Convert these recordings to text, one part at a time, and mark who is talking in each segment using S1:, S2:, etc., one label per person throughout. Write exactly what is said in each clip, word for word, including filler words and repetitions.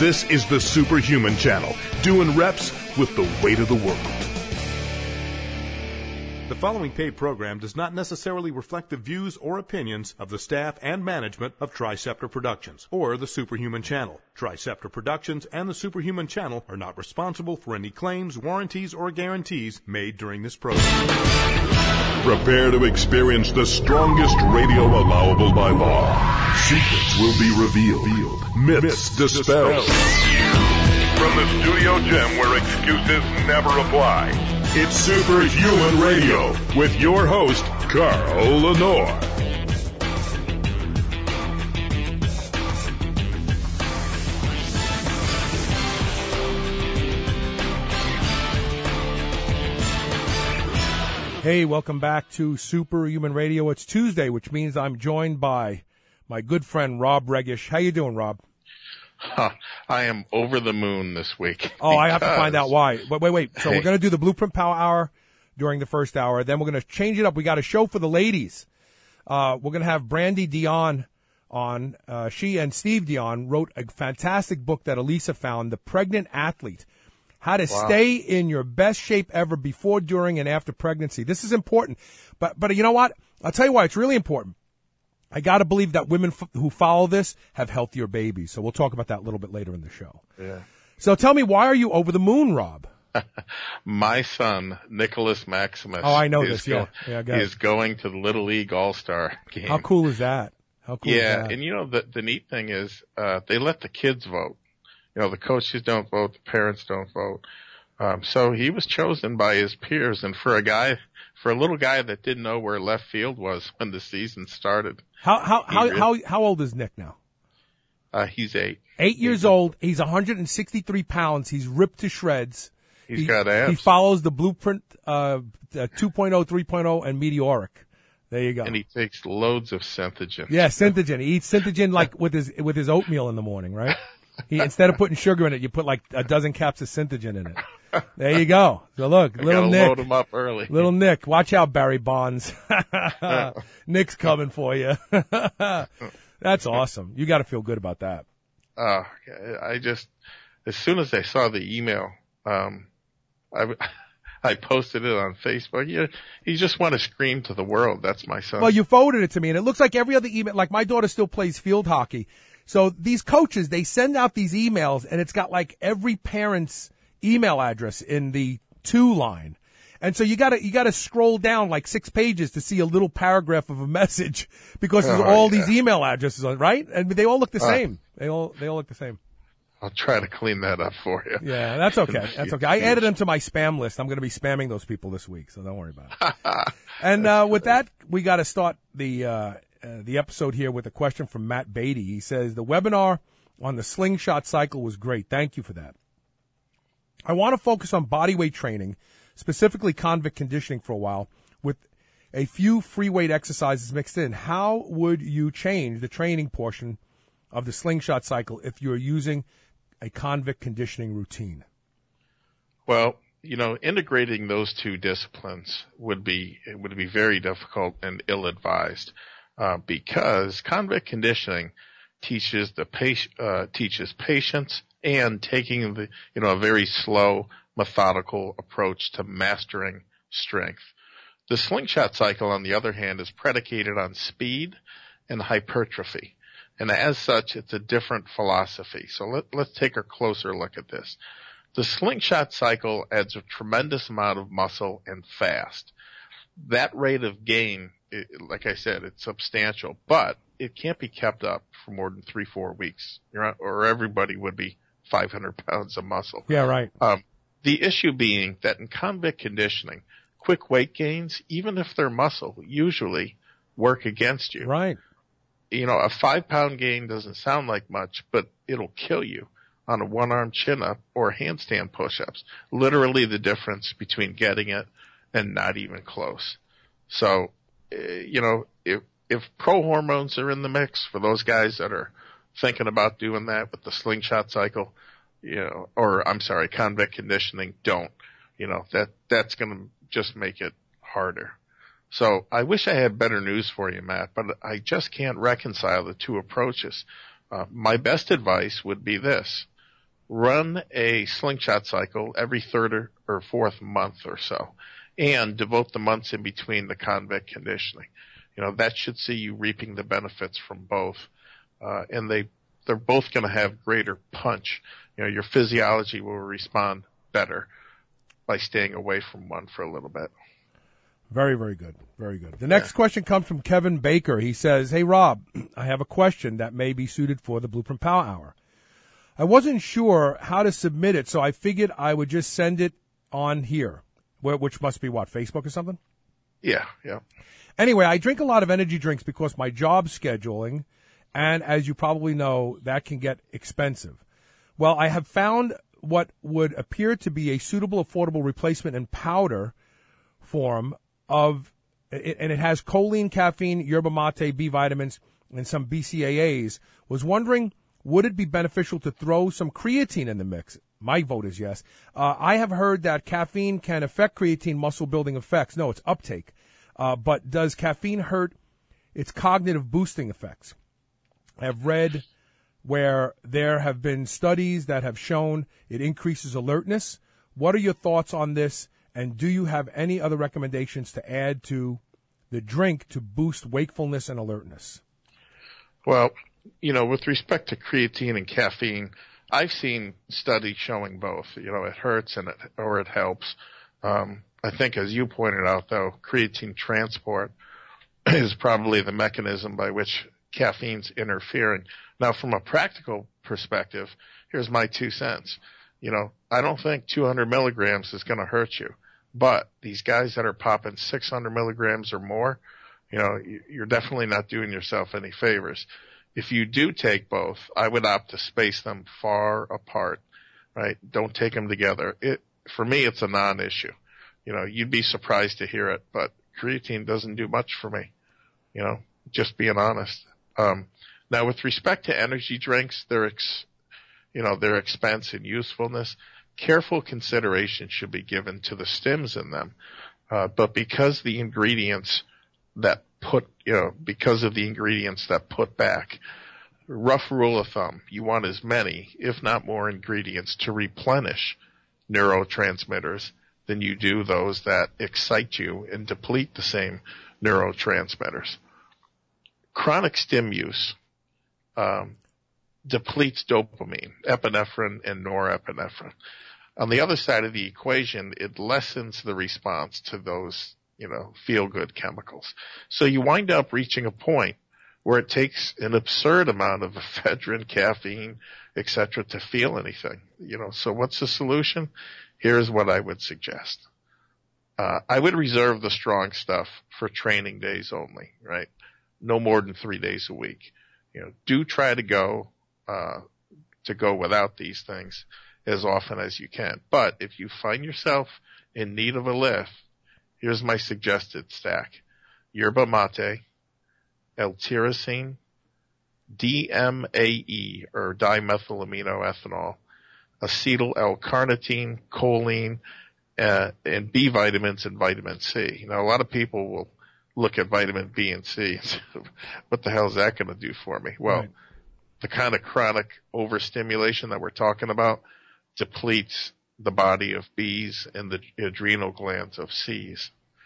S1: This is the Superhuman Channel, doing reps with the weight of the world. The following paid program does not necessarily reflect the views or opinions of the staff and management of Triceptor Productions or the Superhuman Channel. Triceptor Productions and the Superhuman Channel are not responsible for any claims, warranties, or guarantees made during this program. Prepare to experience the strongest radio allowable by law. Secrets will be revealed. Myths, Myths dispelled. From the studio gym where excuses never apply. It's Superhuman Radio with your host, Carl Lenore.
S2: Hey, welcome back to Superhuman Radio. It's Tuesday, which means I'm joined by my good friend Rob Regish. How you doing, Rob?
S3: Huh, I am over the moon this week.
S2: Oh, I have to find out why. Wait, wait, wait. So hey. We're going to do the Blueprint Power Hour during the first hour. Then we're going to change it up. We got a show for the ladies. Uh, we're going to have Brandy Dion on. Uh, she and Steve Dion wrote a fantastic book that Elisa found, The Pregnant Athlete. How to wow. stay in your best shape ever before, during, and after pregnancy. This is important. But, but you know what? I'll tell you why it's really important. I got to believe that women f- who follow this have healthier babies. So we'll talk about that a little bit later in the show.
S3: Yeah.
S2: So tell me, why are you over the moon, Rob?
S3: My son, Nicholas Maximus.
S2: Oh, I know
S3: is
S2: this. Yeah.
S3: Go-
S2: yeah
S3: is going to the Little League All-Star game.
S2: How cool is that? How cool
S3: yeah,
S2: is that?
S3: And you know, the, the neat thing is, uh, they let the kids vote. You know, the coaches don't vote, the parents don't vote. Um, so he was chosen by his peers, and for a guy, for a little guy that didn't know where left field was when the season started.
S2: How how how really, how how old is Nick now?
S3: Uh, he's eight.
S2: Eight years old. He's one hundred sixty-three pounds. He's ripped to shreds.
S3: He's
S2: he,
S3: got abs.
S2: He follows the blueprint, uh, two point oh, three point oh, and Meteoric. There you go.
S3: And he takes loads of Synthogen.
S2: Yeah, Synthogen. He eats Synthogen like with his with his oatmeal in the morning, right? He, instead of putting sugar in it, you put like a dozen caps of Synthogen in it. There you go. So look,
S3: I
S2: little
S3: gotta
S2: Nick.
S3: Load him up early.
S2: Little Nick. Watch out, Barry Bonds. Nick's coming for you. That's awesome. You got to feel good about that.
S3: Uh, I just, as soon as I saw the email, um, I, I posted it on Facebook. You, you just want to scream to the world. That's my son.
S2: Well, you forwarded it to me, and it looks like every other email, like my daughter still plays field hockey. So these coaches, they send out these emails, and it's got like every parent's email address in the to line. And so you gotta, you gotta scroll down like six pages to see a little paragraph of a message because there's
S3: oh,
S2: all
S3: yeah.
S2: these email addresses on, right? And they all look the same. Uh, they all, they all look the same.
S3: I'll try to clean that up for you.
S2: Yeah, that's okay. That's okay. I added them to my spam list. I'm going to be spamming those people this week, so don't worry about it. And, uh, with that, we gotta start the, uh, uh, the episode here with a question from Matt Beatty. He says, the webinar on the slingshot cycle was great. Thank you for that. I want to focus on bodyweight training, specifically convict conditioning for a while, with a few free weight exercises mixed in. How would you change the training portion of the slingshot cycle if you're using a convict conditioning routine?
S3: Well, you know, integrating those two disciplines would be it would be very difficult and ill-advised uh, because convict conditioning teaches the patient uh, teaches patience and taking the you know a very slow, methodical approach to mastering strength. The slingshot cycle, on the other hand, is predicated on speed and hypertrophy. And as such, it's a different philosophy. So let, let's take a closer look at this. The slingshot cycle adds a tremendous amount of muscle and fast. That rate of gain, it, like I said, it's substantial, but it can't be kept up for more than three, four weeks, or everybody would be five hundred pounds of muscle.
S2: Yeah, right.
S3: Um, the issue being that in convict conditioning, quick weight gains, even if they're muscle, usually work against you.
S2: Right.
S3: You know, a five pound gain doesn't sound like much, but it'll kill you on a one arm chin up or handstand push ups. Literally the difference between getting it and not even close. So, uh, you know, if, if pro hormones are in the mix for those guys that are thinking about doing that with the slingshot cycle, you know, or I'm sorry, convict conditioning, don't, you know, that, that's going to just make it harder. So I wish I had better news for you, Matt, but I just can't reconcile the two approaches. Uh, my best advice would be this. run a slingshot cycle every third or, or fourth month or so, and devote the months in between the convict conditioning. You know, that should see you reaping the benefits from both. Uh, and they, they're both going to have greater punch. You know, your physiology will respond better by staying away from one for a little bit.
S2: Very, very good. Very good. The next yeah. question comes from Kevin Baker. He says, hey, Rob, I have a question that may be suited for the Blueprint Power Hour. I wasn't sure how to submit it, so I figured I would just send it on here, which must be what, Facebook or something?
S3: Yeah, yeah.
S2: Anyway, I drink a lot of energy drinks because my job scheduling, and as you probably know, that can get expensive. Well, I have found what would appear to be a suitable, affordable replacement in powder form of, and it has choline, caffeine, yerba mate, B vitamins, and some B C A As. Was wondering, would it be beneficial to throw some creatine in the mix? My vote is yes. Uh, I have heard that caffeine can affect creatine muscle-building effects. No, it's uptake. Uh, but does caffeine hurt its cognitive boosting effects? I have read where there have been studies that have shown it increases alertness. What are your thoughts on this? And do you have any other recommendations to add to the drink to boost wakefulness and alertness?
S3: Well, you know, with respect to creatine and caffeine, I've seen studies showing both. You know, it hurts and it, or it helps. Um, I think, as you pointed out, though, creatine transport is probably the mechanism by which caffeine's interfering. Now, from a practical perspective, here's my two cents. You know, I don't think two hundred milligrams is going to hurt you. But these guys that are popping six hundred milligrams or more, you know, you're definitely not doing yourself any favors. If you do take both, I would opt to space them far apart, right? Don't take them together. It, for me, it's a non-issue. You know, you'd be surprised to hear it, but creatine doesn't do much for me, you know, just being honest. Um, now, with respect to energy drinks, their ex, you know, their expense and usefulness, careful consideration should be given to the stims in them. Uh, but because the ingredients that put, you know, because of the ingredients that put back, rough rule of thumb, you want as many, if not more, ingredients to replenish neurotransmitters than you do those that excite you and deplete the same neurotransmitters. Chronic stim use um, depletes dopamine, epinephrine, and norepinephrine. On the other side of the equation, it lessens the response to those, you know, feel-good chemicals. So you wind up reaching a point where it takes an absurd amount of ephedrine, caffeine, et cetera, to feel anything. You know, so what's the solution? Here's what I would suggest. Uh, I would reserve the strong stuff for training days only, right? No more than three days a week. You know, do try to go, uh, to go without these things as often as you can. But if you find yourself in need of a lift, here's my suggested stack. Yerba mate, L-tyrosine, D M A E, or dimethylaminoethanol, acetyl L-carnitine, choline, uh, and B vitamins and vitamin C. Now, a lot of people will look at vitamin B and C and say, what the hell is that going to do for me? Well, right. The kind of chronic overstimulation that we're talking about depletes the body of B's and the adrenal glands of C's.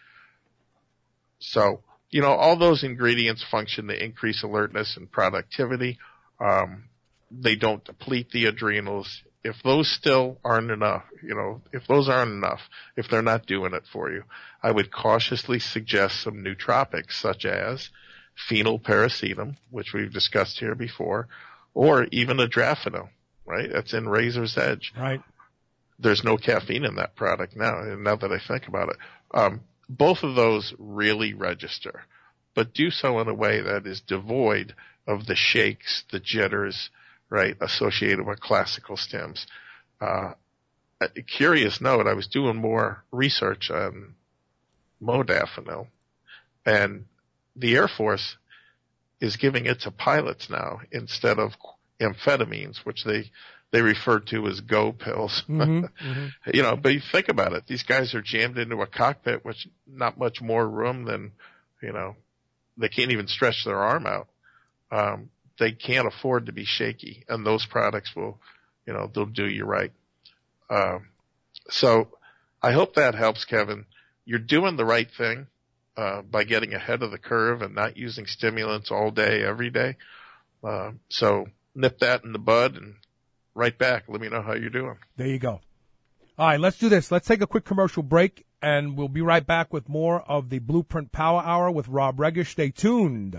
S3: So, you know, all those ingredients function to increase alertness and productivity. Um, they don't deplete the adrenals. If those still aren't enough, you know, if those aren't enough, if they're not doing it for you, I would cautiously suggest some nootropics such as phenylparacetam, which we've discussed here before, or even adrafenol, right? That's in Razor's Edge.
S2: Right.
S3: There's no caffeine in that product now, and now that I think about it. Um, both of those really register, but do so in a way that is devoid of the shakes, the jitters, right, associated with classical stims. Uh, a curious note, I was doing more research on modafinil, and the Air Force is giving it to pilots now instead of amphetamines, which they they refer to as go pills.
S2: Mm-hmm, mm-hmm.
S3: You know, but you think about it. These guys are jammed into a cockpit with not much more room than, you know, they can't even stretch their arm out. Um, they can't afford to be shaky, and those products will you know, they'll do you right. Uh, so I hope that helps, Kevin. You're doing the right thing, uh, by getting ahead of the curve and not using stimulants all day, every day. Uh, so nip that in the bud and write back. Let me know how you're doing.
S2: There you go. All right, let's do this. Let's take a quick commercial break, and we'll be right back with more of the Blueprint Power Hour with Rob Regish. Stay tuned.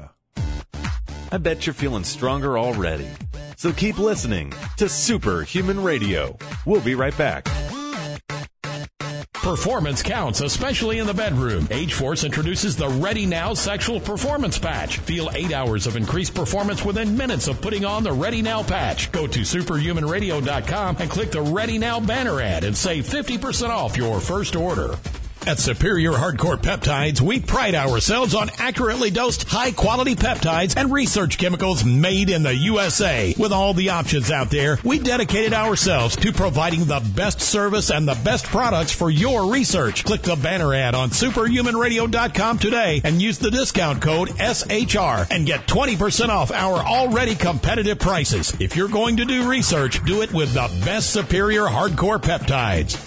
S4: I bet you're feeling stronger already. So keep listening to Superhuman Radio. We'll be right back.
S5: Performance counts, especially in the bedroom. H-Force introduces the Ready Now Sexual Performance Patch. Feel eight hours of increased performance within minutes of putting on the Ready Now patch. Go to superhuman radio dot com and click the Ready Now banner ad and save fifty percent off your first order. At Superior Hardcore Peptides, we pride ourselves on accurately dosed, high-quality peptides and research chemicals made in the U S A. With all the options out there, we dedicated ourselves to providing the best service and the best products for your research. Click the banner ad on superhuman radio dot com today and use the discount code S H R and get twenty percent off our already competitive prices. If you're going to do research, do it with the best Superior Hardcore Peptides.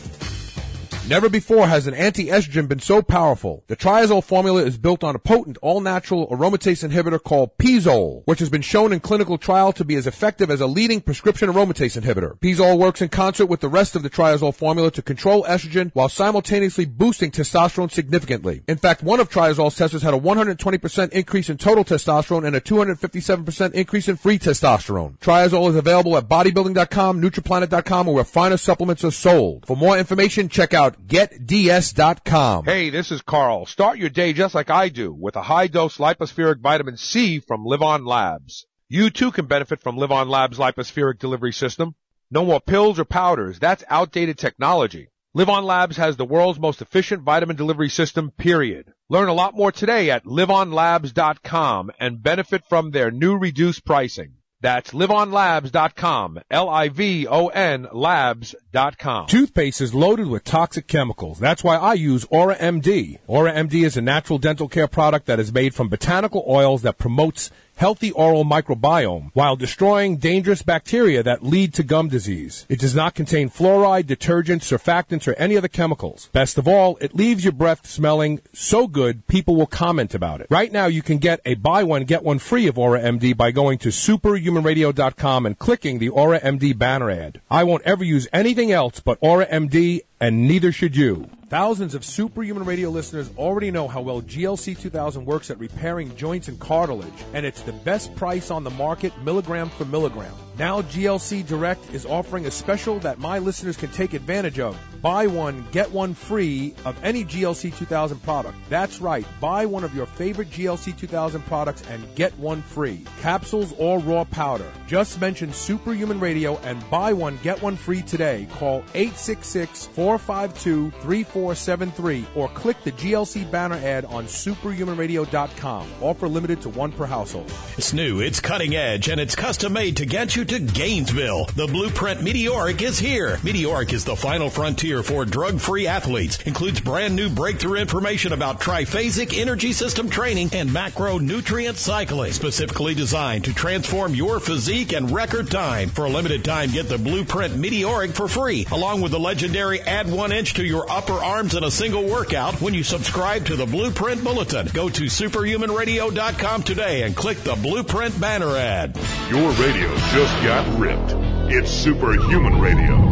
S2: Never before has an anti-estrogen been so powerful. The triazole formula is built on a potent, all-natural aromatase inhibitor called Pizole, which has been shown in clinical trial to be as effective as a leading prescription aromatase inhibitor. Pizole works in concert with the rest of the triazole formula to control estrogen while simultaneously boosting testosterone significantly. In fact, one of triazole's testers had a one hundred twenty percent increase in total testosterone and a two hundred fifty-seven percent increase in free testosterone. Triazole is available at bodybuilding dot com, Nutriplanet dot com, or where finer supplements are sold. For more information, check out get d s dot com.
S6: Hey, this is Carl. Start your day just like I do with a high-dose lipospheric vitamin C from Live On Labs. You too can benefit from Live On Labs' lipospheric delivery system. No more pills or powders. That's outdated technology. Live On Labs has the world's most efficient vitamin delivery system, period. Learn a lot more today at live on labs dot com and benefit from their new reduced pricing. That's live on labs dot com, L I V O N labs dot com.
S2: Toothpaste is loaded with toxic chemicals. That's why I use Aura M D. Aura M D is a natural dental care product that is made from botanical oils that promotes healthy oral microbiome while destroying dangerous bacteria that lead to gum disease. It does not contain fluoride, detergents, surfactants, or any other chemicals. Best of all, it leaves your breath smelling so good people will comment about it. Right now, you can get a buy one, get one free of Aura M D by going to superhuman radio dot com and clicking the Aura M D banner ad. I won't ever use anything else but Aura M D, and neither should you. Thousands of Superhuman Radio listeners already know how well G L C two thousand works at repairing joints and cartilage, and it's the best price on the market, milligram for milligram. Now G L C Direct is offering a special that my listeners can take advantage of. Buy one, get one free of any G L C two thousand product. That's right, buy one of your favorite G L C two thousand products and get one free. Capsules or raw powder. Just mention Superhuman Radio and buy one, get one free today. Call eight six six, four five two, three four seven three or click the G L C banner ad on superhuman radio dot com. Offer limited to one per household.
S5: It's new, it's cutting edge, and it's custom made to get you to Gainesville. The Blueprint Meteoric is here. Meteoric is the final frontier for drug-free athletes. Includes brand new breakthrough information about triphasic energy system training and macronutrient cycling, specifically designed to transform your physique in record time. For a limited time, get the Blueprint Meteoric for free, along with the legendary Add One Inch to Your Upper Arms in a Single Workout when you subscribe to the Blueprint Bulletin. Go to superhuman radio dot com today and click the Blueprint banner ad.
S1: Your radio just got ripped. It's Superhuman Radio.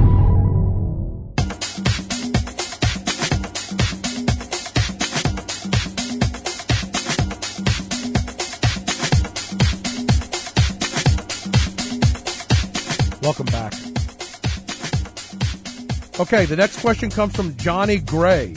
S2: Welcome back. Okay, the next question comes from Johnny Gray.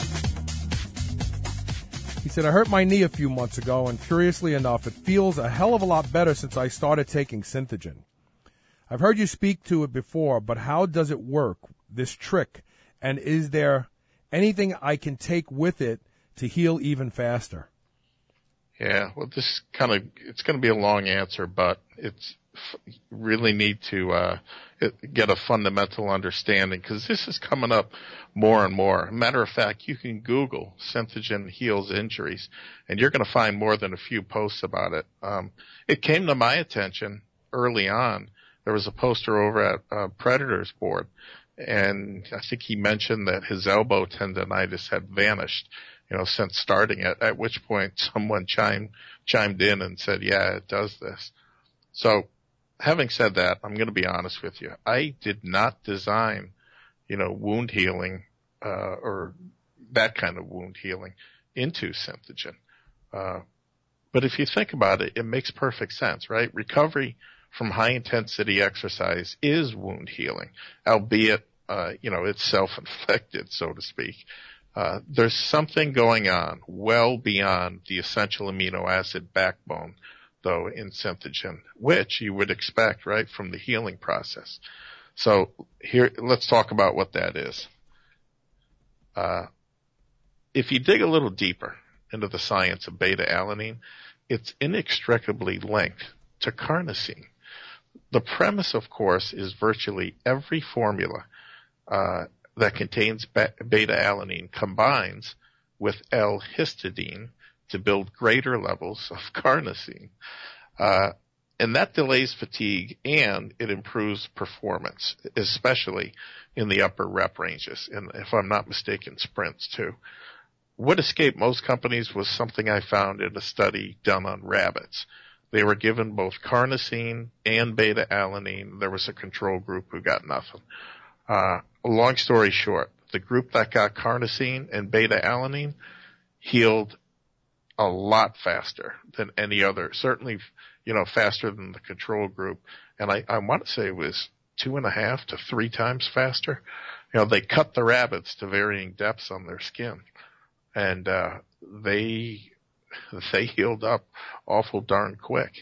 S2: He said, I hurt my knee a few months ago, and curiously enough, it feels a hell of a lot better since I started taking Synthogen. I've heard you speak to it before, but how does it work, this trick? And is there anything I can take with it to heal even faster?
S3: Yeah, well, this kind of, it's going to be a long answer, but it's you really need to uh, get a fundamental understanding because this is coming up more and more. Matter of fact, you can Google Synthogen heals injuries, and you're going to find more than a few posts about it. Um, it came to my attention early on. There there was a poster over at uh, Predators board, and I think he mentioned that his elbow tendonitis had vanished, you know, since starting it, at which point someone chimed, chimed in and said, yeah, it does this. So having said that, I'm going to be honest with you. I did not design, you know, wound healing, uh, or that kind of wound healing into Synthogen. Uh, but if you think about it, it makes perfect sense, right? Recovery from high intensity exercise is wound healing, albeit, uh, you know, it's self-inflicted, so to speak. Uh, there's something going on well beyond the essential amino acid backbone, though, in Synthogen, which you would expect, right, from the healing process. So here, let's talk about what that is. Uh, if you dig a little deeper into the science of beta-alanine, it's inextricably linked to carnosine. The premise, of course, is virtually every formula uh, that contains beta-alanine combines with L-histidine to build greater levels of carnosine. Uh, and that delays fatigue and it improves performance, especially in the upper rep ranges, and if I'm not mistaken, sprints too. What escaped most companies was something I found in a study done on rabbits. They were given both carnosine and beta-alanine. There was a control group who got nothing. Uh, long story short, the group that got carnosine and beta-alanine healed a lot faster than any other, certainly, you know, faster than the control group. And I, I want to say it was two and a half to three times faster. You know, they cut the rabbits to varying depths on their skin. And, uh, they, they healed up awful darn quick.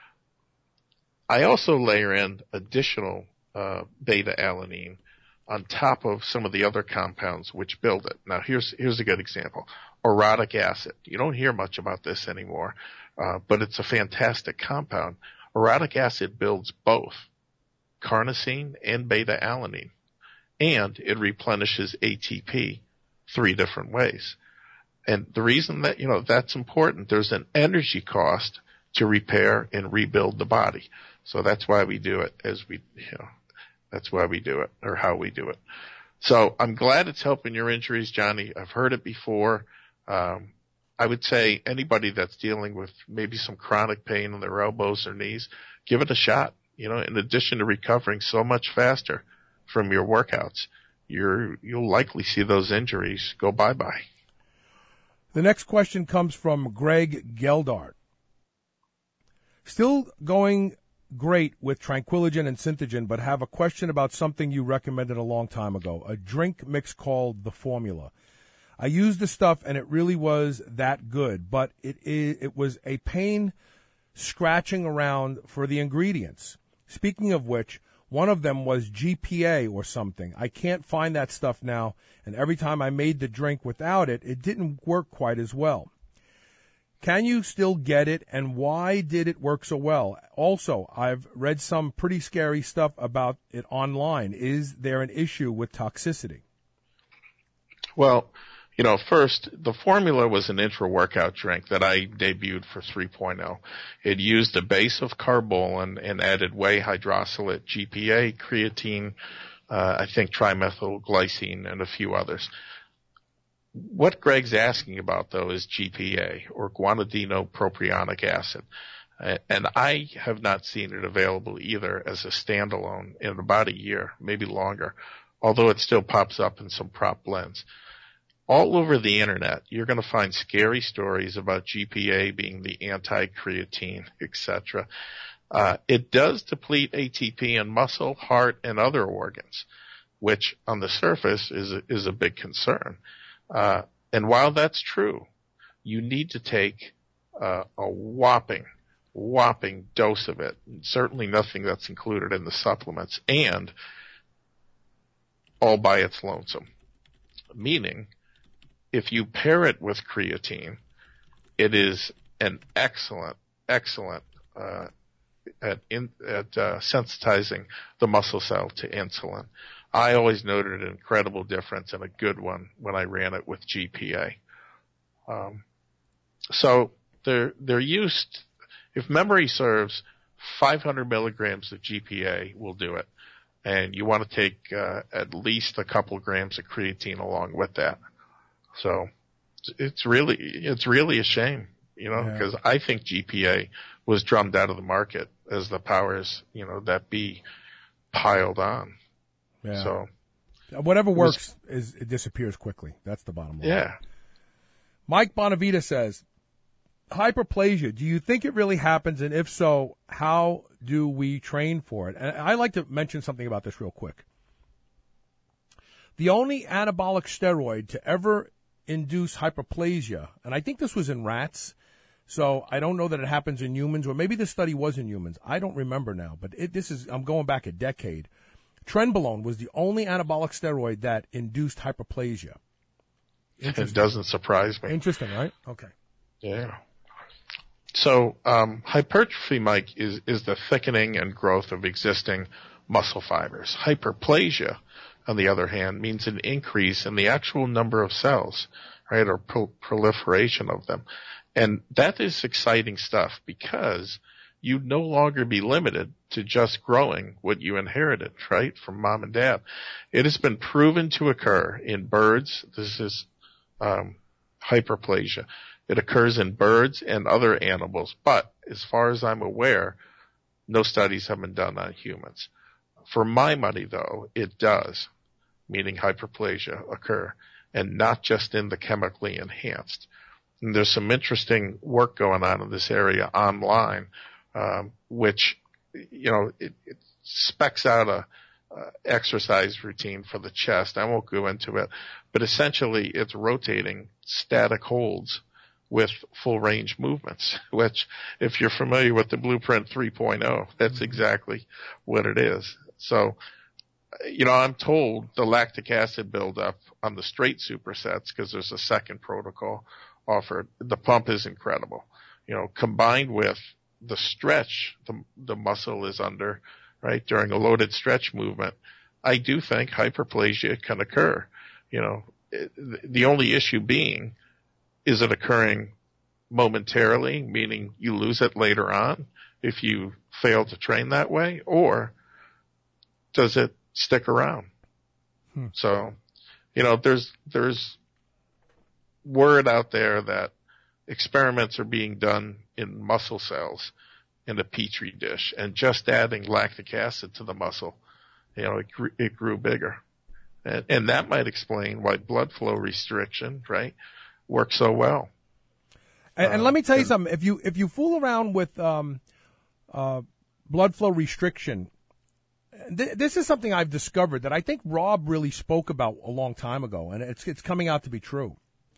S3: I also layer in additional, uh, beta-alanine on top of some of the other compounds which build it. Now here's, here's a good example. Orotic acid. You don't hear much about this anymore, uh, but it's a fantastic compound. Orotic acid builds both carnosine and beta-alanine, and it replenishes A T P three different ways. And the reason that, you know, that's important, there's an energy cost to repair and rebuild the body. So that's why we do it as we, you know, that's why we do it, or how we do it. So I'm glad it's helping your injuries, Johnny. I've heard it before. Um, I would say anybody that's dealing with maybe some chronic pain in their elbows or knees, give it a shot. You know, in addition to recovering so much faster from your workouts, you're, you'll likely see those injuries go bye-bye.
S2: The next question comes from Greg Geldart. Still going great with Tranquillogen and Synthogen, but have a question about something you recommended a long time ago, a drink mix called The Formula. I used the stuff and it really was that good, but it it, it was a pain scratching around for the ingredients. Speaking of which, one of them was G P A or something. I can't find that stuff now, and every time I made the drink without it, it didn't work quite as well. Can you still get it, and why did it work so well? Also, I've read some pretty scary stuff about it online. Is there an issue with toxicity?
S3: Well, you know, first, the Formula was an intra-workout drink that I debuted for three point oh. It used a base of carbolin and added whey hydrolysate, G P A, creatine, uh, I think trimethylglycine, and a few others. What Greg's asking about, though, is G P A, or guanidinopropionic acid. And I have not seen it available either as a standalone in about a year, maybe longer, although it still pops up in some prop blends. All over the internet, you're going to find scary stories about G P A being the anti-creatine, et cetera. Uh, it does deplete A T P in muscle, heart, and other organs, which on the surface is a, is a big concern. Uh, and while that's true, you need to take uh, a whopping, whopping dose of it. Certainly nothing that's included in the supplements, and all by its lonesome. Meaning, if you pair it with creatine, it is an excellent, excellent uh, at, in, at uh, sensitizing the muscle cell to insulin. I always noted an incredible difference and a good one when I ran it with G P A. Um, so they're they're used. If memory serves, five hundred milligrams of G P A will do it. And you want to take uh, at least a couple grams of creatine along with that. So it's really, it's really a shame, you know, because yeah. I think G P A was drummed out of the market as the powers, you know, that be piled on.
S2: Yeah.
S3: So
S2: whatever works it was, is it disappears quickly. That's the bottom line.
S3: Yeah.
S2: Mike Bonavita says, hyperplasia, do you think it really happens? And if so, how do we train for it? And I like to mention something about this real quick. The only anabolic steroid to ever induce hyperplasia, and I think this was in rats, so I don't know that it happens in humans, or maybe this study was in humans. I don't remember now, but it, this is, I'm going back a decade. Trenbolone was the only anabolic steroid that induced hyperplasia.
S3: It doesn't surprise me.
S2: Interesting, right? Okay.
S3: Yeah. So um, hypertrophy, Mike, is, is the thickening and growth of existing muscle fibers. Hyperplasia, on the other hand, means an increase in the actual number of cells, right, or pro- proliferation of them. And that is exciting stuff because you'd no longer be limited to just growing what you inherited, right, from mom and dad. It has been proven to occur in birds. This is um, hyperplasia. It occurs in birds and other animals, but as far as I'm aware, no studies have been done on humans. For my money, though, it does, meaning hyperplasia, occur, and not just in the chemically enhanced. And there's some interesting work going on in this area online, um, which, you know, it, it specs out a uh, exercise routine for the chest. I won't go into it, but essentially it's rotating static holds with full range movements, which if you're familiar with the Blueprint three point oh, that's exactly what it is. So, you know, I'm told the lactic acid buildup on the straight supersets, because there's a second protocol offered, the pump is incredible. You know, combined with the stretch the, the muscle is under, right, during a loaded stretch movement, I do think hyperplasia can occur. You know, it, the only issue being, is it occurring momentarily, meaning you lose it later on if you fail to train that way, or does it stick around? Hmm. So, you know, there's there's word out there that experiments are being done in muscle cells in a petri dish, and just adding lactic acid to the muscle, you know, it, grew, it grew bigger, and, and that might explain why blood flow restriction, right, works so well.
S2: And, and let me tell you something. If you if you fool around with um, uh, blood flow restriction, th- this is something I've discovered that I think Rob really spoke about a long time ago, and it's it's coming out to be true.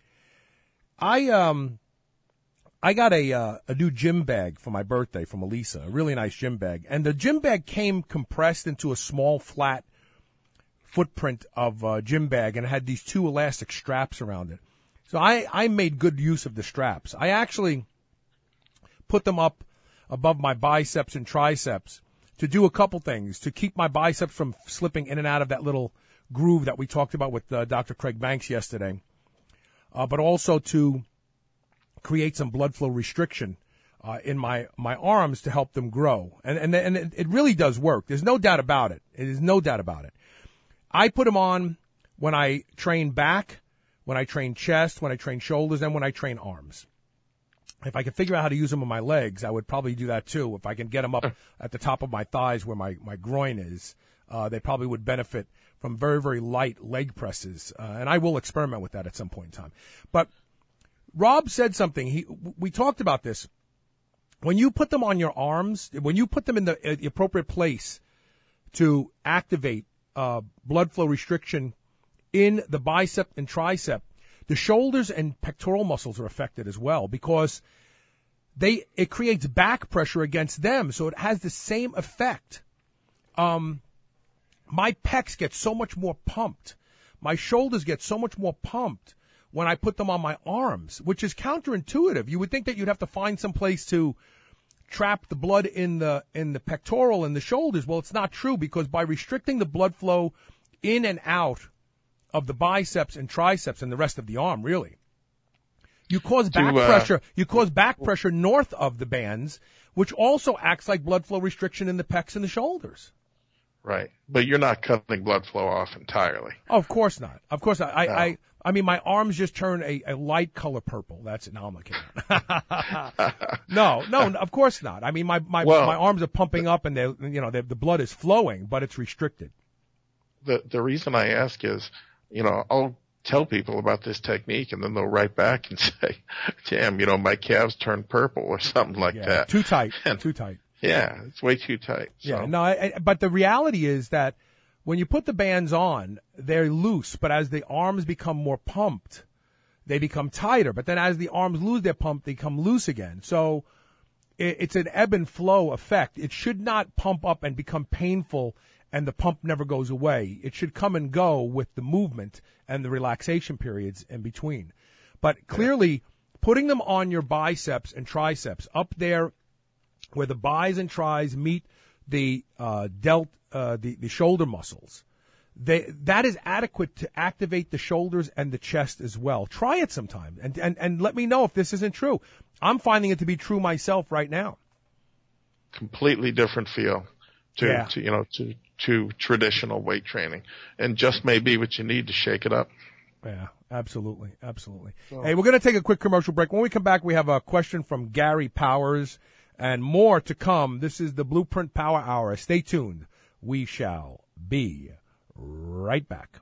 S2: I um I got a uh, a new gym bag for my birthday from Elisa, a really nice gym bag, and the gym bag came compressed into a small flat footprint of uh, gym bag, and it had these two elastic straps around it. So I, I made good use of the straps. I actually put them up above my biceps and triceps to do a couple things, to keep my biceps from slipping in and out of that little groove that we talked about with uh, Doctor Craig Banks yesterday, uh, but also to create some blood flow restriction uh, in my, my arms to help them grow. And, and, and it really does work. There's no doubt about it. There's no doubt about it. I put them on when I train back, when I train chest, when I train shoulders, and when I train arms. If I could figure out how to use them on my legs, I would probably do that too. If I can get them up at the top of my thighs where my, my groin is, uh, they probably would benefit from very, very light leg presses. Uh, and I will experiment with that at some point in time. But Rob said something. He, we talked about this. When you put them on your arms, when you put them in the, uh, the appropriate place to activate uh, blood flow restriction in the bicep and tricep, the shoulders and pectoral muscles are affected as well, because they it creates back pressure against them, so it has the same effect. Um, my pecs get so much more pumped. My shoulders get so much more pumped when I put them on my arms, which is counterintuitive. You would think that you'd have to find some place to trap the blood in the in the pectoral and the shoulders. Well, it's not true, because by restricting the blood flow in and out of the biceps and triceps and the rest of the arm, really, You cause back
S3: to, uh,
S2: pressure. You cause back pressure north of the bands, which also acts like blood flow restriction in the pecs and the shoulders.
S3: Right, but you're not cutting blood flow off entirely.
S2: Oh, of course not. Of course not. I,
S3: No.
S2: I, I mean, my arms just turn a, a light color purple. That's it. No, I'm not kidding. no, no, of course not. I mean, my my,
S3: Well,
S2: my arms are pumping up, and they, you know, the blood is flowing, but it's restricted.
S3: The the reason I ask is, you know, I'll tell people about this technique, and then they'll write back and say, "Damn, you know, my calves turn purple," or something like
S2: Yeah,
S3: that.
S2: too tight.
S3: And-
S2: Too tight.
S3: Yeah, it's way too tight. So.
S2: Yeah, no, I, I, but the reality is that when you put the bands on, they're loose, but as the arms become more pumped, they become tighter. But then as the arms lose their pump, they come loose again. So it, it's an ebb and flow effect. It should not pump up and become painful and the pump never goes away. It should come and go with the movement and the relaxation periods in between. But clearly, putting them on your biceps and triceps up there where the bis and tris meet the uh, delt, uh, the, the shoulder muscles, they, that is adequate to activate the shoulders and the chest as well. Try it sometime and, and, and let me know if this isn't true. I'm finding it to be true myself right now.
S3: Completely different feel to,
S2: Yeah.
S3: to you know, to, to traditional weight training, and just may be what you need to shake it up.
S2: Yeah, absolutely, absolutely. Hey, we're going to take a quick commercial break. When we come back, we have a question from Gary Powers and more to come. This is the Blueprint Power Hour. Stay tuned. We shall be right back.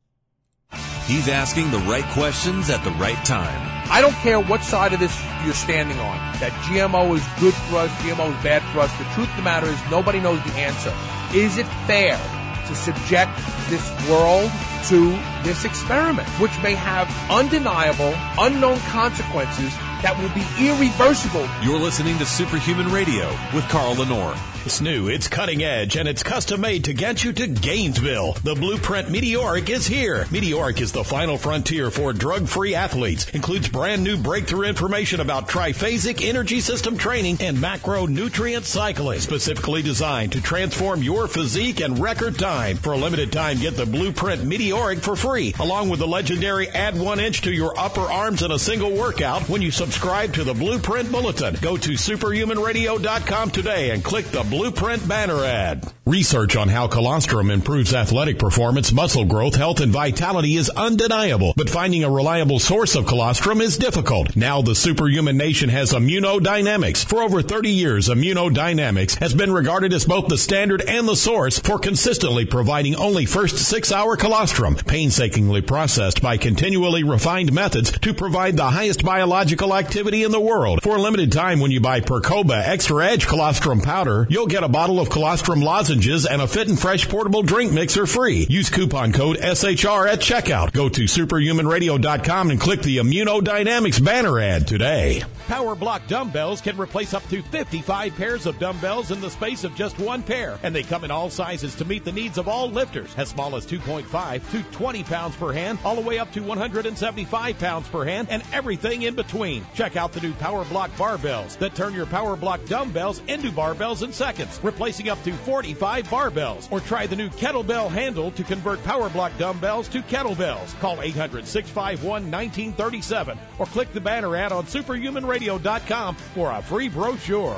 S4: He's asking the right questions at the right time.
S6: I don't care what side of this you're standing on, that G M O is good for us, G M O is bad for us. The truth of the matter is nobody knows the answer. Is it fair to subject this world to this experiment, which may have undeniable, unknown consequences that will be irreversible?
S4: You're listening to Superhuman Radio with Carl Lenore.
S5: It's new, it's cutting edge, and it's custom made to get you to Gainesville. The Blueprint Meteoric is here. Meteoric is the final frontier for drug-free athletes. Includes brand new breakthrough information about triphasic energy system training and macronutrient cycling. Specifically designed to transform your physique in record time. For a limited time, get the Blueprint Meteoric for free, along with the legendary Add One Inch to Your Upper Arms in a single workout when you subscribe to the Blueprint Bulletin. Go to superhuman radio dot com today and click the Blueprint banner ad. Research on how colostrum improves athletic performance, muscle growth, health, and vitality is undeniable, but finding a reliable source of colostrum is difficult. Now the Superhuman Nation has Immunodynamics. For over thirty years, Immunodynamics has been regarded as both the standard and the source for consistently providing only first six-hour colostrum, painstakingly processed by continually refined methods to provide the highest biological activity in the world. For a limited time, when you buy Percoba Extra Edge Colostrum Powder, you'll get a bottle of colostrum lozenges and a Fit and Fresh portable drink mixer free. Use coupon code S H R at checkout. Go to superhuman radio dot com and click the Immunodynamics banner ad today. Power Block dumbbells can replace up to fifty-five pairs of dumbbells in the space of just one pair, and they come in all sizes to meet the needs of all lifters, as small as two point five to twenty pounds per hand, all the way up to one hundred seventy-five pounds per hand, and everything in between. Check out the new Power Block barbells that turn your Power Block dumbbells into barbells in seconds, replacing up to forty-five barbells. Or try the new Kettlebell handle to convert Power Block dumbbells to kettlebells. Call eight hundred, six five one, one nine three seven or click the banner ad on superhuman radio dot com for a free brochure.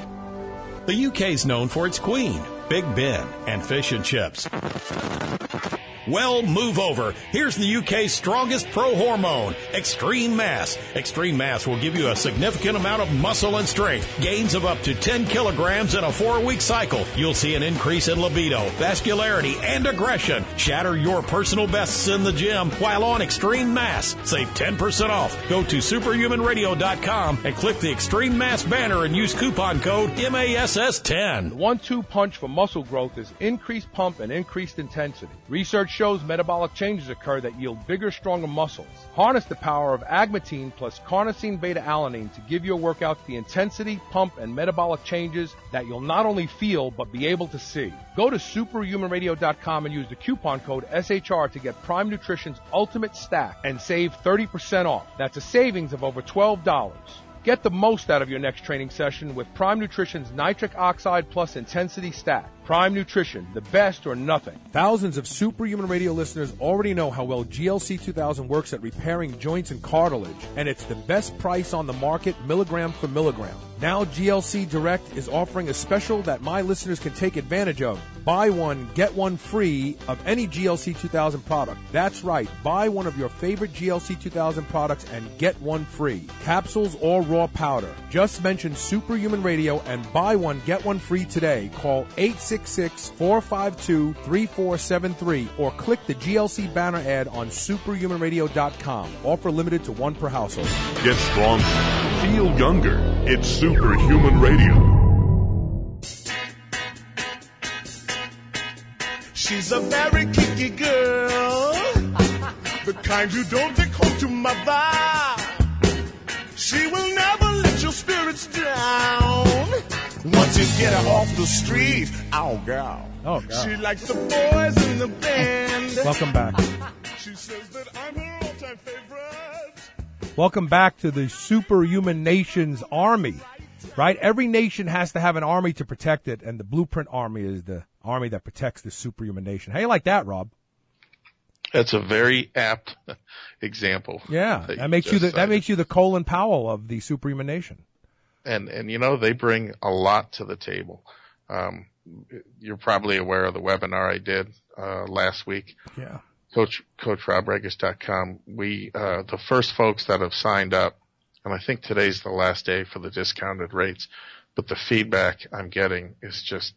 S5: The U K's known for its Queen, Big Ben, and fish and chips. Well, move over. Here's the U K's strongest pro hormone, Extreme Mass. Extreme Mass will give you a significant amount of muscle and strength, gains of up to ten kilograms in a four-week cycle. You'll see an increase in libido, vascularity, and aggression. Shatter your personal bests in the gym while on Extreme Mass. Save ten percent off. Go to superhuman radio dot com and click the Extreme Mass banner and use coupon code M A S S ten.
S6: The one-two punch for muscle growth is increased pump and increased intensity. Research shows metabolic changes occur that yield bigger, stronger muscles. Harness the power of agmatine plus carnosine beta-alanine to give your workouts the intensity, pump, and metabolic changes that you'll not only feel, but be able to see. Go to superhuman radio dot com and use the coupon code S H R to get Prime Nutrition's Ultimate Stack and save thirty percent off. That's a savings of over twelve dollars. Get the most out of your next training session with Prime Nutrition's Nitric Oxide Plus Intensity Stack. Prime Nutrition, the best or nothing.
S2: Thousands of Superhuman Radio listeners already know how well G L C two thousand works at repairing joints and cartilage, and it's the best price on the market, milligram for milligram. Now G L C Direct is offering a special that my listeners can take advantage of. Buy one, get one free of any G L C two thousand product. That's right. Buy one of your favorite G L C two thousand products and get one free. Capsules or raw powder. Just mention Superhuman Radio and buy one, get one free today. Call eight six six, four five two, three four seven three or click the G L C banner ad on superhuman radio dot com. Offer limited to one per household.
S1: Get stronger. Feel younger. It's Superhuman Radio.
S7: She's a very kinky girl, the kind you don't take home to mother. She will never let your spirits down. Once you get her off the street, oh girl,
S2: Oh, God.
S7: she likes the boys in the band.
S2: Welcome back.
S7: She says that I'm her all-time favorite.
S2: Welcome back to the Superhuman Nation's Army, right? Every nation has to have an army to protect it, and the Blueprint Army is the army that protects the Superhuman Nation. How you like that, Rob?
S3: That's a very apt example.
S2: Yeah,
S3: that
S2: that makes you
S3: just
S2: the, that
S3: cited.
S2: makes you the Colin Powell of the Superhuman Nation.
S3: And, and you know, they bring a lot to the table. Um, you're probably aware of the webinar I did, uh, last week.
S2: Yeah.
S3: Coach, Coach Rob Regis dot com. We, uh, the first folks that have signed up, and I think today's the last day for the discounted rates, but the feedback I'm getting is just,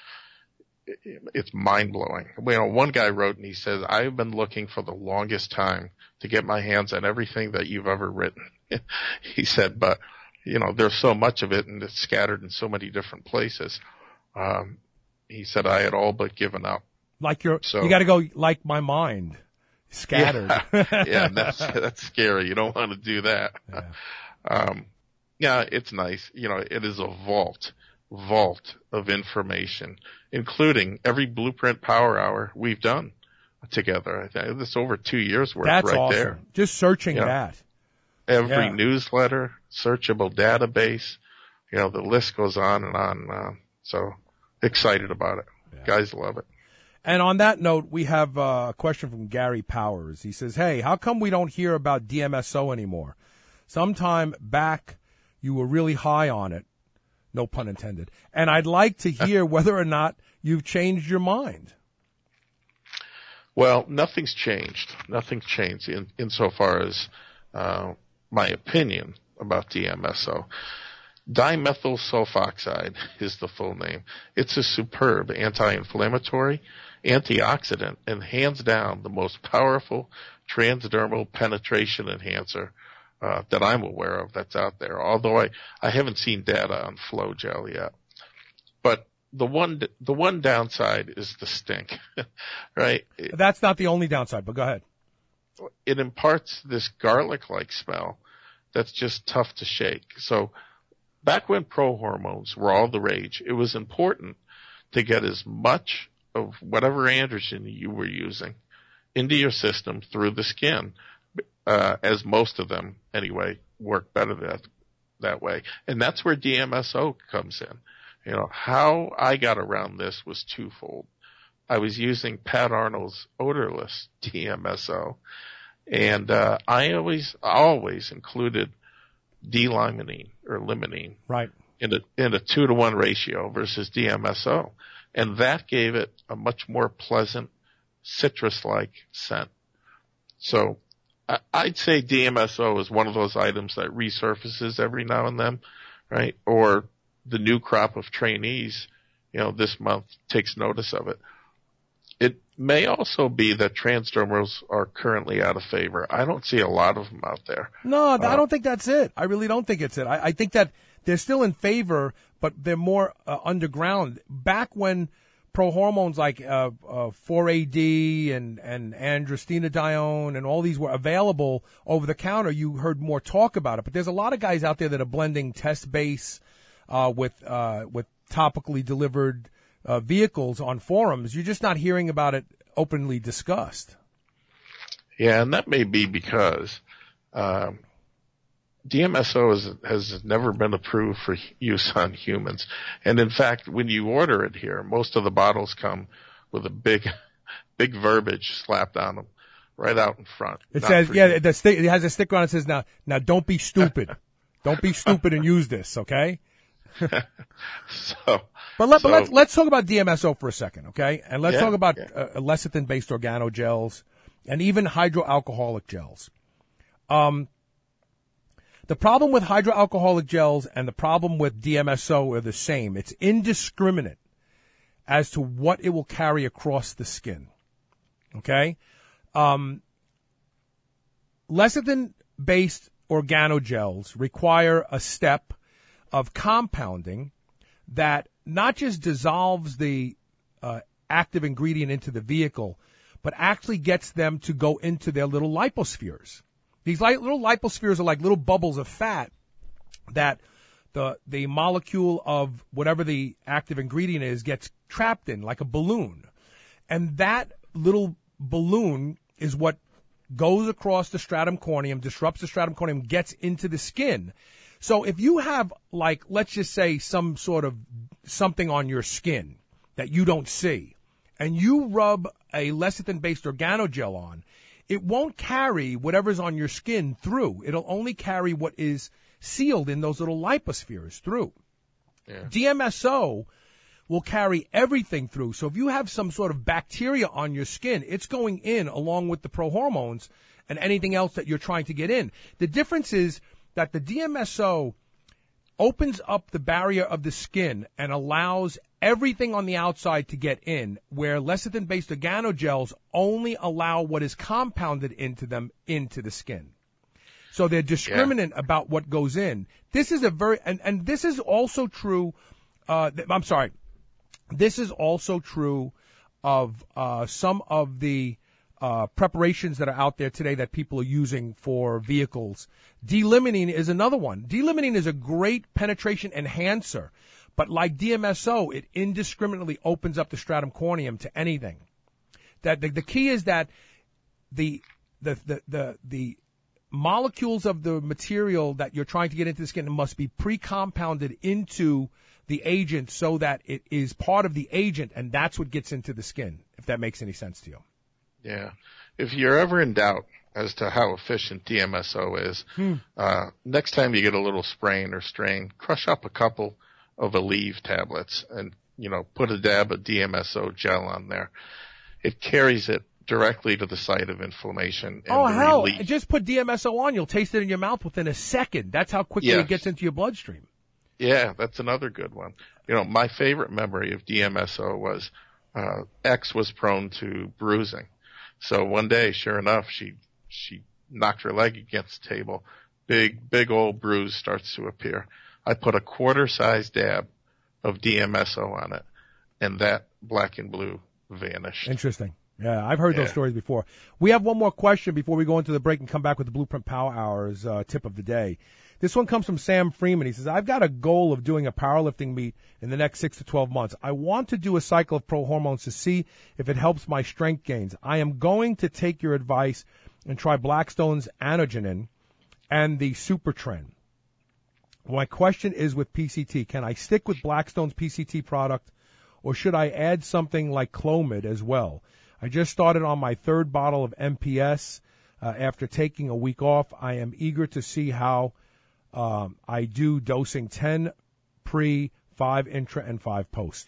S3: it's mind blowing. You know, one guy wrote and he says, I've been looking for the longest time to get my hands on everything that you've ever written. He said, but you know, there's so much of it and it's scattered in so many different places. Um, he said, I had all but given up.
S2: Like your,
S3: So-
S2: you got to go like my mind, scattered.
S3: Yeah, yeah, and that's, that's scary. You don't want to do that.
S2: Yeah.
S3: Um, yeah, it's nice. You know, it is a vault, vault of information, including every Blueprint Power Hour we've done together. I think it's over two years worth
S2: That's
S3: right
S2: awesome.
S3: there.
S2: Just searching
S3: Yeah.
S2: that.
S3: Every
S2: Yeah.
S3: newsletter, searchable database, you know, the list goes on and on. Uh, so excited about it. Guys love it.
S2: And on that note, we have uh, a question from Gary Powers. He says, hey, how come we don't hear about D M S O anymore? Sometime back, you were really high on it. No pun intended. And I'd like to hear whether or not you've changed your mind.
S3: Well, nothing's changed. Nothing's changed in insofar as uh, my opinion about D M S O. Dimethyl sulfoxide is the full name. It's a superb anti-inflammatory, antioxidant, and hands down the most powerful transdermal penetration enhancer uh, that I'm aware of that's out there. Although I, I haven't seen data on Flow Gel yet. But the one the one downside is the stink, right? It,
S2: That's not the only downside, but go ahead.
S3: it imparts this garlic-like smell that's just tough to shake. So back when pro hormones were all the rage, it was important to get as much of whatever androgen you were using into your system through the skin, uh, as most of them anyway work better that that way. And that's where D M S O comes in. You know, how I got around this was twofold. I was using Pat Arnold's odorless D M S O, and uh, I always always included D-limonene or limonene
S2: Right.
S3: in a in a two to one ratio versus D M S O, and that gave it a much more pleasant citrus-like scent. So I, I'd say D M S O is one of those items that resurfaces every now and then, right? Or the new crop of trainees, you know, this month takes notice of it. It may also be that transdermals are currently out of favor. I don't see a lot of them out there.
S2: No, I
S3: Uh,
S2: don't think that's it. I really don't think it's it. I, I think that they're still in favor, but they're more uh, underground. Back when pro hormones like uh, uh, four A D and, and androstenedione and all these were available over the counter, you heard more talk about it. But there's a lot of guys out there that are blending test base uh, with uh, with topically delivered uh, vehicles on forums. You're just not hearing about it openly discussed.
S3: Yeah, and that may be because um, D M S O is, has never been approved for use on humans. And in fact, when you order it here, most of the bottles come with a big, big verbiage slapped on them right out in front.
S2: It says, yeah, the sti- it has a sticker on it that says, now, now don't be stupid. Don't be stupid and use this, okay?
S3: so,
S2: but, let,
S3: so,
S2: but let's, let's talk about D M S O for a second, okay? And let's
S3: yeah,
S2: talk about
S3: yeah.
S2: uh, lecithin-based organogels and even hydroalcoholic gels. Um, the problem with hydroalcoholic gels and the problem with D M S O are the same. It's indiscriminate as to what it will carry across the skin. Okay? Um, lecithin-based organogels require a step of compounding that not just dissolves the uh, active ingredient into the vehicle, but actually gets them to go into their little lipospheres. These light, little lipospheres are like little bubbles of fat that the the molecule of whatever the active ingredient is gets trapped in, like a balloon. And that little balloon is what goes across the stratum corneum, disrupts the stratum corneum, gets into the skin. So if you have, like, let's just say some sort of something on your skin that you don't see, and you rub a lecithin-based organogel on, it won't carry whatever's on your skin through. It'll only carry what is sealed in those little lipospheres through. Yeah. D M S O will carry everything through. So if you have some sort of bacteria on your skin, it's going in along with the prohormones and anything else that you're trying to get in. The difference is that the D M S O opens up the barrier of the skin and allows everything on the outside to get in, where lecithin-based organogels only allow what is compounded into them into the skin. So they're discriminant yeah. about what goes in. This is a very, and, and this is also true, uh, th- I'm sorry, this is also true of uh, some of the uh, preparations that are out there today that people are using for vehicles. D-limonene is another one. D-limonene is a great penetration enhancer, but like D M S O, it indiscriminately opens up the stratum corneum to anything. That the, the key is that the the the the, the molecules of the material that you're trying to get into the skin must be pre-compounded into the agent so that it is part of the agent, and that's what gets into the skin, if that makes any sense to you.
S3: Yeah. If you're ever in doubt as to how efficient D M S O is, hmm. uh, next time you get a little sprain or strain, crush up a couple of Aleve tablets and, you know, put a dab of D M S O gel on there. It carries it directly to the site of inflammation. And
S2: oh, hell,
S3: relief.
S2: Just put D M S O on. You'll taste it in your mouth within a second. That's how quickly yes. it gets into your bloodstream.
S3: Yeah, that's another good one. You know, my favorite memory of D M S O was uh, X was prone to bruising. So one day, sure enough, she she knocked her leg against the table. Big, big old bruise starts to appear. I put a quarter-size dab of D M S O on it, and that black and blue vanished.
S2: Interesting. Yeah, I've heard
S3: yeah.
S2: those stories before. We have one more question before we go into the break and come back with the Blueprint Power Hours uh, tip of the day. This one comes from Sam Freeman. He says, I've got a goal of doing a powerlifting meet in the next six to twelve months. I want to do a cycle of pro hormones to see if it helps my strength gains. I am going to take your advice and try Blackstone's Anogenin and the Super Trend. My question is with P C T. Can I stick with Blackstone's P C T product, or should I add something like Clomid as well? I just started on my third bottle of M P S uh, after taking a week off. I am eager to see how um, I do dosing ten pre, five intra, and five post.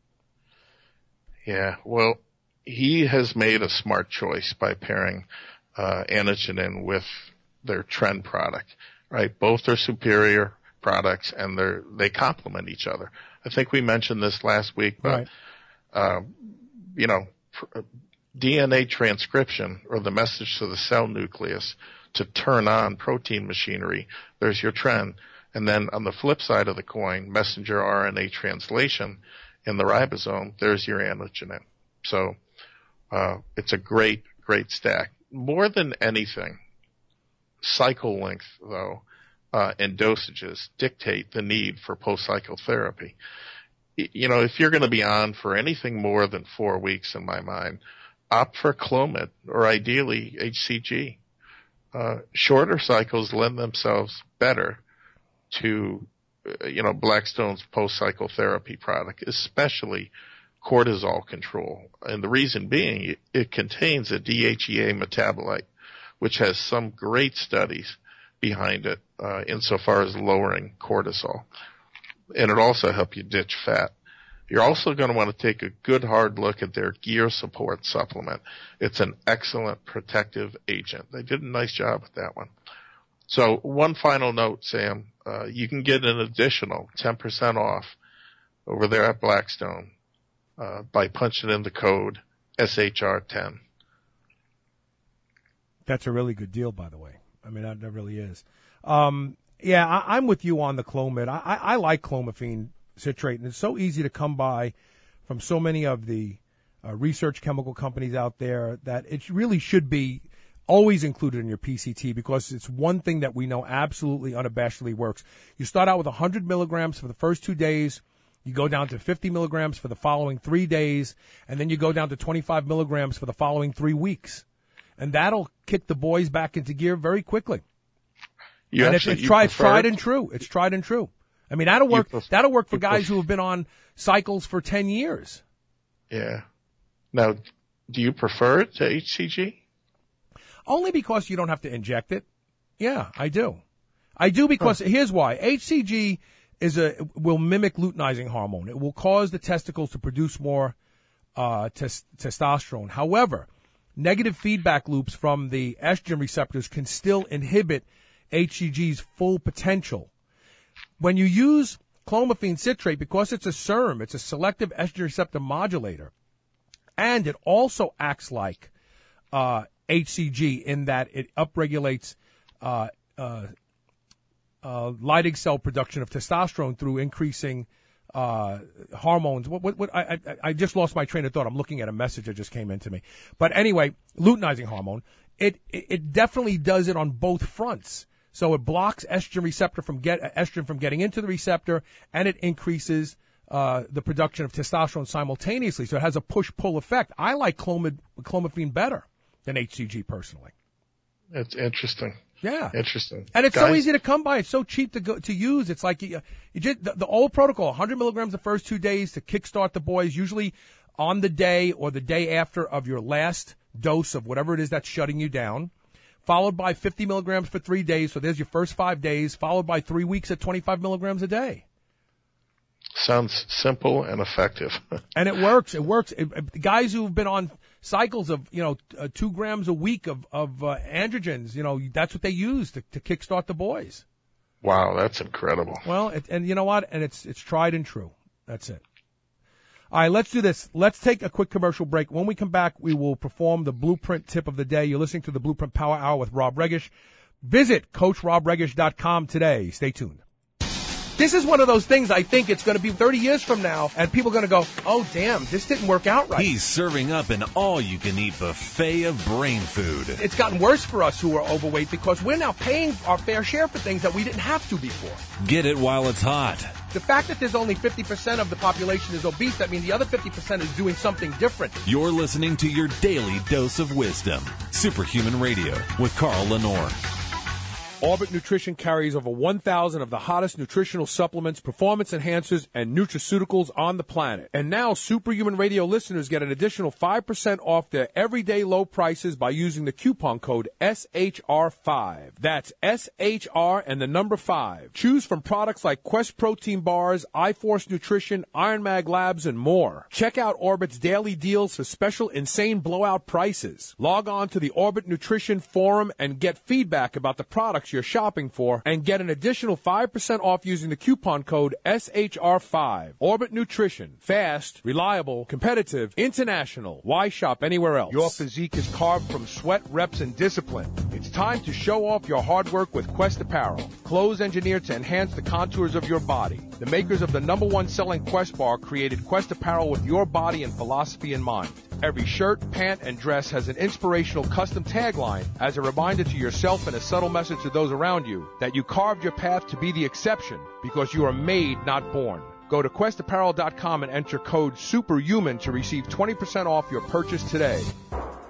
S3: Yeah, well, he has made a smart choice by pairing uh, Anogenin with their Trend product, right? Both are superior products, and they're they complement each other. I think we mentioned this last week, but
S2: right.
S3: uh, you know, pr- D N A transcription, or the message to the cell nucleus to turn on protein machinery, there's your Trend. And then on the flip side of the coin, messenger R N A translation in the ribosome, there's your Anogenin. So uh, it's a great, great stack. More than anything, cycle length, though, Uh, and dosages dictate the need for post-cycle therapy. You know, if you're going to be on for anything more than four weeks, in my mind, opt for Clomid, or ideally H C G. uh, shorter cycles lend themselves better to, uh, you know, Blackstone's post-cycle therapy product, especially cortisol control. And the reason being, it, it contains a D H E A metabolite, which has some great studies behind it, uh, insofar as lowering cortisol. And it also helps you ditch fat. You're also going to want to take a good hard look at their gear support supplement. It's an excellent protective agent. They did a nice job with that one. So one final note, Sam, uh, you can get an additional ten percent off over there at Blackstone, uh, by punching in the code S H R ten.
S2: That's a really good deal, by the way. I mean, that, that really is. Um, yeah, I, I'm with you on the Clomid. I, I, I like clomiphene citrate, and it's so easy to come by from so many of the uh, research chemical companies out there that it really should be always included in your P C T, because it's one thing that we know absolutely unabashedly works. You start out with one hundred milligrams for the first two days. You go down to fifty milligrams for the following three days, and then you go down to twenty-five milligrams for the following three weeks. And that'll kick the boys back into gear very quickly.
S3: You
S2: and
S3: actually,
S2: it's, it's, tried, it's
S3: prefer-
S2: tried and true. It's tried and true. I mean, that'll work.
S3: pref-
S2: that'll work for guys
S3: pref-
S2: who have been on cycles for ten years.
S3: Yeah. Now, do you prefer it to H C G?
S2: Only because you don't have to inject it. Yeah, I do. I do because huh. here's why. H C G is a will mimic luteinizing hormone. It will cause the testicles to produce more uh, tes- testosterone. However, negative feedback loops from the estrogen receptors can still inhibit H C G's full potential. When you use clomiphene citrate, because it's a S E R M, it's a selective estrogen receptor modulator, and it also acts like uh, H C G in that it upregulates uh, uh, uh, Leydig cell production of testosterone through increasing uh, hormones. What, what, what, I, I, I just lost my train of thought. I'm looking at a message that just came into me. But anyway, luteinizing hormone, it, it, it definitely does it on both fronts. So it blocks estrogen receptor from get estrogen from getting into the receptor, and it increases uh, the production of testosterone simultaneously. So it has a push-pull effect. I like clomid, clomiphene better than H C G personally.
S3: It's interesting.
S2: Yeah,
S3: interesting.
S2: And it's
S3: Guys?
S2: so easy to come by. It's so cheap to go to use. It's like you, you just, the, the old protocol: one hundred milligrams the first two days to kickstart the boys. Usually on the day or the day after of your last dose of whatever it is that's shutting you down. Followed by fifty milligrams for three days. So there's your first five days, followed by three weeks at twenty-five milligrams a day.
S3: Sounds simple and effective.
S2: And it works. It works. It, it, guys who've been on cycles of, you know, uh, two grams a week of, of uh, androgens, you know, that's what they use to, to kickstart the boys.
S3: Wow, that's incredible.
S2: Well, it, and you know what? And it's it's tried and true. That's it. All right, let's do this. Let's take a quick commercial break. When we come back, we will perform the Blueprint tip of the day. You're listening to the Blueprint Power Hour with Rob Regish. Visit Coach Rob Regish dot com today. Stay tuned. This is one of those things I think it's going to be thirty years from now, and people are going to go, oh, damn, this didn't work out right.
S4: He's serving up an all-you-can-eat buffet of brain food.
S2: It's gotten worse for us who are overweight because we're now paying our fair share for things that we didn't have to before.
S4: Get it while it's hot.
S2: The fact that there's only fifty percent of the population is obese, that means the other fifty percent is doing something different.
S4: You're listening to your daily dose of wisdom. Superhuman Radio with Carl Lenore.
S6: Orbit Nutrition carries over one thousand of the hottest nutritional supplements, performance enhancers, and nutraceuticals on the planet. And now Superhuman Radio listeners get an additional five percent off their everyday low prices by using the coupon code S H R five. That's S H R and the number five. Choose from products like Quest Protein Bars, iForce Nutrition, Iron Mag Labs, and more. Check out Orbit's daily deals for special insane blowout prices. Log on to the Orbit Nutrition Forum and get feedback about the products you're shopping for, and get an additional five percent off using the coupon code S H R five. Orbit Nutrition. Fast, reliable, competitive, international. Why shop anywhere else? Your physique is carved from sweat, reps, and discipline. It's time to show off your hard work with Quest Apparel. Clothes engineered to enhance the contours of your body. The makers of the number one selling Quest bar created Quest Apparel with your body and philosophy in mind. Every shirt, pant, and dress has an inspirational custom tagline as a reminder to yourself and a subtle message to those around you that you carved your path to be the exception because you are made, not born. Go to quest apparel dot com and enter code SUPERHUMAN to receive twenty percent off your purchase today.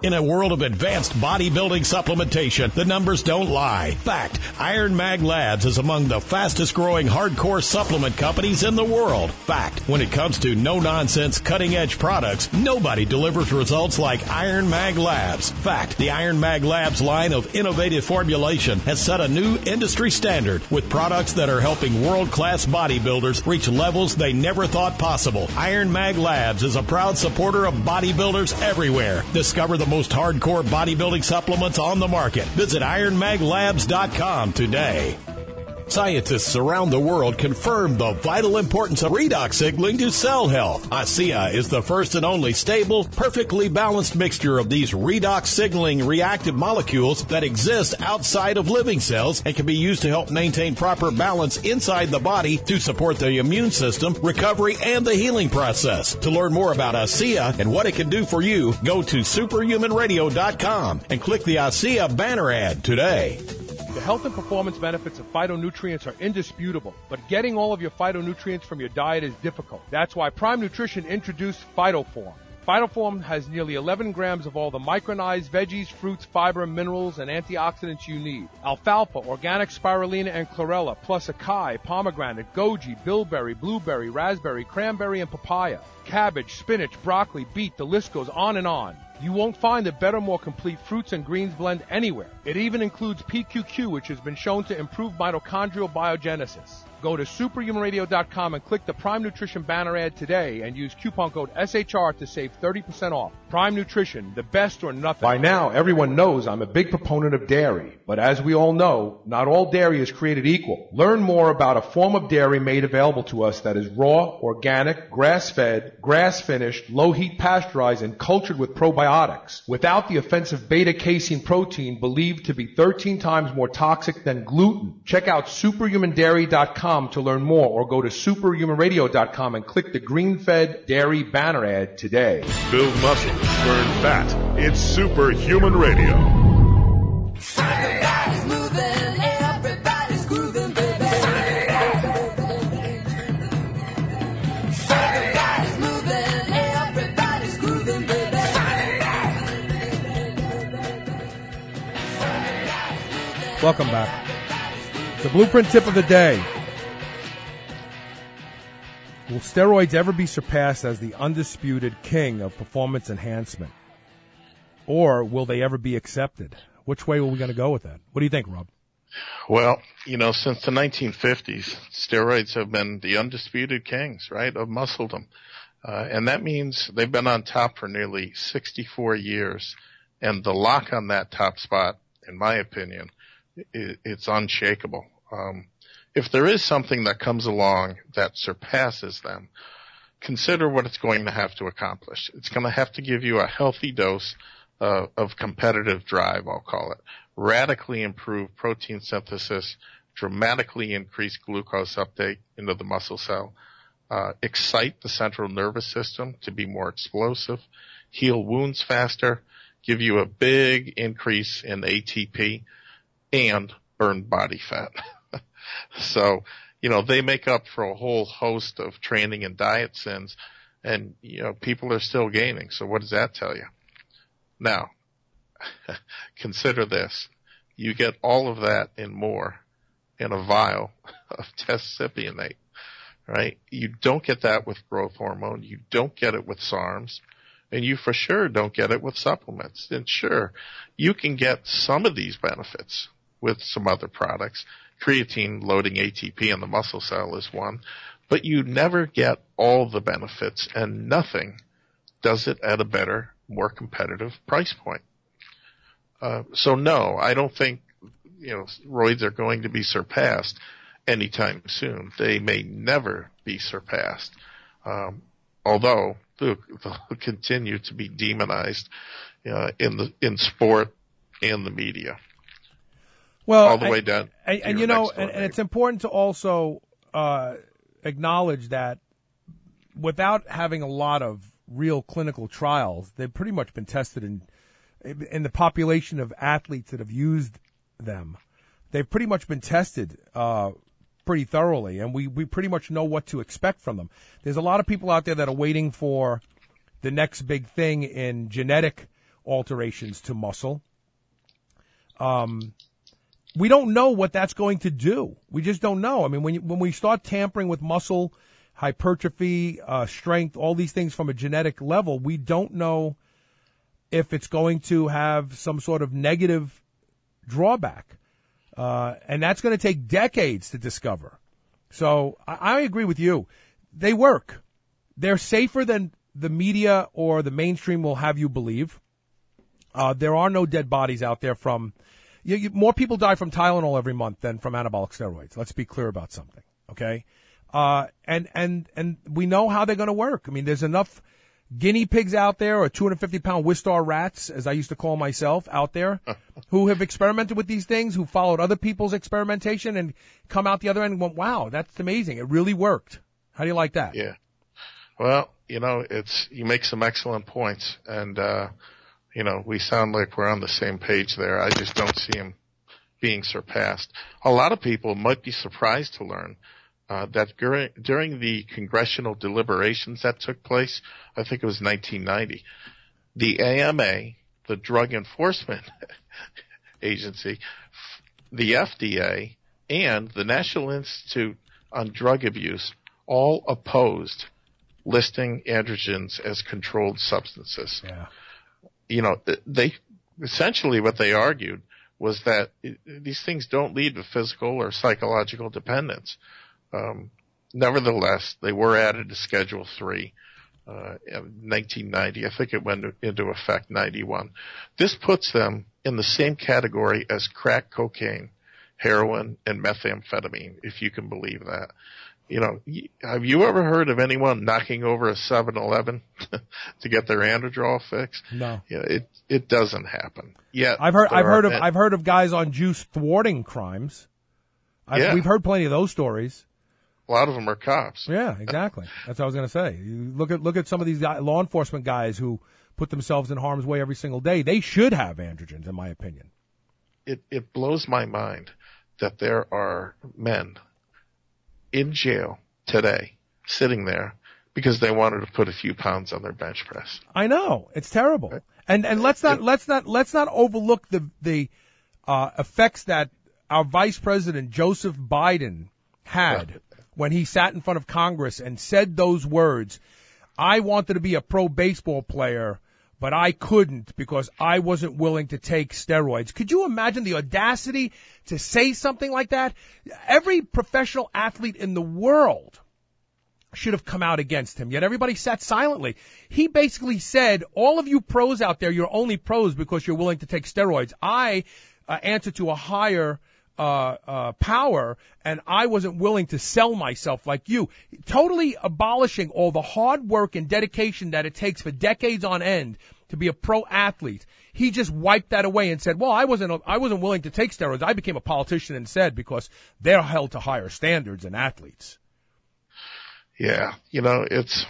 S5: In a world of advanced bodybuilding supplementation, the numbers don't lie. Fact, Iron Mag Labs is among the fastest growing hardcore supplement companies in the world. Fact, when it comes to no-nonsense, cutting-edge products, nobody delivers results like Iron Mag Labs. Fact, the Iron Mag Labs line of innovative formulation has set a new industry standard with products that are helping world-class bodybuilders reach levels they never thought possible. Iron Mag Labs is a proud supporter of bodybuilders everywhere. Discover the most hardcore bodybuilding supplements on the market. Visit iron mag labs dot com today. Scientists around the world confirm the vital importance of redox signaling to cell health. ASEA is the first and only stable, perfectly balanced mixture of these redox signaling reactive molecules that exist outside of living cells and can be used to help maintain proper balance inside the body to support the immune system, recovery, and the healing process. To learn more about ASEA and what it can do for you, go to superhuman radio dot com and click the ASEA banner ad today.
S6: The health and performance benefits of phytonutrients are indisputable, but getting all of your phytonutrients from your diet is difficult. That's why Prime Nutrition introduced PhytoForm. PhytoForm has nearly eleven grams of all the micronized veggies, fruits, fiber, minerals, and antioxidants you need. Alfalfa, organic spirulina, and chlorella, plus acai, pomegranate, goji, bilberry, blueberry, raspberry, cranberry, and papaya. Cabbage, spinach, broccoli, beet, the list goes on and on. You won't find a better, more complete fruits and greens blend anywhere. It even includes P Q Q, which has been shown to improve mitochondrial biogenesis. Go to superhuman radio dot com and click the Prime Nutrition banner ad today and use coupon code S H R to save thirty percent off. Prime Nutrition, the best or nothing.
S8: By now, everyone knows I'm a big proponent of dairy, but as we all know, not all dairy is created equal. Learn more about a form of dairy made available to us that is raw, organic, grass-fed, grass-finished, low-heat pasteurized, and cultured with probiotics, without the offensive beta-casein protein believed to be thirteen times more toxic than gluten. Check out superhuman dairy dot com to learn more, or go to superhuman radio dot com and click the green-fed dairy banner ad today.
S1: Build muscle, burn fat. It's Superhuman Radio.
S9: Everybody's moving, everybody's grooving, baby. Everybody's moving, everybody's grooving, baby.
S2: Welcome back. The blueprint tip of the day. Will steroids ever be surpassed as the undisputed king of performance enhancement? Or will they ever be accepted? Which way are we going to go with that? What do you think, Rob?
S3: Well, you know, since the nineteen fifties, steroids have been the undisputed kings, right, of muscledom. Uh, and that means they've been on top for nearly sixty-four years. And the lock on that top spot, in my opinion, it, it's unshakable. Um, If there is something that comes along that surpasses them, consider what it's going to have to accomplish. It's going to have to give you a healthy dose uh, of competitive drive, I'll call it. Radically improve protein synthesis, dramatically increase glucose uptake into the muscle cell, uh, excite the central nervous system to be more explosive, heal wounds faster, give you a big increase in A T P, and burn body fat. So, you know, they make up for a whole host of training and diet sins, and, you know, people are still gaining. So what does that tell you? Now, consider this. You get all of that and more in a vial of tescipionate, right? You don't get that with growth hormone. You don't get it with SARMs. And you for sure don't get it with supplements. And sure, you can get some of these benefits with some other products. Creatine loading A T P in the muscle cell is one, but you never get all the benefits, and nothing does it at a better, more competitive price point. Uh, so no, I don't think, you know, roids are going to be surpassed anytime soon. They may never be surpassed, um, although they'll, they'll continue to be demonized uh, in the in sport and the media.
S2: Well,
S3: all the
S2: I,
S3: way down.
S2: And, and you know, and, and it's important to also uh, acknowledge that without having a lot of real clinical trials, they've pretty much been tested in in the population of athletes that have used them. They've pretty much been tested uh, pretty thoroughly, and we, we pretty much know what to expect from them. There's a lot of people out there that are waiting for the next big thing in genetic alterations to muscle. Um, we don't know what that's going to do. We just don't know. I mean, when you, when we start tampering with muscle hypertrophy, uh, strength, all these things from a genetic level, we don't know if it's going to have some sort of negative drawback. Uh, and that's going to take decades to discover. So I, I agree with you. They work. They're safer than the media or the mainstream will have you believe. Uh, there are no dead bodies out there from, you, you, more people die from Tylenol every month than from anabolic steroids. Let's be clear about something. Okay. Uh, and, and, and we know how they're going to work. I mean, there's enough guinea pigs out there, or two hundred fifty pound Wistar rats, as I used to call myself, out there, who have experimented with these things, who followed other people's experimentation and come out the other end and went, wow, that's amazing. It really worked. How do you like that?
S3: Yeah. Well, you know, it's, you make some excellent points, and, uh, you know, we sound like we're on the same page there. I just don't see him being surpassed. A lot of people might be surprised to learn Uh, that during, during the congressional deliberations that took place, I think it was nineteen ninety, the A M A, the Drug Enforcement Agency, the F D A, and the National Institute on Drug Abuse all opposed listing androgens as controlled substances.
S2: Yeah.
S3: You know, they essentially what they argued was that it, these things don't lead to physical or psychological dependence. Um, nevertheless, they were added to Schedule three, uh, in nineteen ninety. I think it went into effect ninety-one. This puts them in the same category as crack cocaine, heroin, and methamphetamine, if you can believe that. You know, have you ever heard of anyone knocking over a seven eleven to get their Androdrol fixed?
S2: No.
S3: You know, it, it doesn't happen. Yet,
S2: I've heard, I've
S3: there
S2: heard
S3: are
S2: of,
S3: men-
S2: I've heard of guys on juice thwarting crimes. I've,
S3: Yeah.
S2: We've heard plenty of those stories.
S3: A lot of them are cops.
S2: Yeah, exactly. That's what I was going to say. You look at look at some of these guy, law enforcement guys who put themselves in harm's way every single day. They should have androgens, in my opinion.
S3: It it blows my mind that there are men in jail today sitting there because they wanted to put a few pounds on their bench press.
S2: I know, it's terrible. And and let's not let's not let's not overlook the the uh, effects that our Vice President Joseph Biden had when he sat in front of Congress and said those words. I wanted to be a pro baseball player, but I couldn't because I wasn't willing to take steroids. Could you imagine the audacity to say something like that? Every professional athlete in the world should have come out against him, yet everybody sat silently. He basically said, all of you pros out there, you're only pros because you're willing to take steroids. I uh, answer to a higher Uh, uh, power, and I wasn't willing to sell myself like you. Totally abolishing all the hard work and dedication that it takes for decades on end to be a pro athlete. He just wiped that away and said, well, I wasn't, I wasn't willing to take steroids. I became a politician instead because they're held to higher standards than athletes.
S3: Yeah, you know, it's,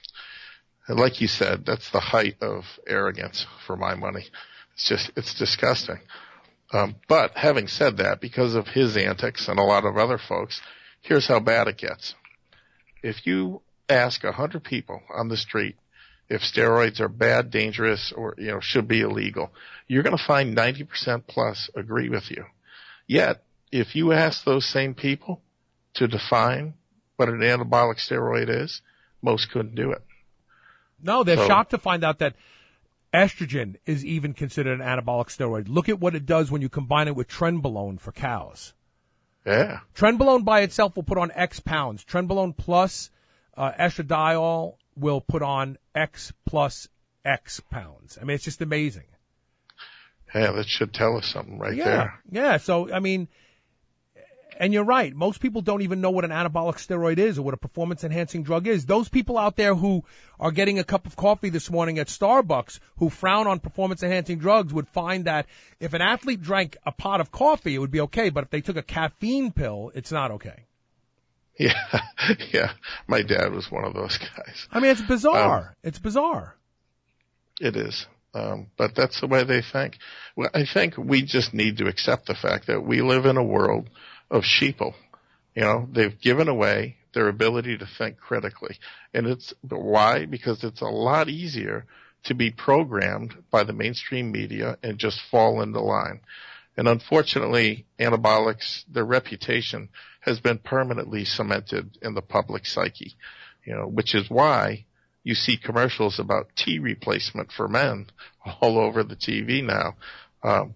S3: like you said, that's the height of arrogance for my money. It's just, it's disgusting. Um, but having said that, because of his antics and a lot of other folks, here's how bad it gets. If you ask a hundred people on the street if steroids are bad, dangerous, or, you know, should be illegal, you're going to find ninety percent plus agree with you. Yet, if you ask those same people to define what an anabolic steroid is, most couldn't do it.
S2: No, they're
S3: So-
S2: shocked to find out that estrogen is even considered an anabolic steroid. Look at what it does when you combine it with trenbolone for cows.
S3: Yeah.
S2: Trenbolone by itself will put on X pounds. Trenbolone plus uh, estradiol will put on X plus X pounds. I mean, it's just amazing.
S3: Yeah, that should tell us something right
S2: yeah.
S3: there.
S2: Yeah, so, I mean, and you're right. Most people don't even know what an anabolic steroid is or what a performance-enhancing drug is. Those people out there who are getting a cup of coffee this morning at Starbucks who frown on performance-enhancing drugs would find that if an athlete drank a pot of coffee, it would be okay. But if they took a caffeine pill, it's not okay.
S3: Yeah, yeah. My dad was one of those guys.
S2: I mean, it's bizarre.
S3: Um,
S2: it's bizarre.
S3: It is. Um, but that's the way they think. Well, I think we just need to accept the fact that we live in a world of sheeple. You know, they've given away their ability to think critically. And it's why? Because it's a lot easier to be programmed by the mainstream media and just fall into line. And unfortunately, anabolics, their reputation has been permanently cemented in the public psyche, you know, which is why you see commercials about T replacement for men all over the T V now. Um,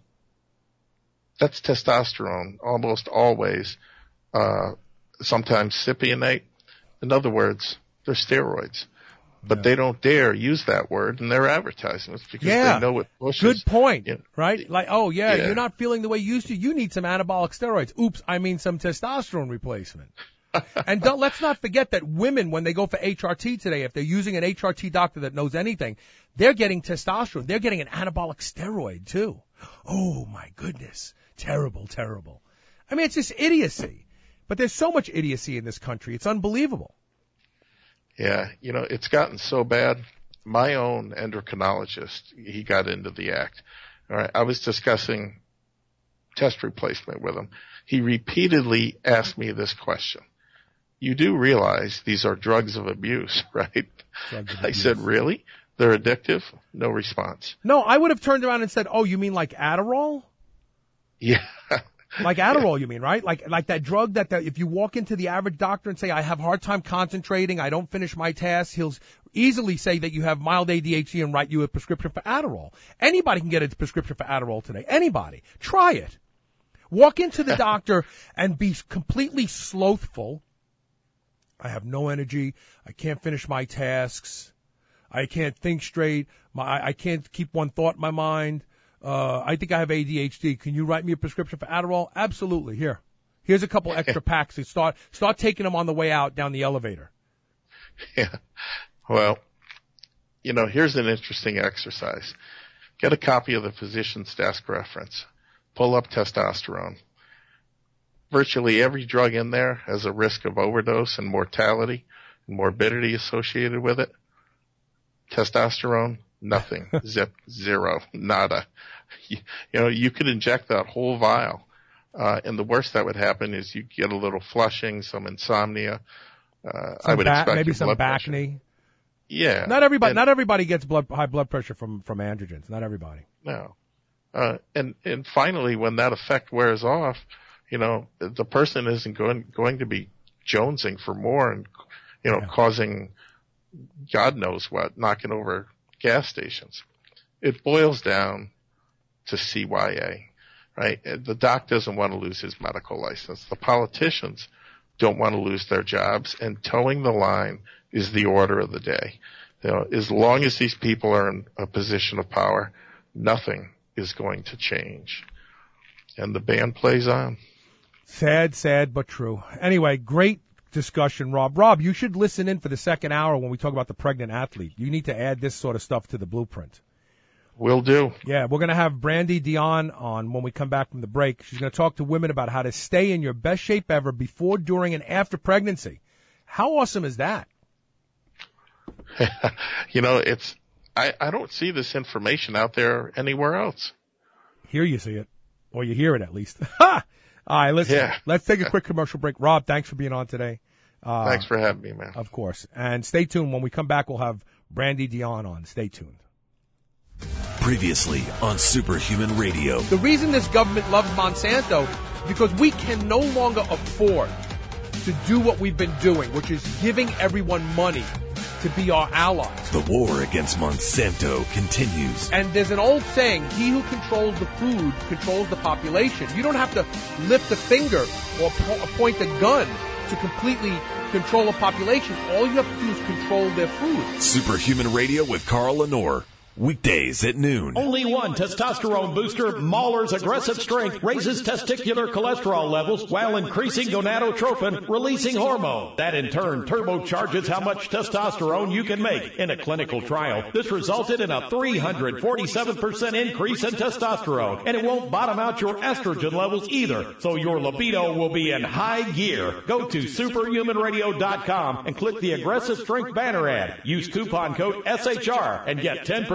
S3: that's testosterone, almost always, uh, sometimes cypionate. In other words, they're steroids. But yeah. they don't dare use that word in their advertisements because
S2: yeah.
S3: they know it pushes.
S2: Good point,
S3: you know,
S2: right? Like, oh, yeah,
S3: yeah,
S2: you're not feeling the way you used to. You need some anabolic steroids. Oops, I mean some testosterone replacement. And don't, let's not forget that women, when they go for H R T today, if they're using an H R T doctor that knows anything, they're getting testosterone. They're getting an anabolic steroid, too. Oh, my goodness. Terrible, terrible. I mean, it's just idiocy. But there's so much idiocy in this country. It's unbelievable.
S3: Yeah, you know, it's gotten so bad. My own endocrinologist, he got into the act. All right, I was discussing test replacement with him. He repeatedly asked me this question. You do realize these are drugs of abuse, right?
S2: Drugs of
S3: I
S2: abuse.
S3: said, really? They're addictive? No response.
S2: No, I would have turned around and said, oh, you mean like Adderall?
S3: Yeah.
S2: Like Adderall, you mean, right? Like like that drug that, that if you walk into the average doctor and say, I have a hard time concentrating, I don't finish my tasks, he'll easily say that you have mild A D H D and write you a prescription for Adderall. Anybody can get a prescription for Adderall today. Anybody. Try it. Walk into the doctor and be completely slothful. I have no energy. I can't finish my tasks. I can't think straight. My, I can't keep one thought in my mind. Uh, I think I have A D H D. Can you write me a prescription for Adderall? Absolutely. Here. Here's a couple extra packs. To start, start taking them on the way out down the elevator.
S3: Yeah. Well, you know, here's an interesting exercise. Get a copy of the physician's desk reference. Pull up testosterone. Virtually every drug in there has a risk of overdose and mortality and morbidity associated with it. Testosterone, nothing. Zip, zero, nada. You, you know, you could inject that whole vial. Uh, and the worst that would happen is you get a little flushing, some insomnia. Uh, I would
S2: ba-
S3: expect
S2: maybe
S3: your
S2: some
S3: blood
S2: back
S3: pressure.
S2: knee.
S3: Yeah.
S2: Not everybody,
S3: and,
S2: not everybody gets blood, high blood pressure from, from androgens. Not everybody.
S3: No. Uh, and, and finally, when that effect wears off, you know, the person isn't going, going to be jonesing for more and, you know,
S2: Yeah.
S3: causing God knows what, knocking over gas stations. It boils down to C Y A, right? The doc doesn't want to lose his medical license. The politicians don't want to lose their jobs, and towing the line is the order of the day. You know, as long as these people are in a position of power, nothing is going to change. And the band plays on.
S2: Sad, sad, but true. Anyway, great discussion, Rob. Rob, you should listen in for the second hour when we talk about the pregnant athlete. You need to add this sort of stuff to the blueprint.
S3: Will do.
S2: Yeah, we're going to have Brandy Dion on when we come back from the break. She's going to talk to women about how to stay in your best shape ever before, during, and after pregnancy. How awesome is that?
S3: You know, it's, I, I don't see this information out there anywhere else.
S2: Here you see it. Or you hear it at least. Ha! All right, listen.
S3: Yeah.
S2: Let's take a quick commercial break. Rob, thanks for being on today. Uh,
S3: Thanks for having me, man.
S2: Of course. And stay tuned. When we come back, we'll have Brandy Dion on. Stay tuned.
S4: Previously on Superhuman Radio.
S2: The reason this government loves Monsanto is because we can no longer afford to do what we've been doing, which is giving everyone money to be our allies.
S4: The war against Monsanto continues.
S2: And there's an old saying, he who controls the food controls the population. You don't have to lift a finger or po- point a gun to completely control a population. All you have to do is control their food.
S4: Superhuman Radio with Carl Lenore. Weekdays at noon.
S5: Only one testosterone booster, Mahler's Aggressive Strength, raises testicular cholesterol levels while increasing gonadotropin, releasing hormone. That in turn turbocharges how much testosterone you can make. In a clinical trial, this resulted in a three hundred forty-seven percent increase in testosterone, and it won't bottom out your estrogen levels either, so your libido will be in high gear. Go to superhuman radio dot com and click the Aggressive Strength banner ad. Use coupon code S H R and get ten percent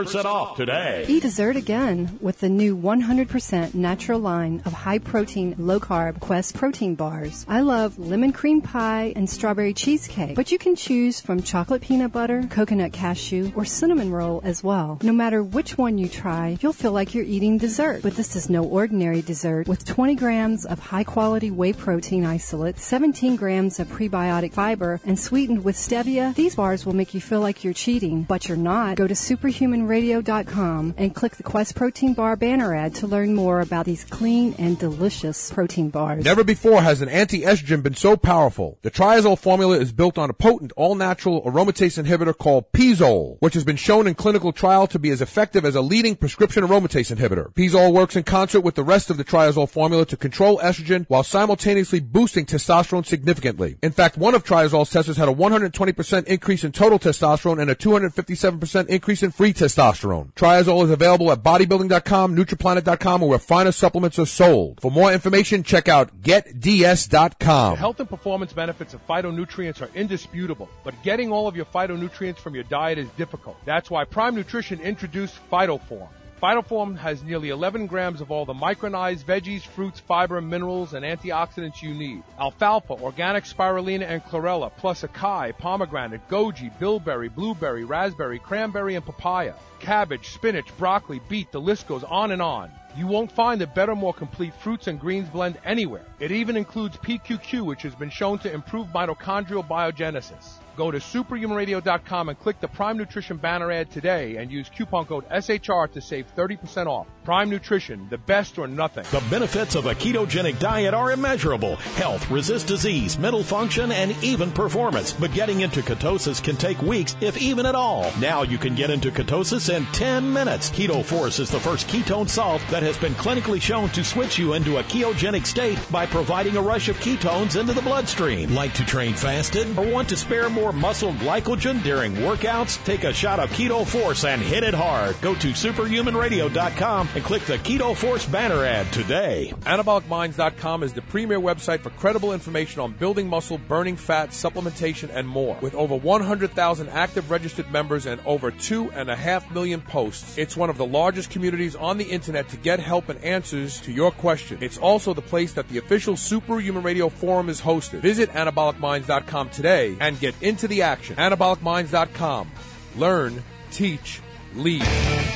S5: percent off today.
S10: Eat dessert again with the new one hundred percent natural line of high-protein, low-carb Quest protein bars. I love lemon cream pie and strawberry cheesecake, but you can choose from chocolate peanut butter, coconut cashew, or cinnamon roll as well. No matter which one you try, you'll feel like you're eating dessert. But this is no ordinary dessert. With twenty grams of high-quality whey protein isolate, seventeen grams of prebiotic fiber, and sweetened with stevia, these bars will make you feel like you're cheating, but you're not. Go to superhuman radio dot com and click the Quest Protein Bar banner ad to learn more about these clean and delicious protein bars.
S6: Never before has an anti-estrogen been so powerful. The Triazole formula is built on a potent, all-natural aromatase inhibitor called Pizole, which has been shown in clinical trial to be as effective as a leading prescription aromatase inhibitor. Pizole works in concert with the rest of the Triazole formula to control estrogen while simultaneously boosting testosterone significantly. In fact, one of Triazole's testers had a one hundred twenty percent increase in total testosterone and a two hundred fifty-seven percent increase in free testosterone. Triazole is available at bodybuilding dot com, nutriplanet dot com, or where finer supplements are sold. For more information, check out get d s dot com.
S8: The health and performance benefits of phytonutrients are indisputable, but getting all of your phytonutrients from your diet is difficult. That's why Prime Nutrition introduced Phytoform. Phytoform has nearly eleven grams of all the micronized veggies, fruits, fiber, minerals, and antioxidants you need. Alfalfa, organic spirulina, and chlorella, plus acai, pomegranate, goji, bilberry, blueberry, raspberry, cranberry, and papaya. Cabbage, spinach, broccoli, beet, the list goes on and on. You won't find a better, more complete fruits and greens blend anywhere. It even includes P Q Q, which has been shown to improve mitochondrial biogenesis. Go to superhuman radio dot com and click the Prime Nutrition banner ad today and use coupon code S H R to save thirty percent off. Prime Nutrition, the best or nothing.
S5: The benefits of a ketogenic diet are immeasurable. Health, resist disease, mental function, and even performance. But getting into ketosis can take weeks, if even at all. Now you can get into ketosis in ten minutes. Keto Force is the first ketone salt that has been clinically shown to switch you into a ketogenic state by providing a rush of ketones into the bloodstream. Like to train fasted or want to spare more muscle glycogen during workouts? Take a shot of Keto Force and hit it hard. Go to superhuman radio dot com and click the Keto Force banner ad today.
S6: anabolic minds dot com is the premier website for credible information on building muscle, burning fat, supplementation, and more. With over one hundred thousand active registered members and over two and a half million posts, it's one of the largest communities on the internet to get help and answers to your question. It's also the place that the official Superhuman Radio forum is hosted. Visit anabolic minds dot com today and get into the action. anabolic minds dot com. Learn, teach, lead.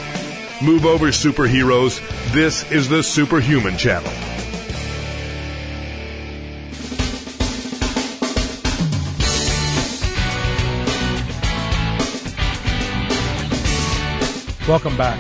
S1: Move over, superheroes. This is the Superhuman Channel.
S2: Welcome back.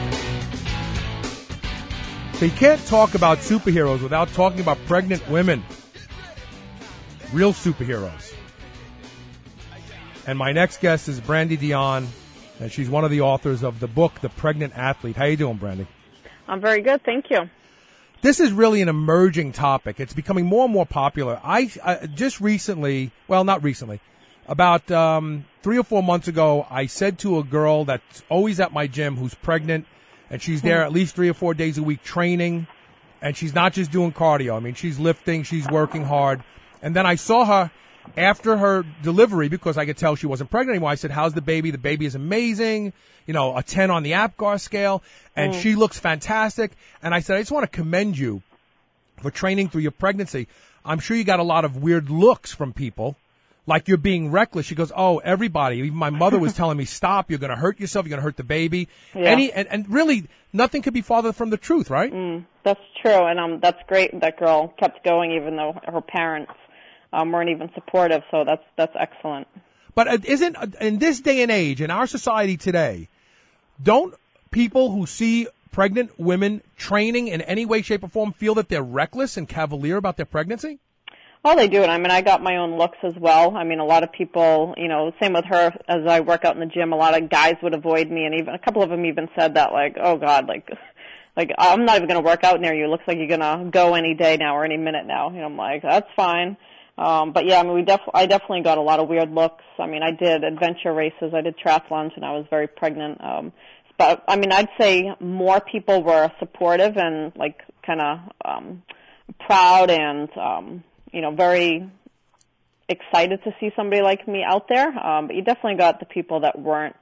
S2: So you can't talk about superheroes without talking about pregnant women. Real superheroes. And my next guest is Brandy Dion, and she's one of the authors of the book, The Pregnant Athlete. How you doing, Brandy?
S11: I'm very good, thank you.
S2: This is really an emerging topic. It's becoming more and more popular. I, I just recently, well, not recently, about um, three or four months ago, I said to a girl that's always at my gym who's pregnant, and she's there at least three or four days a week training, and she's not just doing cardio. I mean, she's lifting, she's working hard. And then I saw her after her delivery, because I could tell she wasn't pregnant anymore. I said, how's the baby? The baby is amazing. You know, a ten on the APGAR scale, and mm. she looks fantastic. And I said, I just want to commend you for training through your pregnancy. I'm sure you got a lot of weird looks from people, like you're being reckless. She goes, oh, everybody, even my mother was telling me, stop, you're going to hurt yourself, you're going to hurt the baby. Yeah. Any, and, and really, nothing could be farther from the truth, right?
S11: Mm, that's true, and um, that's great that girl kept going even though her parents um, weren't even supportive, so that's that's excellent.
S2: But isn't, in this day and age, in our society today, don't people who see pregnant women training in any way, shape, or form feel that they're reckless and cavalier about their pregnancy?
S11: Oh, they do. And I mean, I got my own looks as well. I mean, a lot of people, you know, same with her, as I work out in the gym, a lot of guys would avoid me, and even a couple of them even said that, like, oh, God, like, like I'm not even going to work out near you. It looks like you're going to go any day now or any minute now. And I'm like, that's fine. Um, but, yeah, I mean, we def- I definitely got a lot of weird looks. I mean, I did adventure races. I did triathlons when I was very pregnant. Um, but, I mean, I'd say more people were supportive and, like, kind of um, proud and, um, you know, very excited to see somebody like me out there. Um, but you definitely got the people that weren't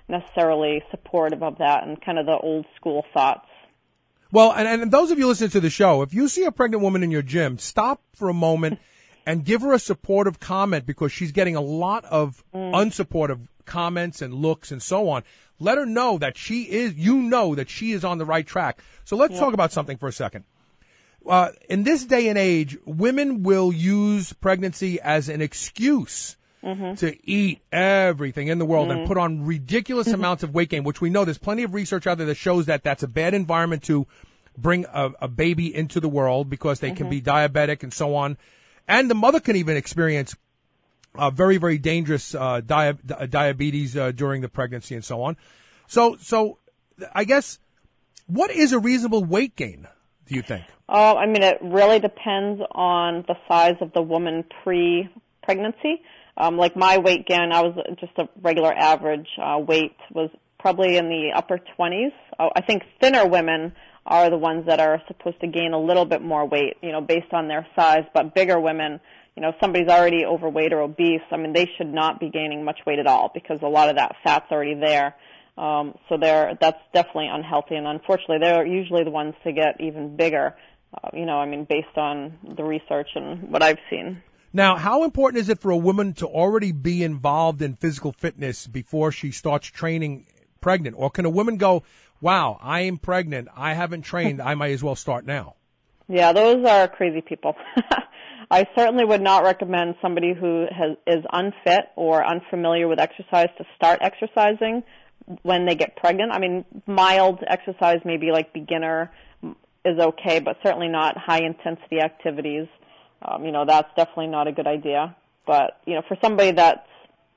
S11: necessarily supportive of that and kind of the old school thoughts.
S2: Well, and, and those of you listening to the show, if you see a pregnant woman in your gym, stop for a moment and give her a supportive comment because she's getting a lot of mm. unsupportive comments and looks and so on. Let her know that she is, you know that she is on the right track. So let's yep. talk about something for a second. Uh, in this day and age, women will use pregnancy as an excuse mm-hmm. to eat everything in the world mm. and put on ridiculous mm-hmm. amounts of weight gain, which we know there's plenty of research out there that shows that that's a bad environment to bring a, a baby into the world because they mm-hmm. can be diabetic and so on. And the mother can even experience uh, very, very dangerous uh, dia- diabetes uh, during the pregnancy and so on. So, so I guess, what is a reasonable weight gain, do you think?
S11: Oh, I mean, it really depends on the size of the woman pre-pregnancy. Um, like my weight gain, I was just a regular average uh, weight, was probably in the upper twenties. Oh, I think thinner women are the ones that are supposed to gain a little bit more weight, you know, based on their size. But bigger women, you know, if somebody's already overweight or obese, I mean, they should not be gaining much weight at all because a lot of that fat's already there. Um, so they're, that's definitely unhealthy. And unfortunately, they're usually the ones to get even bigger, uh, you know, I mean, based on the research and what I've seen.
S2: Now, how important is it for a woman to already be involved in physical fitness before she starts training pregnant? Or can a woman go, wow, I am pregnant, I haven't trained, I might as well start now?
S11: Yeah, those are crazy people. I certainly would not recommend somebody who has, is unfit or unfamiliar with exercise to start exercising when they get pregnant. I mean, mild exercise, maybe like beginner, is okay, but certainly not high-intensity activities. Um, you know, that's definitely not a good idea. But, you know, for somebody that's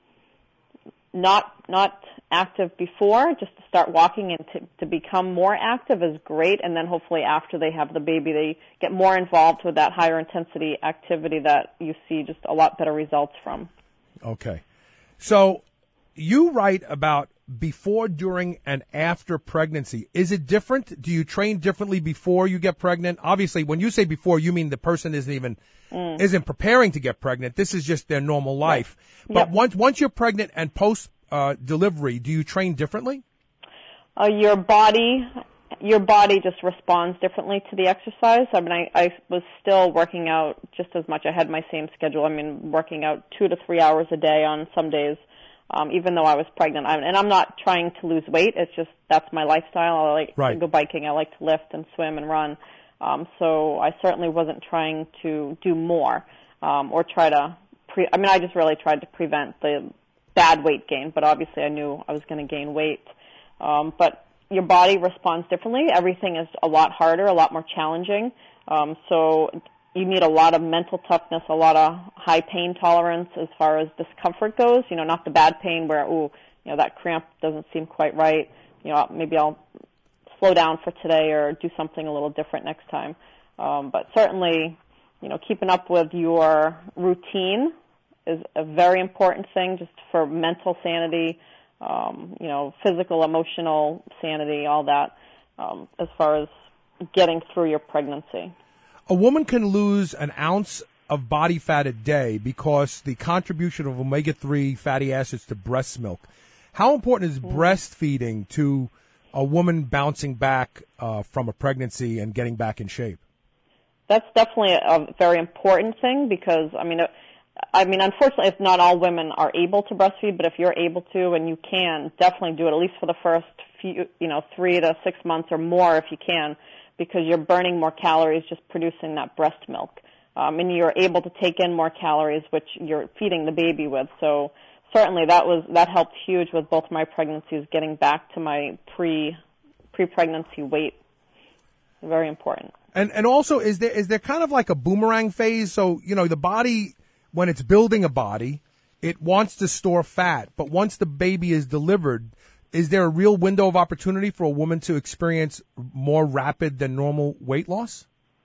S11: not not active before, just to start walking and to, to become more active is great. And then hopefully after they have the baby, they get more involved with that higher intensity activity that you see just a lot better results from.
S2: Okay. So you write about before, during, and after pregnancy. Is it different? Do you train differently before you get pregnant? Obviously, when you say before, you mean the person isn't even mm. isn't preparing to get pregnant. This is just their normal life. Right. But yep. once once you're pregnant and post uh, delivery, do you train differently?
S11: Uh, your body, your body just responds differently to the exercise. I mean, I, I was still working out just as much. I had my same schedule. I mean, working out two to three hours a day on some days. Um, even though I was pregnant. I, and I'm not trying to lose weight. It's just that's my lifestyle. I like
S2: right.
S11: to go biking. I like to lift and swim and run. Um, so I certainly wasn't trying to do more um, or try to pre- – I mean, I just really tried to prevent the bad weight gain, but obviously I knew I was going to gain weight. Um, but your body responds differently. Everything is a lot harder, a lot more challenging. Um, so – you need a lot of mental toughness, a lot of high pain tolerance as far as discomfort goes. You know, not the bad pain where, ooh, you know, that cramp doesn't seem quite right. You know, maybe I'll slow down for today or do something a little different next time. Um, but certainly, you know, keeping up with your routine is a very important thing just for mental sanity, um, you know, physical, emotional sanity, all that, um, as far as getting through your pregnancy.
S2: A woman can lose an ounce of body fat a day because the contribution of omega three fatty acids to breast milk. How important is breastfeeding to a woman bouncing back uh, from a pregnancy and getting back in shape?
S11: That's definitely a very important thing because, I mean, I mean, unfortunately, if not all women are able to breastfeed, but if you're able to and you can, definitely do it at least for the first few, you know, three to six months or more if you can, because you're burning more calories just producing that breast milk. Um, and you're able to take in more calories, which you're feeding the baby with. So certainly that was that helped huge with both my pregnancies, getting back to my pre, pre-pregnancy weight. Very important.
S2: And and also, is there is there kind of like a boomerang phase? So, you know, the body, when it's building a body, it wants to store fat. But once the baby is delivered, is there a real window of opportunity for a woman to experience more rapid than normal weight loss?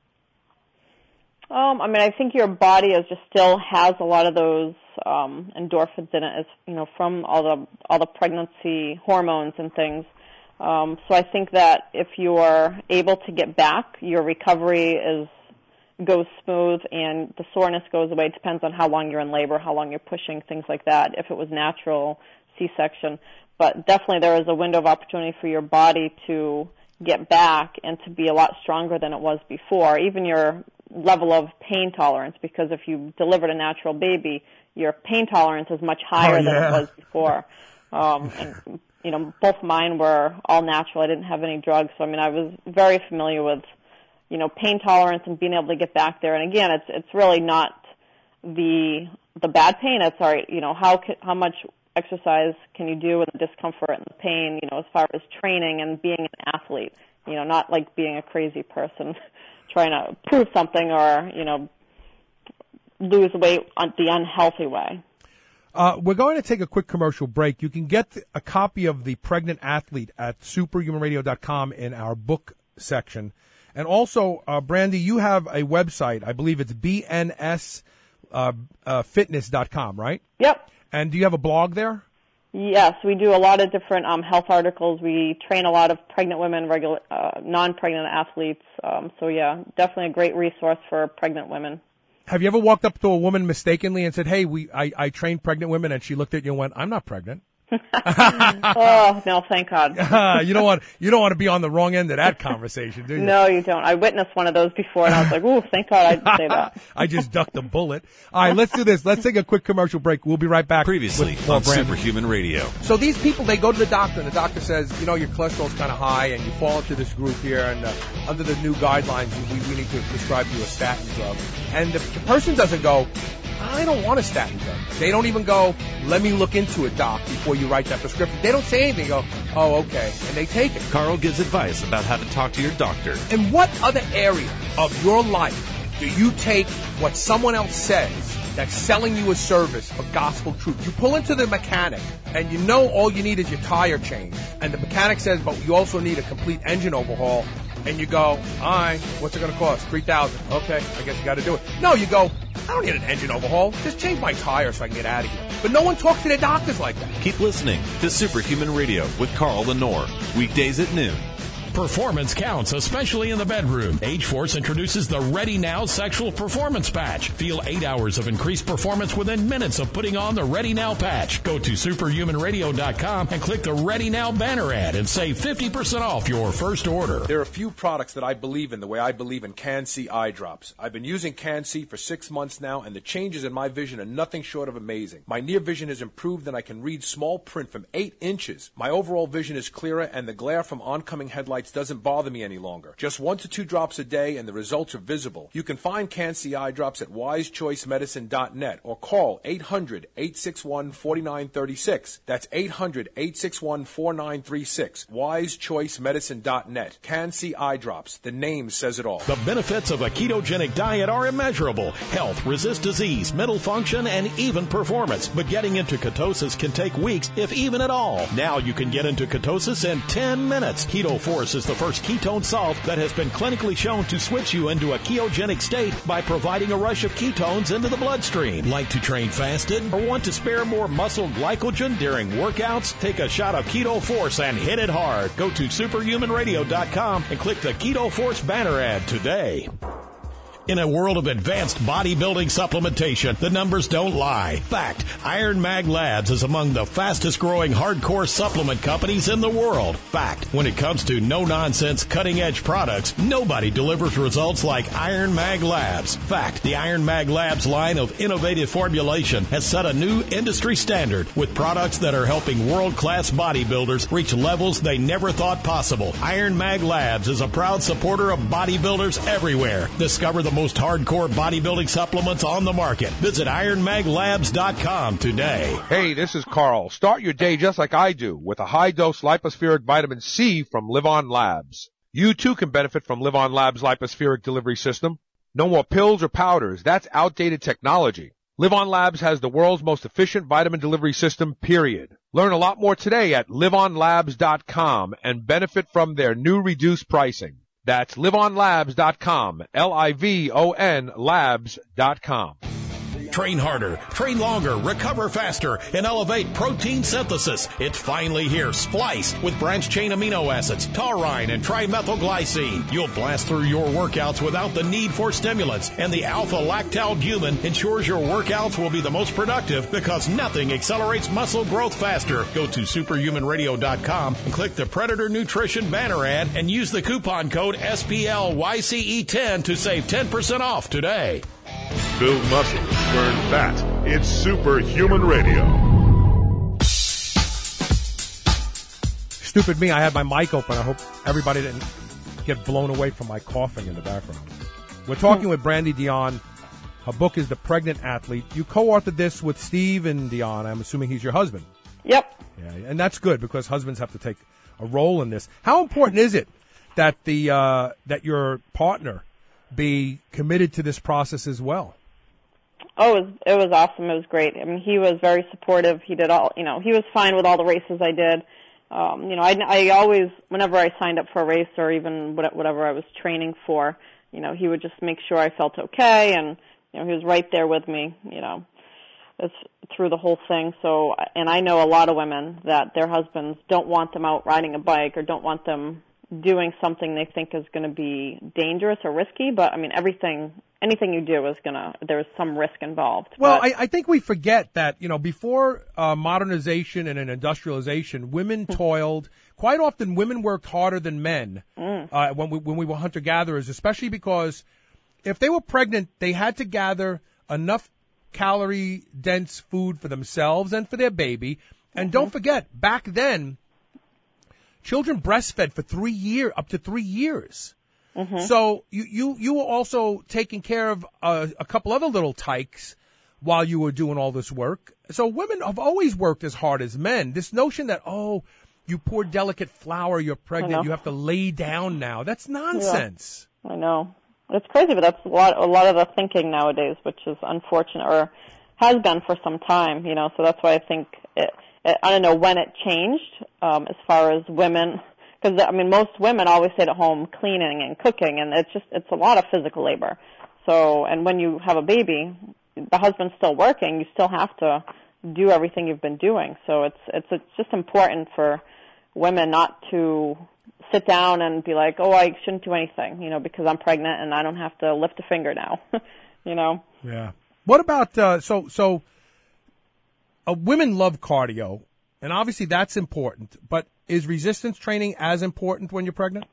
S11: Um, I mean, I think your body is just still has a lot of those um, endorphins in it, as, you know, from all the all the pregnancy hormones and things. Um, so I think that if you are able to get back, your recovery is goes smooth and the soreness goes away. It depends on how long you're in labor, how long you're pushing, things like that. If it was natural C-section. but definitely there is a window of opportunity for your body to get back and to be a lot stronger than it was before. Even your level of pain tolerance, because if you delivered a natural baby, your pain tolerance is much higher
S2: Oh, yeah.
S11: than it was before. Um, and, you know, both mine were all natural. I didn't have any drugs. So, I mean, I was very familiar with, you know, pain tolerance and being able to get back there. And again, it's it's really not the the bad pain. It's, all right, you know, how ca- how much exercise can you do with the discomfort and the pain, you know, as far as training and being an athlete, you know, not like being a crazy person trying to prove something or, you know, lose weight on the unhealthy way.
S2: Uh, we're going to take a quick commercial break. You can get a copy of The Pregnant Athlete at superhuman radio dot com in our book section. And also, uh, Brandy, you have a website. I believe it's B N S uh, uh, fitness dot com, right?
S11: Yep.
S2: And do you have a blog there?
S11: Yes, we do a lot of different um, health articles. We train a lot of pregnant women, regular, uh, non-pregnant athletes. Um, so, yeah, definitely a great resource for pregnant women.
S2: Have you ever walked up to a woman mistakenly and said, hey, we I, I train pregnant women, and she looked at you and went, I'm not pregnant?
S11: Oh, no, thank God.
S2: you don't want you don't want to be on the wrong end of that conversation, do you?
S11: No, you don't. I witnessed one of those before, and I was like, ooh, thank God I didn't say that.
S2: I just ducked a bullet. All right, let's do this. Let's take a quick commercial break. We'll be right back.
S4: Previously
S2: with more
S4: on
S2: Brandon.
S4: Superhuman Radio.
S2: So these people, they go to the doctor, and the doctor says, you know, your cholesterol's kind of high, and you fall into this group here, and uh, under the new guidelines, we, we need to prescribe you a statin drug. And the, the person doesn't go, I don't want a statin drug. They don't even go, let me look into it, doc, before you write that prescription. They don't say anything. They go, oh, okay, and they take it.
S4: Carl gives advice about how to talk to your doctor.
S2: In what other area of your life do you take what someone else says that's selling you a service for gospel truth? You pull into the mechanic, and you know all you need is your tire change. And the mechanic says, but you also need a complete engine overhaul. And you go, all right, what's it going to cost? three thousand dollars. Okay, I guess you got to do it. No, you go, I don't need an engine overhaul. Just change my tire so I can get out of here. But no one talks to their doctors like that.
S4: Keep listening to Superhuman Radio with Carl Lenore. Weekdays at noon.
S5: Performance counts, especially in the bedroom. H-Force introduces the Ready Now Sexual Performance Patch. Feel eight hours of increased performance within minutes of putting on the Ready Now patch. Go to superhuman radio dot com and click the Ready Now banner ad and save fifty percent off your first order.
S8: There are a few products that I believe in the way I believe in Can-C eye drops. I've been using Can-C for six months now, and the changes in my vision are nothing short of amazing. My near vision has improved, and I can read small print from eight inches. My overall vision is clearer, and the glare from oncoming headlights doesn't bother me any longer. Just one to two drops a day, and the results are visible. You can find Can-C eye drops at wise choice medicine dot net or call eight hundred, eight six one, four nine three six. That's eight hundred, eight six one, four nine three six. wise choice medicine dot net. Can-C eye drops. The name says it all.
S5: The benefits of a ketogenic diet are immeasurable. Health, resist disease, mental function, and even performance. But getting into ketosis can take weeks, if even at all. Now you can get into ketosis in ten minutes. Keto Force is the first ketone salt that has been clinically shown to switch you into a ketogenic state by providing a rush of ketones into the bloodstream. Like to train fasted or want to spare more muscle glycogen during workouts? Take a shot of Keto Force and hit it hard. Go to superhuman radio dot com and click the Keto Force banner ad today. In a world of advanced bodybuilding supplementation, the numbers don't lie. Fact, Iron Mag Labs is among the fastest growing hardcore supplement companies in the world. Fact, when it comes to no-nonsense, cutting-edge products, nobody delivers results like Iron Mag Labs. Fact, the Iron Mag Labs line of innovative formulation has set a new industry standard with products that are helping world-class bodybuilders reach levels they never thought possible. Iron Mag Labs is a proud supporter of bodybuilders everywhere. Discover the most hardcore bodybuilding supplements on the market. Visit iron mag labs dot com today.
S6: Hey, this is Carl. Start your day just like I do with a high-dose lipospheric vitamin C from Live On Labs. You too can benefit from Live On Labs' lipospheric delivery system. No more pills or powders. That's outdated technology. Live On Labs has the world's most efficient vitamin delivery system, period. Learn a lot more today at live on labs dot com and benefit from their new reduced pricing. That's live on labs dot com, L I V O N labs dot com.
S5: Train harder, train longer, recover faster, and elevate protein synthesis. It's finally here. Splice with branched-chain amino acids, taurine, and trimethylglycine. You'll blast through your workouts without the need for stimulants, and the alpha-lactalbumin ensures your workouts will be the most productive because nothing accelerates muscle growth faster. Go to superhuman radio dot com and click the Predator Nutrition banner ad and use the coupon code S P L Y C E ten to save ten percent off today.
S1: Build muscle, burn fat. It's Superhuman Radio.
S2: Stupid me, I had my mic open. I hope everybody didn't get blown away from my coughing in the background. We're talking with Brandy Dion. Her book is The Pregnant Athlete. You co-authored this with Steve and Dion. I'm assuming he's your husband.
S11: Yep.
S2: Yeah, and that's good because husbands have to take a role in this. How important is it that the uh, that your partner be committed to this process as well?
S11: Oh, it was, it was awesome. It was great. I mean, he was very supportive. He did all, you know, he was fine with all the races I did. Um, you know, I, I always, whenever I signed up for a race or even whatever I was training for, you know, he would just make sure I felt okay, and, you know, he was right there with me, you know, it's through the whole thing. So, and I know a lot of women that their husbands don't want them out riding a bike or don't want them doing something they think is going to be dangerous or risky, but I mean, everything, anything you do is going to, there's some risk involved.
S2: Well,
S11: but,
S2: I, I think we forget that, you know, before uh, modernization and an industrialization, women toiled. Quite often, women worked harder than men mm. uh, when we when we were hunter-gatherers, especially because if they were pregnant, they had to gather enough calorie-dense food for themselves and for their baby. And mm-hmm. don't forget, back then, children breastfed for three years, up to three years. Mm-hmm. So you, you, you were also taking care of uh, a couple other little tykes while you were doing all this work. So women have always worked as hard as men. This notion that, oh, you poor delicate flower, you're pregnant, you have to lay down now. That's nonsense.
S11: Yeah, I know. It's crazy, but that's a lot, a lot of the thinking nowadays, which is unfortunate, or has been for some time, you know, so that's why I think it, it I don't know when it changed um, as far as women, because, I mean, most women always sit at home cleaning and cooking, and it's just, it's a lot of physical labor. So, and when you have a baby, the husband's still working, you still have to do everything you've been doing. So it's, it's, it's just important for women not to sit down and be like, oh, I shouldn't do anything, you know, because I'm pregnant and I don't have to lift a finger now, you know?
S2: Yeah. What about, uh, so, so, uh, women love cardio, and obviously that's important, but is resistance training as important when you're pregnant?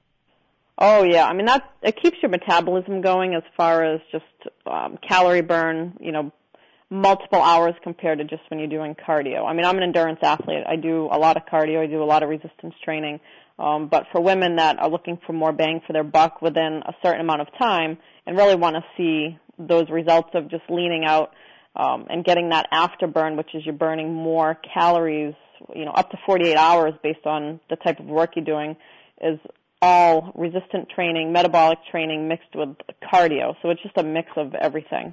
S11: Oh, yeah. I mean, that, it keeps your metabolism going as far as just um, calorie burn, you know, multiple hours compared to just when you're doing cardio. I mean, I'm an endurance athlete. I do a lot of cardio. I do a lot of resistance training. Um, but for women that are looking for more bang for their buck within a certain amount of time and really want to see those results of just leaning out um, and getting that afterburn, which is you're burning more calories, you know, up to forty-eight hours based on the type of work you're doing, is all resistant training, metabolic training mixed with cardio. So it's just a mix of everything.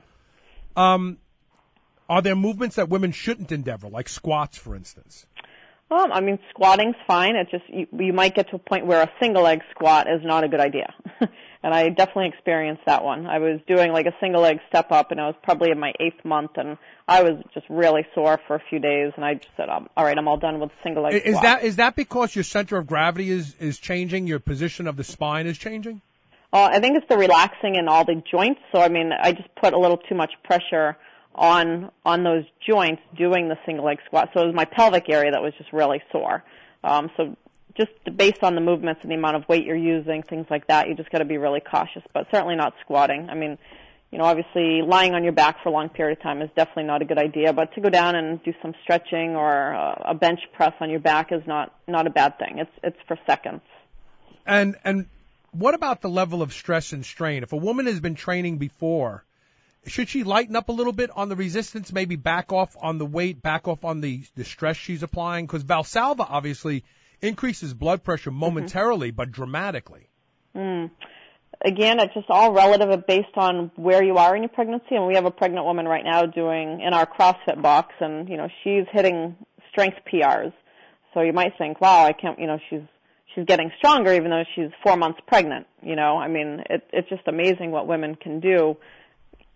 S2: Um, are there movements that women shouldn't endeavor, like squats, for instance?
S11: Um, I mean, squatting's fine. It's just you, you might get to a point where a single leg squat is not a good idea. And I definitely experienced that one. I was doing like a single leg step up, and I was probably in my eighth month, and I was just really sore for a few days, and I just said, um, all right, I'm all done with single leg
S2: Is
S11: squat.
S2: that is that because your center of gravity is, is changing, your position of the spine is changing?
S11: Uh, I think it's the relaxing in all the joints. So, I mean, I just put a little too much pressure on on those joints doing the single leg squat. So it was my pelvic area that was just really sore. Um, so just based on the movements and the amount of weight you're using, things like that, you just got to be really cautious, but certainly not squatting. I mean, you know, obviously lying on your back for a long period of time is definitely not a good idea, but to go down and do some stretching or a bench press on your back is not, not a bad thing. It's it's for seconds.
S2: And and what about the level of stress and strain? If a woman has been training before, should she lighten up a little bit on the resistance, maybe back off on the weight, back off on the, the stress she's applying? Because Valsalva obviously increases blood pressure momentarily, mm-hmm. but dramatically.
S11: Mm. Again, it's just all relative based on where you are in your pregnancy. And we have a pregnant woman right now doing in our CrossFit box, and, you know, she's hitting strength P Rs. So you might think, wow, I can't, you know, she's she's getting stronger even though she's four months pregnant. You know, I mean, it, it's just amazing what women can do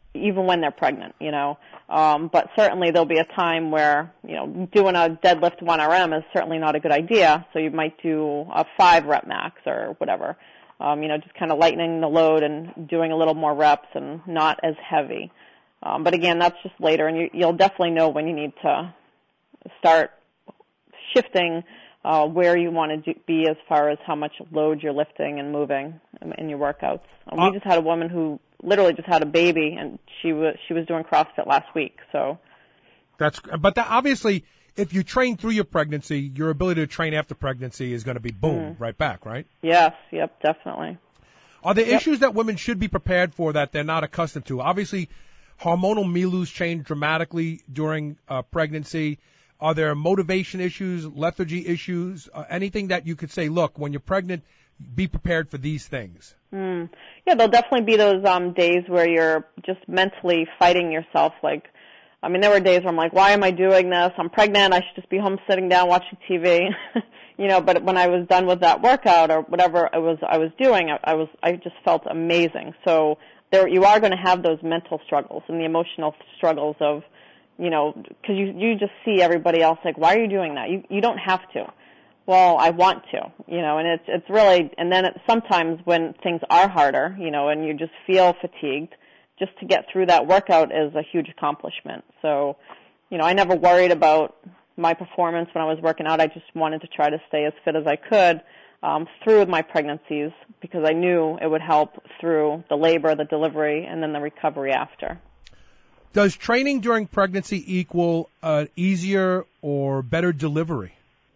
S11: even when they're pregnant, you know. Um, but certainly there'll be a time where, you know, doing a deadlift one R M is certainly not a good idea. So you might do a five rep max or whatever. Um, you know, just kind of lightening the load and doing a little more reps and not as heavy. Um, but again, that's just later, and you, you'll definitely know when you need to start shifting uh, where you want to do, be as far as how much load you're lifting and moving in, in your workouts. Um, we just had a woman who literally just had a baby, and she was she was doing CrossFit last week. So
S2: that's but that, obviously, if you train through your pregnancy, your ability to train after pregnancy is going to be boom
S11: mm.
S2: right back, right?
S11: Yes. Yep. Definitely.
S2: Are there
S11: yep.
S2: issues that women should be prepared for that they're not accustomed to? Obviously, hormonal milus change dramatically during uh, pregnancy. Are there motivation issues, lethargy issues, uh, anything that you could say, look, when you're pregnant, be prepared for these things?
S11: Mm. Yeah, there'll definitely be those um, days where you're just mentally fighting yourself. Like, I mean, there were days where I'm like, why am I doing this? I'm pregnant. I should just be home sitting down watching T V. You know, but when I was done with that workout or whatever it was I was doing, I, I was I just felt amazing. So there, you are going to have those mental struggles and the emotional struggles of, you know, because you you just see everybody else like, why are you doing that? You you don't have to. Well, I want to, you know, and it's it's really, and then it, sometimes when things are harder, you know, and you just feel fatigued, just to get through that workout is a huge accomplishment. So, you know, I never worried about my performance when I was working out. I just wanted to try to stay as fit as I could um, through my pregnancies because I knew it would help through the labor, the delivery, and then the recovery after.
S2: Does training during pregnancy equal uh, easier or better delivery?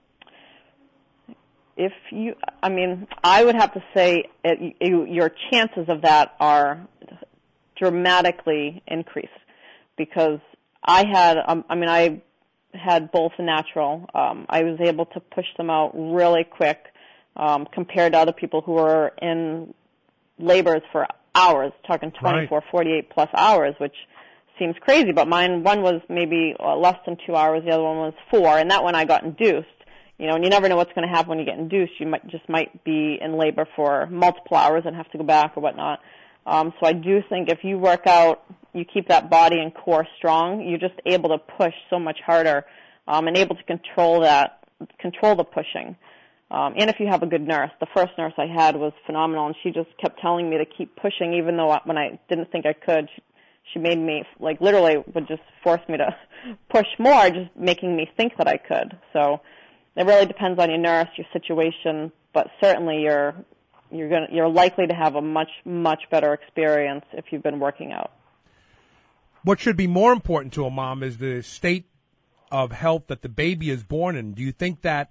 S11: If you, I mean, I would have to say it, you, your chances of that are dramatically increased because I had, um, I mean, I had both natural. Um, I was able to push them out really quick um, compared to other people who were in labors for hours, talking twenty-four, right. forty-eight plus hours, which seems crazy, but mine, one was maybe uh, less than two hours, the other one was four, and that one I got induced. You know, and you never know what's going to happen when you get induced. You might just might be in labor for multiple hours and have to go back or whatnot. Um, so I do think if you work out, you keep that body and core strong, you're just able to push so much harder um, and able to control that, control the pushing. Um, and if you have a good nurse, the first nurse I had was phenomenal, and she just kept telling me to keep pushing, even though I, when I didn't think I could. She, she made me, like, literally would just force me to push more, just making me think that I could. So it really depends on your nurse, your situation, but certainly you're you're going you're likely to have a much much better experience if you've been working out.
S2: What should be more important to a mom is the state of health that the baby is born in. Do you think that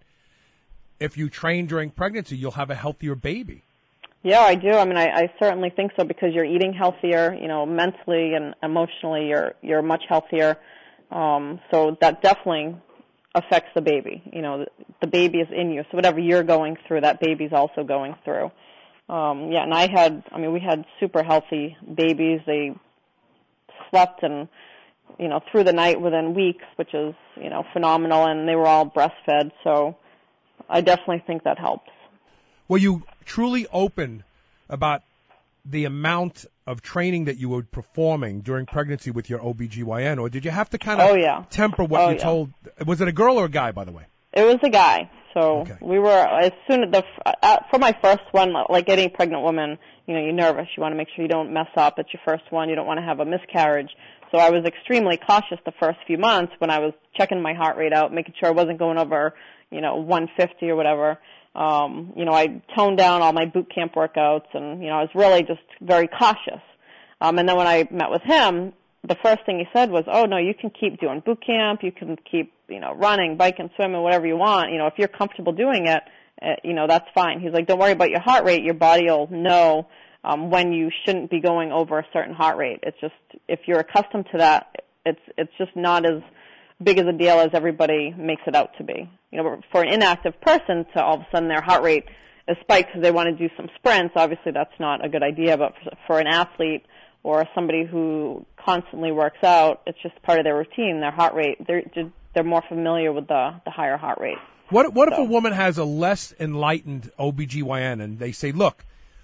S2: if you train during pregnancy, you'll have a healthier baby?
S11: Yeah, I do. I mean, I, I certainly think so because you're eating healthier. You know, mentally and emotionally, you're you're much healthier. Um, so that definitely affects the baby. You know, the, the baby is in you. So whatever you're going through, that baby's also going through. Um, yeah, and I had, I mean, we had super healthy babies. They slept and, you know, through the night within weeks, which is, you know, phenomenal, and they were all breastfed. So I definitely think that helps.
S2: Were you truly open about the amount of training that you were performing during pregnancy with your O B G Y N, or did you have to kind of
S11: oh, yeah.
S2: temper what
S11: oh,
S2: you
S11: yeah.
S2: told? Was it a girl or a guy, by the way?
S11: It was a guy. So
S2: okay.
S11: we were, as soon as the, uh, for my first one, like any pregnant woman, you know, you're nervous. You want to make sure you don't mess up. It's your first one. You don't want to have a miscarriage. So I was extremely cautious the first few months when I was checking my heart rate out, making sure I wasn't going over, you know, one fifty or whatever. Um, you know, I toned down all my boot camp workouts, and, you know, I was really just very cautious. Um, and then when I met with him, the first thing he said was, oh, no, you can keep doing boot camp. You can keep, you know, running, biking, swimming, whatever you want. You know, if you're comfortable doing it, uh, you know, that's fine. He's like, don't worry about your heart rate. Your body will know um, when you shouldn't be going over a certain heart rate. It's just, if you're accustomed to that, it's it's just not as big as a deal as everybody makes it out to be. You know, for an inactive person to all of a sudden their heart rate is spiked because they want to do some sprints, obviously that's not a good idea. But for, for an athlete or somebody who constantly works out, it's just part of their routine. Their heart rate, they're they're more familiar with the, the higher heart rate.
S2: What what so. if
S11: So.
S2: a woman has a less enlightened O B G Y N and they say, look,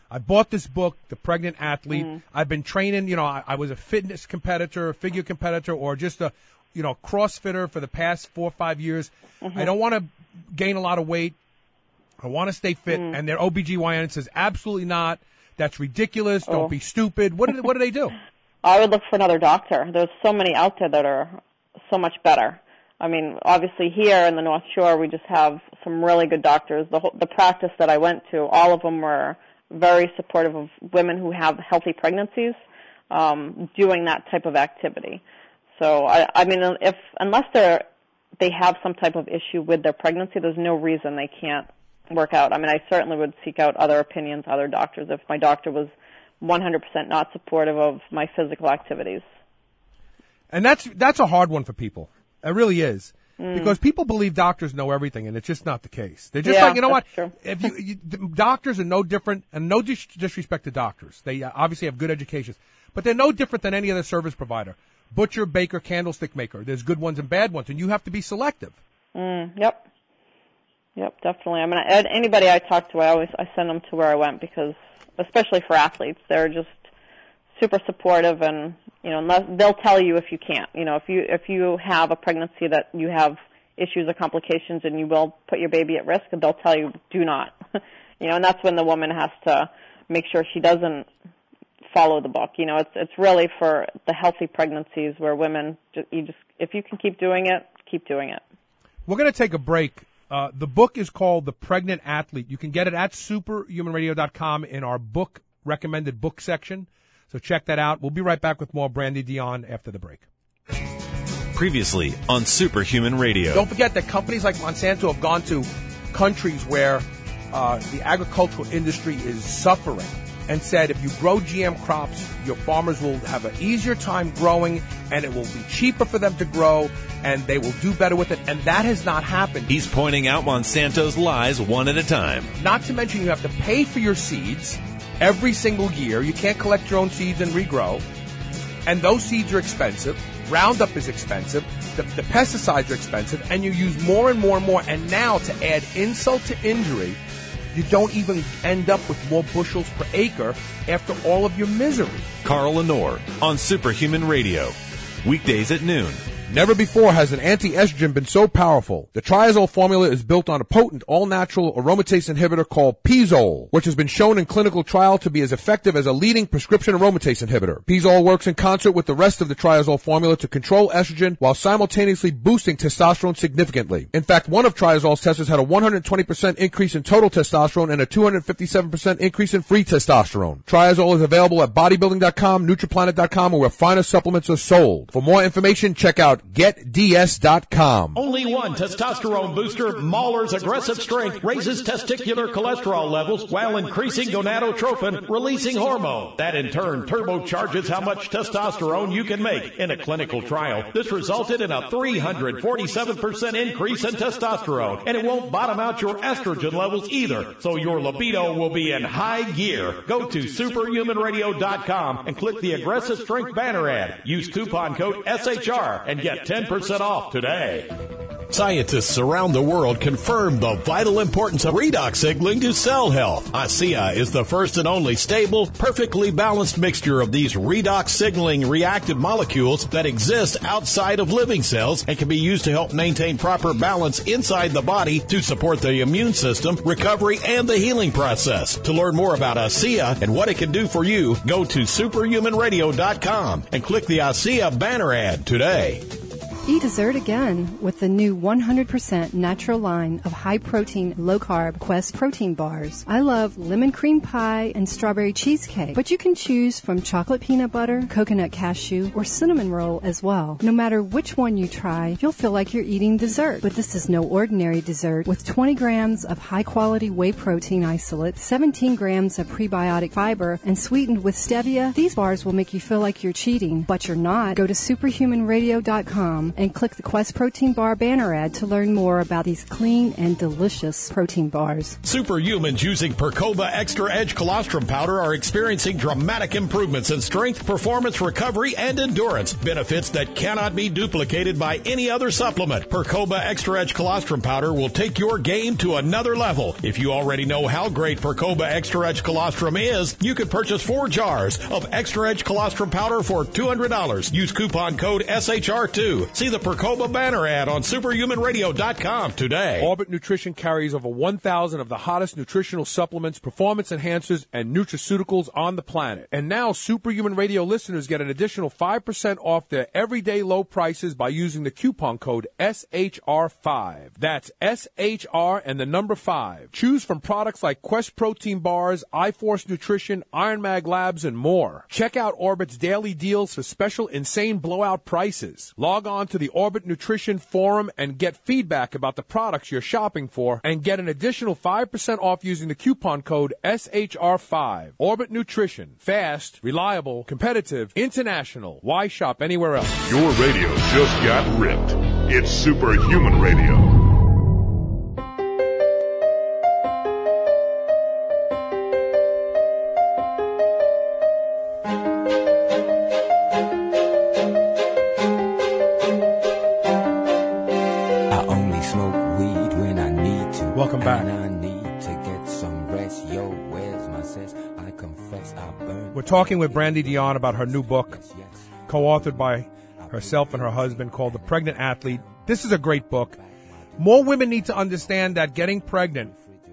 S2: I bought this book, The Pregnant Athlete.
S11: Mm.
S2: I've been training, you know, I, I was a fitness competitor, a figure competitor, or just a, you know, CrossFitter for the past four or five years.
S11: Mm-hmm.
S2: I don't want to gain a lot of weight. I want to stay fit.
S11: Mm.
S2: And their O B G Y N says, absolutely not. That's ridiculous.
S11: Oh.
S2: Don't be stupid. What do, what do they do?
S11: I would look for another doctor. There's so many out there that are so much better. I mean, obviously here in the North Shore, we just have some really good doctors. The whole, the practice that I went to, all of them were very supportive of women who have healthy pregnancies, um, doing that type of activity. So, I, I mean, if unless they're they have some type of issue with their pregnancy, there's no reason they can't work out. I mean, I certainly would seek out other opinions, other doctors, if my doctor was one hundred percent not supportive of my physical activities.
S2: And that's that's a hard one for people. It really is.
S11: Mm.
S2: Because people believe doctors know everything, and it's just not the case. They're just
S11: Yeah,
S2: like, you know what?
S11: that's true.
S2: If you, you, the doctors are no different, and no dis- disrespect to doctors. They uh, obviously have good educations, but they're no different than any other service provider. Butcher, baker, candlestick maker. There's good ones and bad ones, and you have to be selective.
S11: Mm, yep. Yep, definitely. I mean, I, anybody I talk to, I always I send them to where I went because, especially for athletes, they're just super supportive, and you know, unless, they'll tell you if you can't. You know, if you if you have a pregnancy that you have issues or complications, and you will put your baby at risk, they'll tell you do not. You know, and that's when the woman has to make sure she doesn't follow the book. You know, it's it's really for the healthy pregnancies where women just, you just if you can keep doing it, keep doing it.
S2: We're going to take a break. Uh, the book is called The Pregnant Athlete. You can get it at superhuman radio dot com in our book recommended book section. So check that out. We'll be right back with more Brandy Dion after the break.
S4: Previously on Superhuman Radio.
S2: Don't forget that companies like Monsanto have gone to countries where uh, the agricultural industry is suffering and said if you grow G M crops, your farmers will have an easier time growing, and it will be cheaper for them to grow, and they will do better with it. And that has not happened.
S4: He's pointing out Monsanto's lies one at a time.
S2: Not to mention you have to pay for your seeds every single year. You can't collect your own seeds and regrow. And those seeds are expensive. Roundup is expensive. The, the pesticides are expensive. And you use more and more and more. And now, to add insult to injury, you don't even end up with more bushels per acre after all of your misery.
S4: Carl Lenore on Superhuman Radio. Weekdays at noon.
S6: Never before has an anti-estrogen been so powerful. The Triazole formula is built on a potent, all-natural aromatase inhibitor called Pizole, which has been shown in clinical trial to be as effective as a leading prescription aromatase inhibitor. Pizole works in concert with the rest of the Triazole formula to control estrogen while simultaneously boosting testosterone significantly. In fact, one of Triazole's testers had a one hundred twenty percent increase in total testosterone and a two hundred fifty-seven percent increase in free testosterone. Triazole is available at bodybuilding dot com, Nutriplanet dot com, or where finer supplements are sold. For more information, check out get d s dot com.
S5: Only one testosterone booster, Mahler's Aggressive Strength, raises testicular cholesterol levels while increasing gonadotropin, releasing hormone. That in turn turbocharges how much testosterone you can make. In a clinical trial, this resulted in a three hundred forty-seven percent increase in testosterone, and it won't bottom out your estrogen levels either, so your libido will be in high gear. Go to superhuman radio dot com and click the Aggressive Strength banner ad. Use coupon code S H R and get ten percent off today. Scientists around the world confirm the vital importance of redox signaling to cell health. ASEA is the first and only stable, perfectly balanced mixture of these redox signaling reactive molecules that exist outside of living cells and can be used to help maintain proper balance inside the body to support the immune system, recovery, and the healing process. To learn more about ASEA and what it can do for you, go to superhuman radio dot com and click the ASEA banner ad today.
S10: Eat dessert again with the new one hundred percent natural line of high-protein, low-carb Quest protein bars. I love lemon cream pie and strawberry cheesecake, but you can choose from chocolate peanut butter, coconut cashew, or cinnamon roll as well. No matter which one you try, you'll feel like you're eating dessert. But this is no ordinary dessert. With twenty grams of high-quality whey protein isolate, seventeen grams of prebiotic fiber, and sweetened with stevia, these bars will make you feel like you're cheating, but you're not. Go to superhuman radio dot com and click the Quest Protein Bar banner ad to learn more about these clean and delicious protein bars.
S5: Superhumans using Percoba Extra Edge Colostrum Powder are experiencing dramatic improvements in strength, performance, recovery, and endurance. Benefits that cannot be duplicated by any other supplement. Percoba Extra Edge Colostrum Powder will take your game to another level. If you already know how great Percoba Extra Edge Colostrum is, you could purchase four jars of Extra Edge Colostrum Powder for two hundred dollars. Use coupon code S H R two. See the Percoba banner ad on superhuman radio dot com today.
S6: Orbit Nutrition carries over one thousand of the hottest nutritional supplements, performance enhancers, and nutraceuticals on the planet. And now Superhuman Radio listeners get an additional five percent off their everyday low prices by using the coupon code S H R five. That's S H R and the number five. Choose from products like Quest Protein Bars, iForce Nutrition, Iron Mag Labs, and more. Check out Orbit's daily deals for special insane blowout prices. Log on to the Orbit Nutrition forum and get feedback about the products you're shopping for and get an additional five percent off using the coupon code S H R five. Orbit Nutrition. Fast, reliable, competitive, international. Why shop anywhere else?
S1: Your radio just got ripped. It's Superhuman Radio.
S2: Welcome back. We're talking with Brandy Dion about her new book, co-authored by herself and her husband, called The Pregnant Athlete. This is a great book. More women need to understand that getting pregnant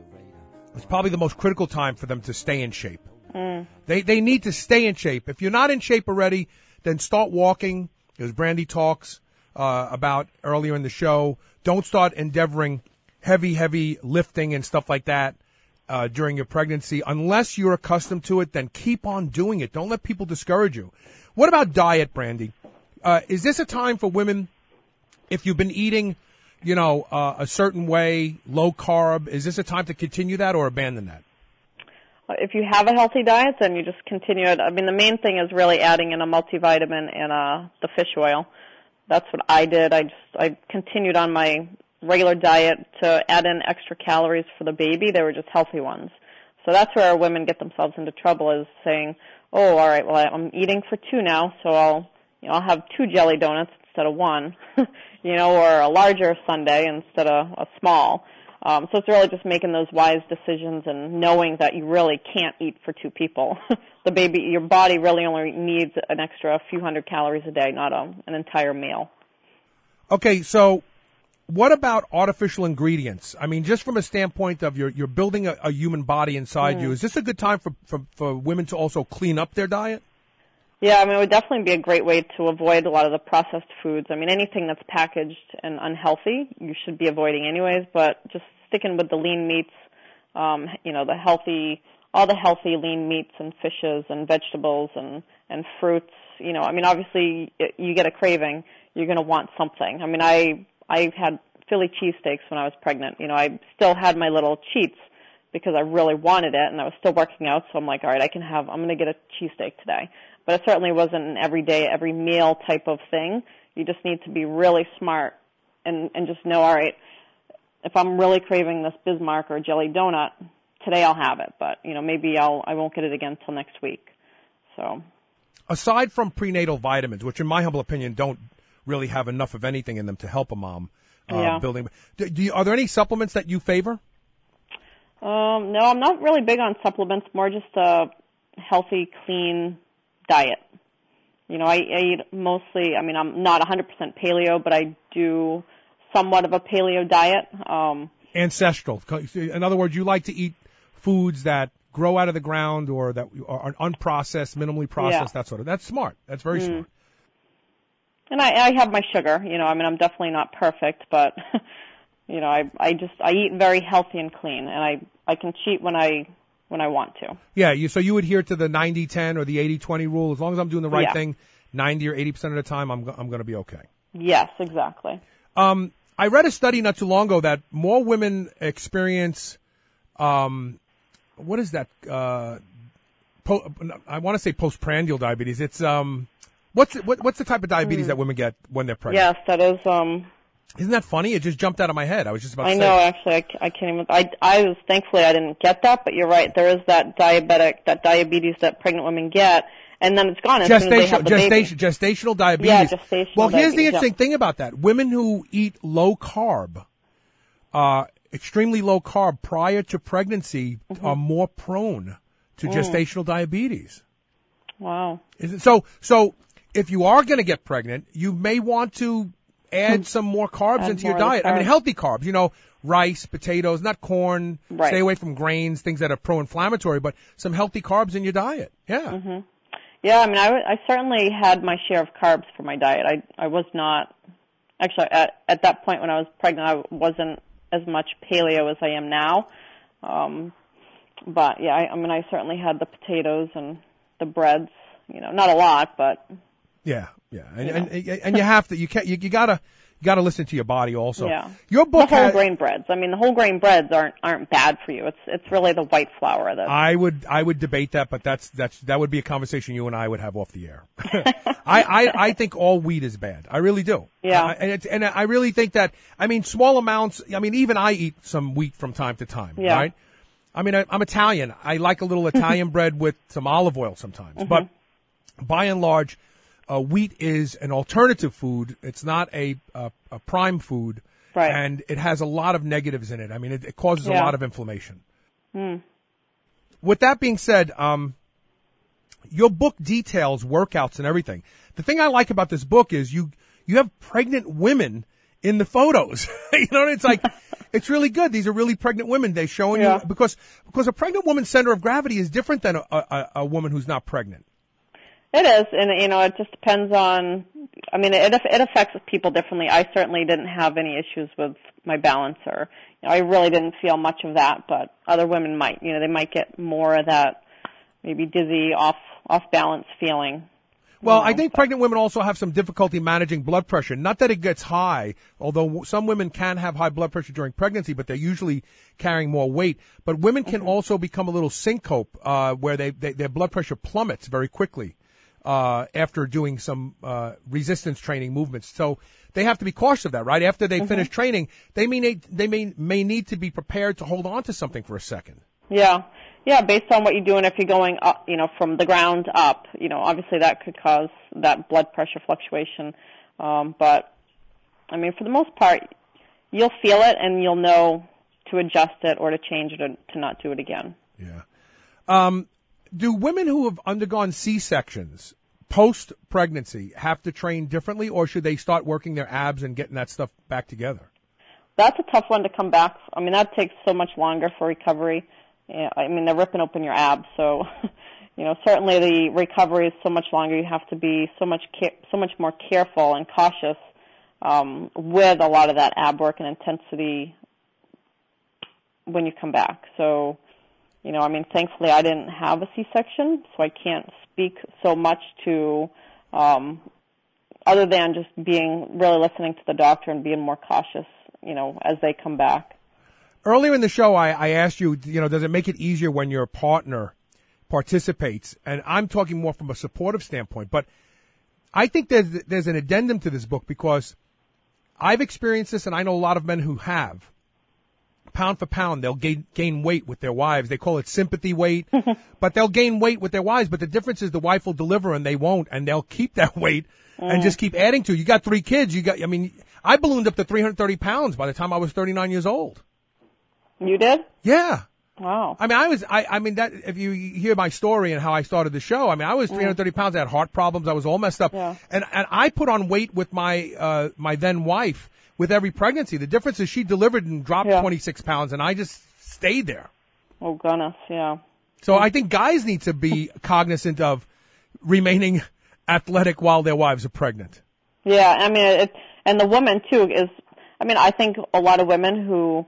S2: is probably the most critical time for them to stay in shape. Mm. They they need to stay in shape. If you're not in shape already, then start walking, as Brandy talks uh, about earlier in the show. Don't start endeavoring heavy, heavy lifting and stuff like that uh, during your pregnancy. Unless you're accustomed to it, then keep on doing it. Don't let people discourage you. What about diet, Brandy? Uh, is this a time for women, if you've been eating, you know, uh, a certain way, low carb, is this a time to continue that or abandon that?
S11: If you have a healthy diet, then you just continue it. I mean, the main thing is really adding in a multivitamin and uh, the fish oil. That's what I did. I just I continued on my regular diet to add in extra calories for the baby. They were just healthy ones. So that's where women get themselves into trouble, is saying, oh, all right, well, I'm eating for two now, so I'll, you know, I'll have two jelly donuts instead of one, you know, or a larger sundae instead of a small. Um, so it's really just making those wise decisions and knowing that you really can't eat for two people. The baby, your body really only needs an extra few hundred calories a day, not a, an entire meal.
S2: Okay, so what about artificial ingredients? I mean, just from a standpoint of you're, you're building a, a human body inside mm. you, is this a good time for, for, for women to also clean up their diet?
S11: Yeah, I mean, it would definitely be a great way to avoid a lot of the processed foods. I mean, anything that's packaged and unhealthy, you should be avoiding anyways, but just sticking with the lean meats, um, you know, the healthy, all the healthy lean meats and fishes and vegetables and, and fruits. You know, I mean, obviously, you get a craving, you're going to want something. I mean, I... I had Philly cheesesteaks when I was pregnant. You know, I still had my little cheats because I really wanted it, and I was still working out. So I'm like, all right, I can have. I'm going to get a cheesesteak today. But it certainly wasn't an everyday, every meal type of thing. You just need to be really smart and and just know, all right, if I'm really craving this Bismarck or jelly donut today, I'll have it. But you know, maybe I'll I won't get it again until next week. So,
S2: aside from prenatal vitamins, which in my humble opinion don't really have enough of anything in them to help a mom uh,
S11: yeah.
S2: building. Do, do you, are there any supplements that you favor?
S11: Um, no, I'm not really big on supplements. More just a healthy, clean diet. You know, I, I eat mostly. I mean, I'm not one hundred percent paleo, but I do somewhat of a paleo diet. Um,
S2: Ancestral. In other words, you like to eat foods that grow out of the ground or that are unprocessed, minimally processed.
S11: Yeah.
S2: That sort of. That's smart. That's very mm. smart.
S11: And I, I have my sugar, you know, I mean, I'm definitely not perfect, but, you know, I, I just, I eat very healthy and clean, and I, I can cheat when I, when I want to.
S2: Yeah, you, so you adhere to the ninety ten or the eighty twenty rule. As long as I'm doing the right
S11: yeah. thing,
S2: ninety or eighty percent of the time, I'm, I'm going to be okay.
S11: Yes, exactly.
S2: Um, I read a study not too long ago that more women experience, um, what is that, uh, po- I want to say postprandial diabetes. It's, um, What's the, what, what's the type of diabetes mm. that women get when they're pregnant?
S11: Yes, that is. Um,
S2: Isn't that funny? It just jumped out of my head. I was just about to
S11: I
S2: say.
S11: know, actually, I, I can't even. I, I was thankfully I didn't get that, but you're right. There is that diabetic, that diabetes that pregnant women get, and then it's gone as soon as they have the
S2: gestation,
S11: baby.
S2: Gestational diabetes.
S11: Yeah, gestational
S2: Well, here's the
S11: diabetes,
S2: interesting
S11: yeah.
S2: thing about that: women who eat low carb, uh, extremely low carb prior to pregnancy, mm-hmm. are more prone to mm. gestational diabetes.
S11: Wow.
S2: Is it, so, so if you are going to get pregnant, you may want to add some more carbs
S11: Add
S2: into
S11: more
S2: your diet.
S11: carbs.
S2: I mean, healthy carbs, you know, rice, potatoes, not corn.
S11: Right.
S2: Stay away from grains, things that are pro-inflammatory, but some healthy carbs in your diet. Yeah.
S11: Mm-hmm. Yeah, I mean, I, w- I certainly had my share of carbs for my diet. I I was not, actually, at, at that point when I was pregnant, I wasn't as much paleo as I am now. Um, but, yeah, I, I mean, I certainly had the potatoes and the breads, you know, not a lot, but.
S2: Yeah, yeah. And, and, and you have to, you can't, you, you gotta, you gotta listen to your body also.
S11: Yeah.
S2: Your book
S11: the whole
S2: has,
S11: grain breads. I mean, the whole grain breads aren't aren't bad for you. It's it's really the white flour that.
S2: I would I would debate that, but that's that's that would be a conversation you and I would have off the air. I, I I think all wheat is bad. I really do.
S11: Yeah.
S2: Uh, and it's, and I really think that, I mean, small amounts. I mean, even I eat some wheat from time to time.
S11: Yeah.
S2: Right. I mean, I, I'm Italian. I like a little Italian bread with some olive oil sometimes,
S11: Mm-hmm.
S2: but by and large, uh, wheat is an alternative food. It's not a a, a prime food.
S11: Right.
S2: And it has a lot of negatives in it. I mean, it, it causes
S11: Yeah.
S2: a lot of inflammation.
S11: Mm.
S2: With that being said, um, your book details workouts and everything. The thing I like about this book is you you have pregnant women in the photos. You know, it's like it's really good. These are really pregnant women. They're showing
S11: Yeah.
S2: you because because a pregnant woman's center of gravity is different than a, a, a woman who's not pregnant.
S11: It is, and you know, it just depends on. I mean, it it affects people differently. I certainly didn't have any issues with my balance, or you know, I really didn't feel much of that. But other women might. You know, they might get more of that, maybe dizzy, off off balance feeling.
S2: Well,
S11: you know,
S2: I think
S11: so.
S2: pregnant women also have some difficulty managing blood pressure. Not that it gets high, although some women can have high blood pressure during pregnancy, but they're usually carrying more weight. But women can
S11: Mm-hmm.
S2: also become a little syncope, uh, where they, they their blood pressure plummets very quickly. Uh, after doing some, uh, resistance training movements. So they have to be cautious of that, right? After they
S11: Mm-hmm.
S2: finish training, they may need, they may, may need to be prepared to hold on to something for a second.
S11: Yeah, yeah. Based on what you're doing, if you're going up, you know, from the ground up, you know, obviously that could cause that blood pressure fluctuation. Um, but I mean, for the most part, you'll feel it and you'll know to adjust it or to change it or to not do it again.
S2: Yeah. Um, do women who have undergone C-sections post-pregnancy have to train differently, or should they start working their abs and getting that stuff back together?
S11: That's a tough one to come back. I mean, that takes so much longer for recovery. Yeah, I mean, they're ripping open your abs, so you know, certainly the recovery is so much longer. You have to be so much care- so much more careful and cautious um, with a lot of that ab work and intensity when you come back. So, you know, I mean, thankfully I didn't have a C-section, so I can't speak so much to, um, other than just being, really listening to the doctor and being more cautious, you know, as they come back.
S2: Earlier in the show, I, I asked you, you know, does it make it easier when your partner participates? And I'm talking more from a supportive standpoint, but I think there's, there's an addendum to this book because I've experienced this and I know a lot of men who have. Pound for pound, they'll gain, gain weight with their wives. They call it sympathy weight, but they'll gain weight with their wives. But the difference is the wife will deliver and they won't, and they'll keep that weight mm. and just keep adding to it. You got three kids. You got, I mean, I ballooned up to three hundred thirty pounds by the time I was thirty-nine years old.
S11: You did?
S2: Yeah.
S11: Wow.
S2: I mean, I was, I, I mean, that, if you hear my story and how I started the show, I mean, I was three hundred thirty pounds. I had heart problems. I was all messed up.
S11: Yeah.
S2: And, and I put on weight with my, uh, my then wife with every pregnancy. The difference is she delivered and dropped
S11: yeah.
S2: twenty-six pounds and I just stayed there.
S11: Oh, goodness, yeah.
S2: So I think guys need to be cognizant of remaining athletic while their wives are pregnant.
S11: Yeah, I mean, it, and the woman, too, is, I mean, I think a lot of women who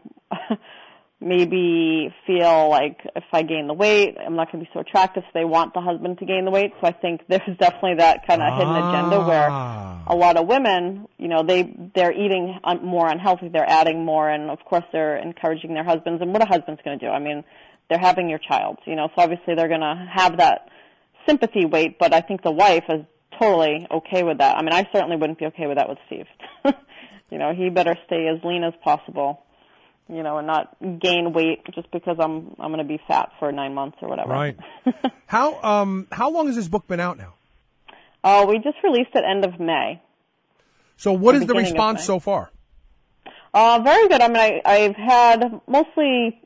S11: maybe feel like if I gain the weight, I'm not going to be so attractive, so they want the husband to gain the weight. So I think there's definitely that kind of ah. hidden agenda where a lot of women, you know, they, they're eating more unhealthy, they're adding more, and of course they're encouraging their husbands. And what a husband's going to do? I mean, they're having your child, you know, so obviously they're going to have that sympathy weight, but I think the wife is totally okay with that. I mean, I certainly wouldn't be okay with that with Steve. You know, he better stay as lean as possible, you know, and not gain weight just because I'm I'm going to be fat for nine months or whatever.
S2: Right. How um how long has this book been out now?
S11: Uh, we just released it end of May.
S2: So what is the
S11: beginning of
S2: response
S11: May.
S2: so far?
S11: Uh, very good. I mean, I, I've had mostly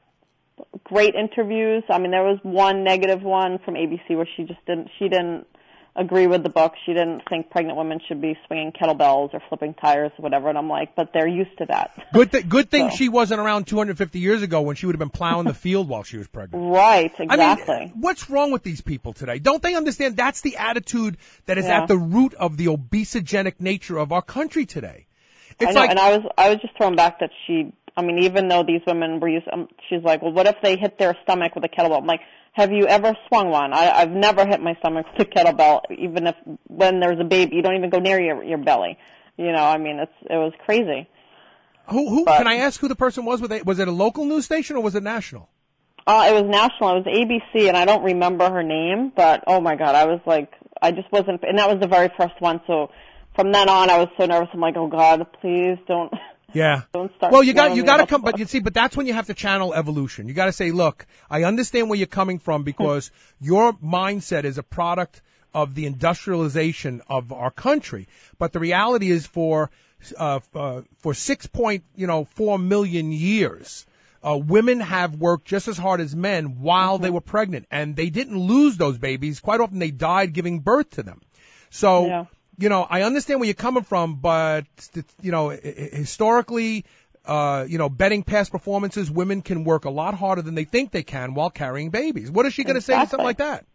S11: great interviews. I mean, there was one negative one from A B C where she just didn't, she didn't agree with the book. She didn't think pregnant women should be swinging kettlebells or flipping tires or whatever. And I'm like, but they're used to that.
S2: Good, th- good thing
S11: So-
S2: she wasn't around two hundred fifty years ago when she would have been plowing the field while she was pregnant.
S11: Right, exactly.
S2: I mean, what's wrong with these people today? Don't they understand that's the attitude that is
S11: Yeah.
S2: at the root of the obesogenic nature of our country today? It's
S11: I know,
S2: like,
S11: and I was I was just thrown back that she. I mean, even though these women were used, um, she's like, well, what if they hit their stomach with a kettlebell? I'm like, have you ever swung one? I, I've never hit my stomach with a kettlebell. Even if when there's a baby, you don't even go near your your belly. You know, I mean, it's it was crazy.
S2: who, who
S11: but-
S2: can I ask who the person was? Was it, was it a local news station or was it national?
S11: Uh, it was national. It was A B C, and I don't remember her name, but oh my God, I was like, I just wasn't, and that was the very first one. So from then on, I was so nervous. I'm like, oh God, please don't.
S2: Yeah.
S11: Don't start
S2: Well, you got
S11: telling
S2: you
S11: me
S2: got to
S11: about
S2: come,
S11: the
S2: but you see, but that's when you have to channel evolution. You got to say, look, I understand where you're coming from because your mindset is a product of the industrialization of our country. But the reality is, for uh, uh for six point you know four million years, uh, women have worked just as hard as men while they were pregnant, and they didn't lose those babies. Quite often, they died giving birth to them. So.
S11: Yeah.
S2: You know, I understand where you're coming from, but, you know, historically, uh, you know, betting past performances, women can work a lot harder than they think they can while carrying babies. What is she going to say to something like that?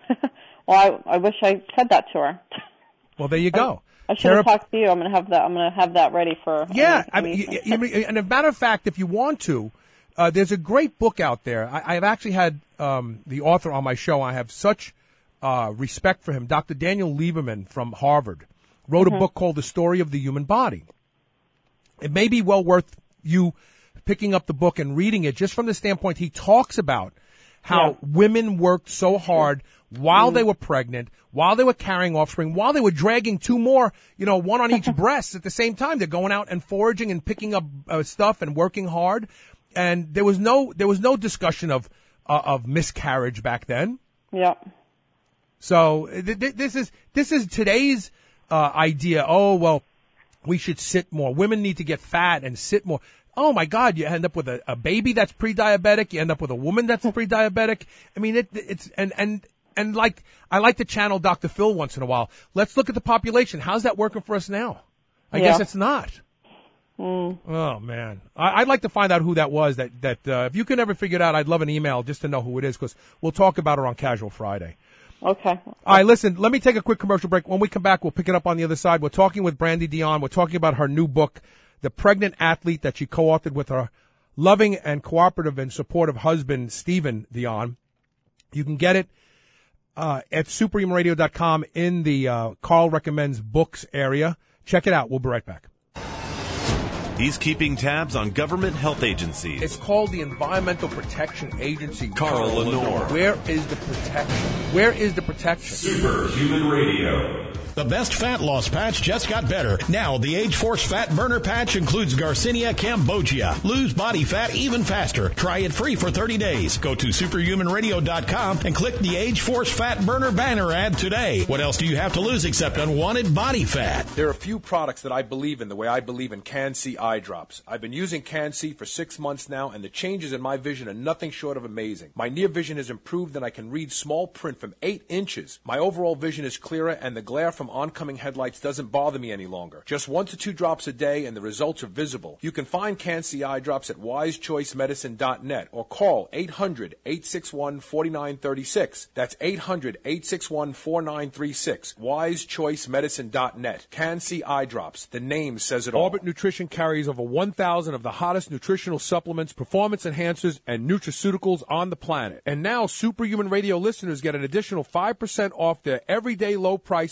S11: Well, I, I wish I said that to her.
S2: Well, there you go.
S11: I should have talked to you. I'm gonna have that. I'm gonna have that ready for.
S2: Yeah,
S11: any-
S2: I mean,
S11: any-
S2: y- y- and as a matter of fact, if you want to, uh, there's a great book out there. I, I've actually had um, the author on my show. I have such uh, respect for him. Doctor Daniel Lieberman from Harvard wrote
S11: Mhm.
S2: a book called The Story of the Human Body. It may be well worth you picking up the book and reading it just from the standpoint he talks about how
S11: Yeah.
S2: women worked so hard while they were pregnant, while they were carrying offspring, while they were dragging two more, you know, one on each breast at the same time. They're going out and foraging and picking up uh, stuff and working hard. And there was no, there was no discussion of, uh, of miscarriage back then.
S11: Yeah.
S2: So th- th- this is, this is today's, uh, idea. Oh, well, we should sit more. Women need to get fat and sit more. Oh my God, you end up with a, a baby that's pre-diabetic. You end up with a woman that's pre-diabetic. I mean, it, it's, and, and, and like, I like to channel Doctor Phil once in a while. Let's look at the population. How's that working for us now? I
S11: Yeah.
S2: guess it's not.
S11: Mm.
S2: Oh man, I, I'd like to find out who that was. That that uh, if you can ever figure it out, I'd love an email just to know who it is because we'll talk about her on Casual Friday.
S11: Okay.
S2: All right, listen, let me take a quick commercial break. When we come back, we'll pick it up on the other side. We're talking with Brandy Dion. We're talking about her new book, The Pregnant Athlete, that she co-authored with her loving and cooperative and supportive husband, Stephen Dion. You can get it uh, at superhuman radio dot com in the uh, Carl Recommends Books area. Check it out. We'll be right back.
S4: He's keeping tabs on government health agencies.
S2: It's called the Environmental Protection Agency.
S4: Carl Lenore.
S2: Where is the protection? Where is the protection?
S5: Superhuman Radio. The best fat loss patch just got better. Now, the Age Force Fat Burner Patch includes Garcinia cambogia. Lose body fat even faster. Try it free for thirty days. Go to superhuman radio dot com and click the Age Force Fat Burner banner ad today. What else do you have to lose except unwanted body fat?
S8: There are a few products that I believe in the way I believe in Can-C eye drops. I've been using Can-C for six months now, and the changes in my vision are nothing short of amazing. My near vision has improved, and I can read small print from eight inches. My overall vision is clearer, and the glare from oncoming headlights doesn't bother me any longer. Just one to two drops a day, and the results are visible. You can find Can-C eye drops at wise choice medicine dot net or call eight hundred, eight six one, four nine three six. That's eight hundred, eight six one, four nine three six. wise choice medicine dot net. Can-C eye drops. The name says it all.
S6: Orbit Nutrition carries over one thousand of the hottest nutritional supplements, performance enhancers, and nutraceuticals on the planet. And now Superhuman Radio listeners get an additional five percent off their everyday low prices by using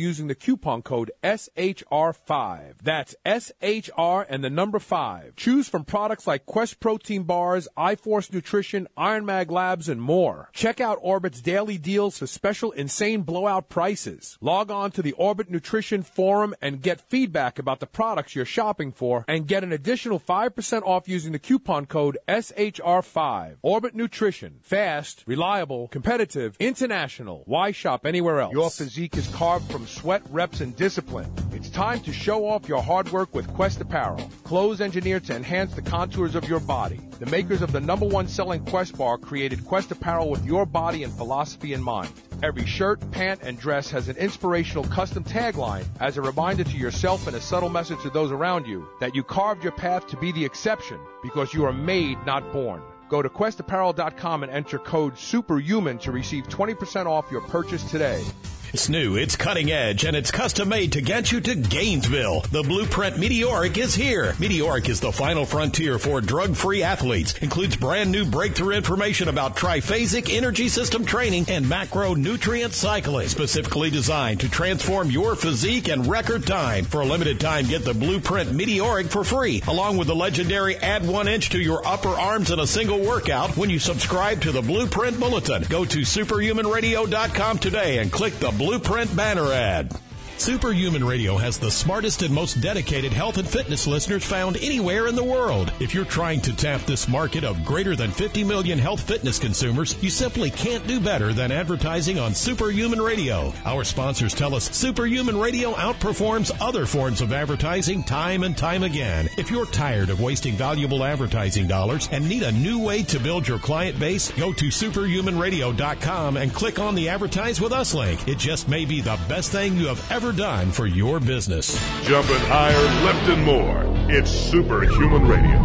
S2: using the coupon code S H R five. That's S H R and the number five. Choose from products like Quest Protein Bars, iForce Nutrition, Iron Mag Labs, and more. Check out Orbit's daily deals for special insane blowout prices. Log on to the Orbit Nutrition Forum and get feedback about the products you're shopping for and get an additional five percent off using the coupon code S H R five. Orbit Nutrition. Fast, reliable, competitive, international. Why shop anywhere else?
S6: Your physique is carved from sweat, reps, and discipline. It's time to show off your hard work with Quest Apparel. Clothes engineered to enhance the contours of your body. The makers of the number one selling Quest bar created Quest Apparel with your body and philosophy in mind. Every shirt, pant, and dress has an inspirational custom tagline as a reminder to yourself and a subtle message to those around you that you carved your path to be the exception because you are made, not born. Go to quest apparel dot com and enter code SUPERHUMAN to receive twenty percent off your purchase today.
S5: It's new, it's cutting edge, and it's custom made to get you to Gainesville. The Blueprint Meteoric is here. Meteoric is the final frontier for drug-free athletes. Includes brand new breakthrough information about triphasic energy system training and macronutrient cycling, specifically designed to transform your physique in record time. For a limited time, get the Blueprint Meteoric for free, along with the legendary Add One Inch to Your Upper Arms in a Single Workout when you subscribe to the Blueprint Bulletin. Go to superhuman radio dot com today and click the Blueprint banner ad. Superhuman Radio has the smartest and most dedicated health and fitness listeners found anywhere in the world. If you're trying to tap this market of greater than fifty million health fitness consumers, you simply can't do better than advertising on Superhuman Radio. Our sponsors tell us Superhuman Radio outperforms other forms of advertising time and time again. If you're tired of wasting valuable advertising dollars and need a new way to build your client base, go to superhuman radio dot com and click on the Advertise With Us link. It just may be the best thing you have ever done for your business.
S1: Jumping higher, lifting more. It's Superhuman Radio.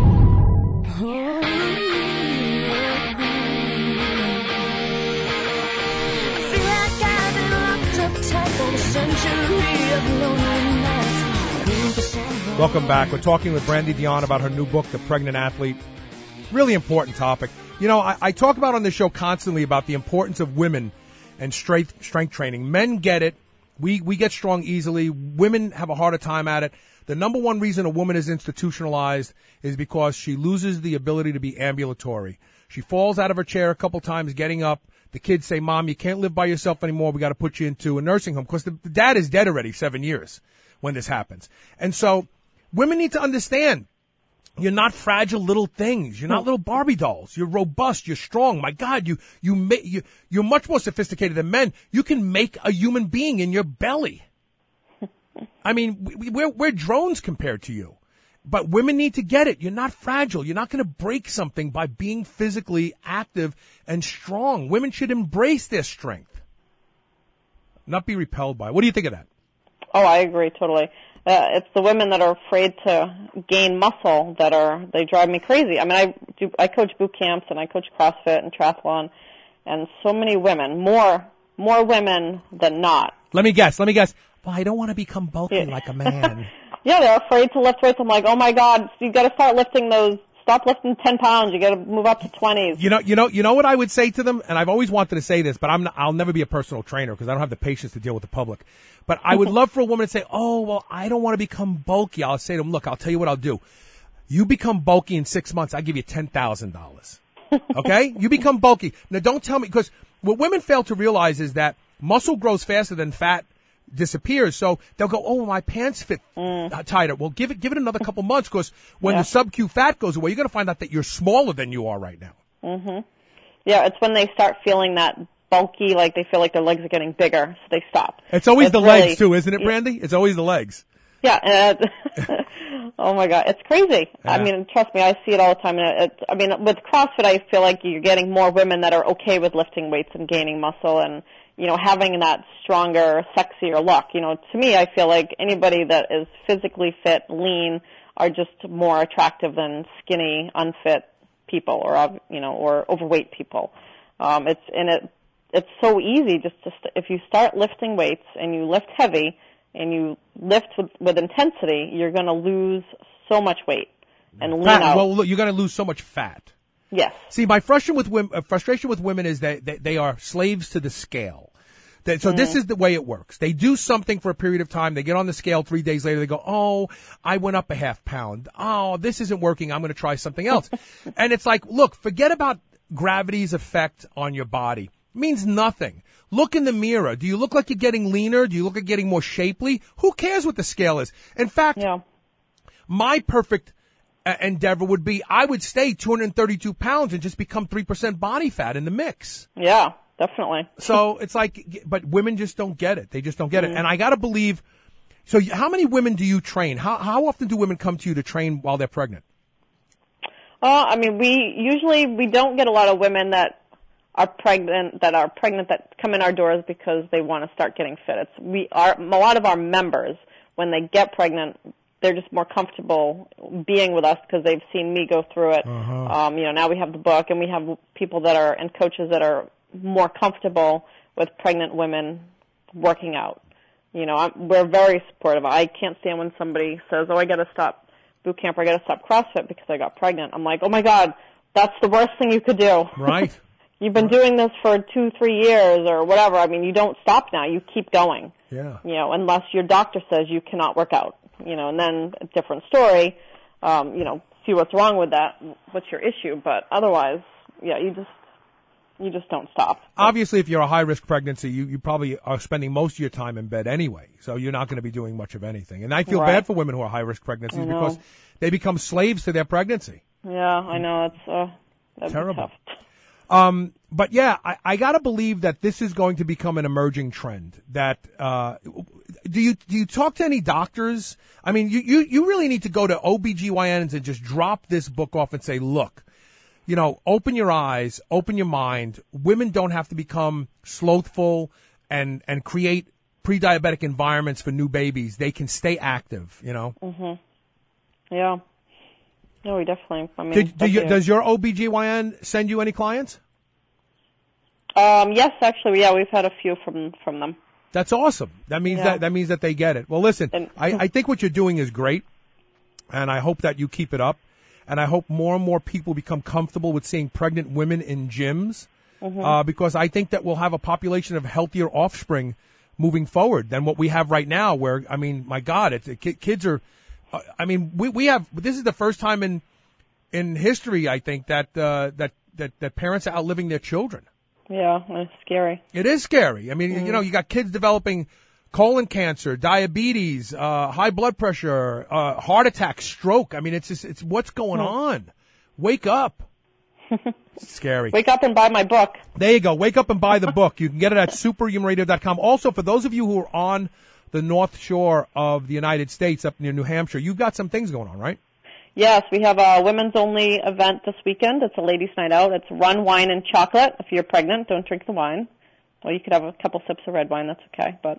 S2: Welcome back. We're talking with Brandy Dion about her new book, The Pregnant Athlete. Really important topic. You know, I, I talk about on this show constantly about the importance of women and strength, strength training. Men get it. We we get strong easily. Women have a harder time at it. The number one reason a woman is institutionalized is because she loses the ability to be ambulatory. She falls out of her chair a couple times getting up. The kids say, Mom, you can't live by yourself anymore. We got to put you into a nursing home. Because the, the dad is dead already seven years when this happens. And so women need to understand you're not fragile little things. You're not little Barbie dolls. You're robust. You're strong. My God, you, you, ma- you, you're much more sophisticated than men. You can make a human being in your belly. I mean, we, we're, we're drones compared to you. But women need to get it. You're not fragile. You're not going to break something by being physically active and strong. Women should embrace their strength, not be repelled by it. What do you think of that?
S11: Oh, I agree totally. Uh, it's the women that are afraid to gain muscle that are, they drive me crazy. I mean, I do, I coach boot camps and I coach CrossFit and triathlon, and so many women, more, more women than not.
S2: Let me guess, let me guess. Well, I don't want to become bulky yeah. like a man.
S11: Yeah, they're afraid to lift weights. I'm like, oh my God, you got to start lifting those. Stop lifting ten pounds. You got to move up to twenties.
S2: You know, you know, you know what I would say to them, and I've always wanted to say this, but I'm not, I'll never be a personal trainer because I don't have the patience to deal with the public. But I would love for a woman to say, "Oh, well, I don't want to become bulky." I'll say to them, "Look, I'll tell you what I'll do. You become bulky in six months. I'll give you ten thousand dollars. Okay? You become bulky. Now, don't tell me because what women fail to realize is that muscle grows faster than fat disappears. So they'll go, oh, my pants fit mm. tighter. Well, give it, give it another couple months because when yeah. the sub-Q fat goes away, you're going to find out that you're smaller than you are right now.
S11: Mm-hmm. Yeah, it's when they start feeling that bulky, like they feel like their legs are getting bigger, so they stop.
S2: It's always
S11: it's
S2: the
S11: really,
S2: legs too, isn't it, Brandy? It's always the legs.
S11: Yeah. Uh, oh my God, it's crazy. Yeah. I mean, trust me, I see it all the time. And it, I mean, with CrossFit, I feel like you're getting more women that are okay with lifting weights and gaining muscle and, you know, having that stronger, sexier look. You know, to me, I feel like anybody that is physically fit, lean, are just more attractive than skinny, unfit people or, you know, or overweight people. Um, it's, and it, it's so easy just to, st- if you start lifting weights and you lift heavy and you lift with, with intensity, you're going to lose so much weight and lean
S2: fat,
S11: out.
S2: Well, look, you're going to lose so much fat.
S11: Yes.
S2: See, my frustration with women, uh, frustration with women is that they, they are slaves to the scale. That, so mm. this is the way it works. They do something for a period of time. They get on the scale three days later. They go, oh, I went up a half pound. Oh, this isn't working. I'm going to try something else. And it's like, look, forget about gravity's effect on your body. It means nothing. Look in the mirror. Do you look like you're getting leaner? Do you look like getting more shapely? Who cares what the scale is? In fact, yeah. my perfect uh, endeavor would be I would stay two hundred thirty-two pounds and just become three percent body fat in the mix.
S11: Yeah. Definitely.
S2: So it's like, but women just don't get it. They just don't get mm-hmm. it. And I got to believe, so how many women do you train? How how often do women come to you to train while they're pregnant?
S11: Uh, I mean, we usually, we don't get a lot of women that are pregnant, that are pregnant that come in our doors because they want to start getting fit. It's, we are, a lot of our members, when they get pregnant, they're just more comfortable being with us because they've seen me go through it. Uh-huh. Um, you know, now we have the book and we have people that are, and coaches that are more comfortable with pregnant women working out. You know, I'm, we're very supportive. I can't stand when somebody says, oh, I got to stop boot camp or I got to stop CrossFit because I got pregnant. I'm like, oh, my God, that's the worst thing you could do.
S2: Right.
S11: You've been doing this for two, three years or whatever. I mean, you don't stop now. You keep going.
S2: Yeah.
S11: You know, unless your doctor says you cannot work out. You know, and then a different story, um, you know, see what's wrong with that, what's your issue. But otherwise, yeah, you just, you just don't stop.
S2: Obviously, if you're a high-risk pregnancy, you, you probably are spending most of your time in bed anyway, so you're not going to be doing much of anything. And I feel
S11: right.
S2: bad for women who are high-risk pregnancies because they become slaves to their pregnancy.
S11: Yeah, I know. It's uh, that'd
S2: terrible.
S11: Be tough.
S2: Um, but yeah, I, I got to believe that this is going to become an emerging trend. That uh, do you do you talk to any doctors? I mean, you, you, you really need to go to O B G Y Ns and just drop this book off and say, look, you know, open your eyes, open your mind. Women don't have to become slothful and, and create pre-diabetic environments for new babies. They can stay active, you know?
S11: Mm-hmm. Yeah. No, we definitely, I mean.
S2: Did, do you, does your O B G Y N send you any clients?
S11: Um, yes, actually, yeah, we've had a few from, from them.
S2: That's awesome. That means
S11: yeah.
S2: that, that means that they get it. Well, listen,
S11: and,
S2: I, I think what you're doing is great, and I hope that you keep it up. And I hope more and more people become comfortable with seeing pregnant women in gyms, mm-hmm. uh, because I think that we'll have a population of healthier offspring moving forward than what we have right now. Where, I mean, my God, it's, it, kids are, uh, I mean, we, we have, this is the first time in, in history, I think, that, uh, that, that, that parents are outliving their children.
S11: Yeah, it's scary.
S2: It is scary. I mean, mm-hmm. you know, you got kids developing colon cancer, diabetes, uh, high blood pressure, uh, heart attack, stroke. I mean, it's just, it's what's going mm. on. Wake up. It's scary.
S11: Wake up and buy my book.
S2: There you go. Wake up and buy the book. You can get it at superhuman radio dot com. Also, for those of you who are on the North Shore of the United States up near New Hampshire, you've got some things going on, right?
S11: Yes, we have a women's only event this weekend. It's a ladies' night out. It's rum, wine, and chocolate. If you're pregnant, don't drink the wine. Well, you could have a couple sips of red wine. That's okay. But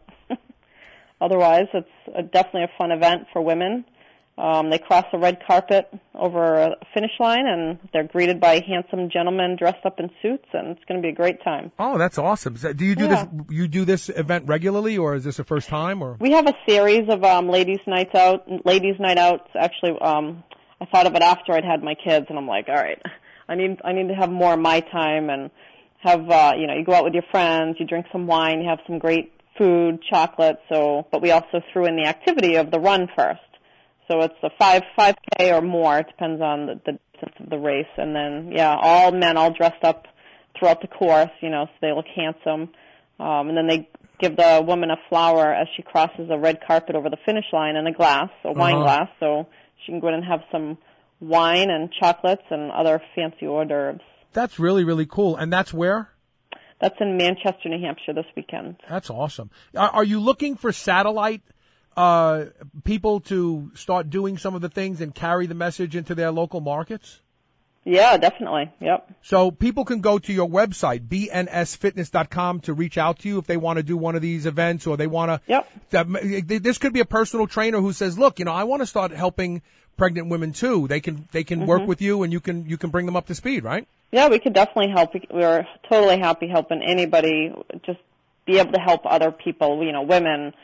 S11: otherwise, it's a, definitely a fun event for women. Um, they cross a red carpet over a finish line, and they're greeted by handsome gentlemen dressed up in suits, and it's going to be a great time.
S2: Oh, that's awesome. Do you do yeah. this? You do this event regularly, or is this the first time? Or
S11: we have a series of um, ladies' nights out. Ladies' night outs. Actually, um, I thought of it after I'd had my kids, and I'm like, all right, I need I need to have more of my time and. Have, uh, you know, you go out with your friends, you drink some wine, you have some great food, chocolate, so, but we also threw in the activity of the run first. So it's a five, five K or more, it depends on the, the distance of the race. And then, yeah, all men all dressed up throughout the course, you know, so they look handsome. Um, and then they give the woman a flower as she crosses a red carpet over the finish line and a glass, a uh-huh. wine glass, so she can go in and have some wine and chocolates and other fancy hors d'oeuvres.
S2: That's really, really cool. And that's where?
S11: That's in Manchester, New Hampshire this weekend.
S2: That's awesome. Are, are you looking for satellite uh, people to start doing some of the things and carry the message into their local markets?
S11: Yeah, definitely. Yep.
S2: So people can go to your website, b n s fitness dot com, to reach out to you if they want to do one of these events or they want to.
S11: Yep.
S2: This could be a personal trainer who says, look, you know, I want to start helping pregnant women too. They can, they can mm-hmm. work with you and you can, you can bring them up to speed, right?
S11: Yeah, we could definitely help. We're totally happy helping anybody just be able to help other people, you know, women,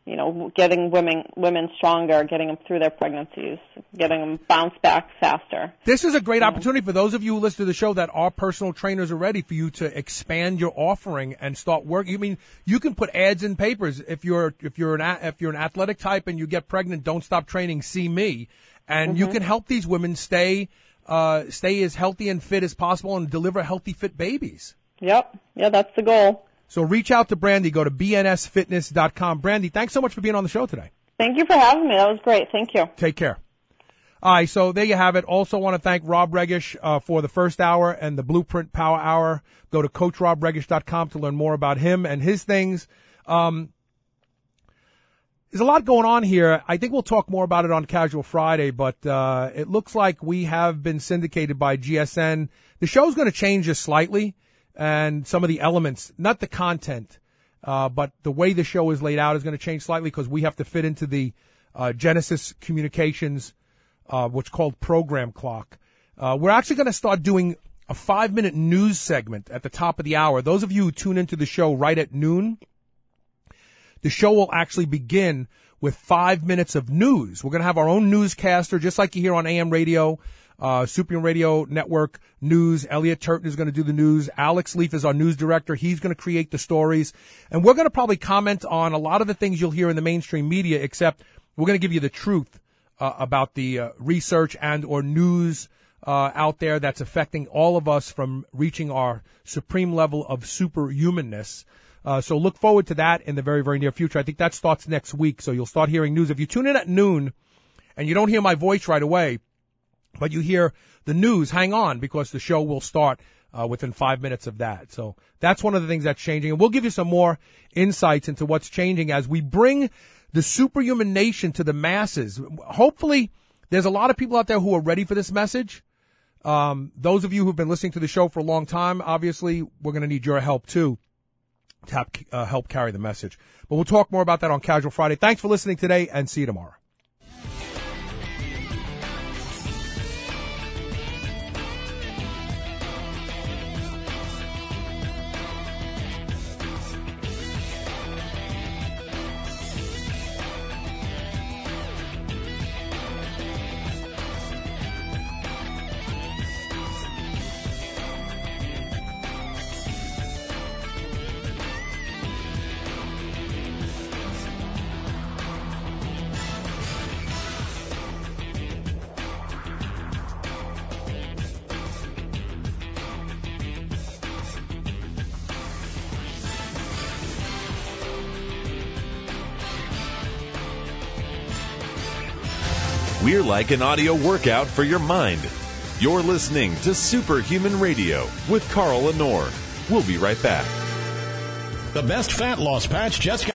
S11: you know, getting women women stronger, getting them through their pregnancies, getting them bounce back faster.
S2: This is a great opportunity for those of you who listen to the show that are personal trainers already for you to expand your offering and start working. I mean, you can put ads in papers if you're if you're an if you're an athletic type and you get pregnant, don't stop training, see me, and mm-hmm. you can help these women stay uh, stay as healthy and fit as possible and deliver healthy, fit babies.
S11: Yep, yeah, that's the goal.
S2: So reach out to Brandy. Go to b n s fitness dot com. Brandy, thanks so much for being on the show today.
S11: Thank you for having me. That was great. Thank you.
S2: Take care. All right, so there you have it. Also want to thank Rob Regish uh, for the first hour and the Blueprint Power Hour. Go to coach rob regish dot com to learn more about him and his things. Um, there's a lot going on here. I think we'll talk more about it on Casual Friday, but uh, it looks like we have been syndicated by G S N. The show's going to change just slightly. And some of the elements, not the content, uh, but the way the show is laid out is going to change slightly because we have to fit into the uh, Genesis Communications, uh, what's called Program Clock. Uh, we're actually going to start doing a five-minute news segment at the top of the hour. Those of you who tune into the show right at noon, the show will actually begin with five minutes of news. We're going to have our own newscaster, just like you hear on A M radio. Uh, Super Radio Network News. Elliot Turton is going to do the news. Alex Leaf is our news director. He's going to create the stories. And we're going to probably comment on a lot of the things you'll hear in the mainstream media, except we're going to give you the truth uh, about the uh, research and or news uh, out there that's affecting all of us from reaching our supreme level of superhumanness. Uh, so look forward to that in the very, very near future. I think that starts next week, so you'll start hearing news. If you tune in at noon and you don't hear my voice right away, but you hear the news, hang on, because the show will start uh, within five minutes of that. So that's one of the things that's changing. And we'll give you some more insights into what's changing as we bring the superhuman nation to the masses. Hopefully, there's a lot of people out there who are ready for this message. Um, those of you who've been listening to the show for a long time, obviously, we're going to need your help, too, to help, uh, help carry the message. But we'll talk more about that on Casual Friday. Thanks for listening today, and see you tomorrow.
S4: We're like an audio workout for your mind. You're listening to Superhuman Radio with Carl Lenore. We'll be right back.
S5: The best fat loss patch just got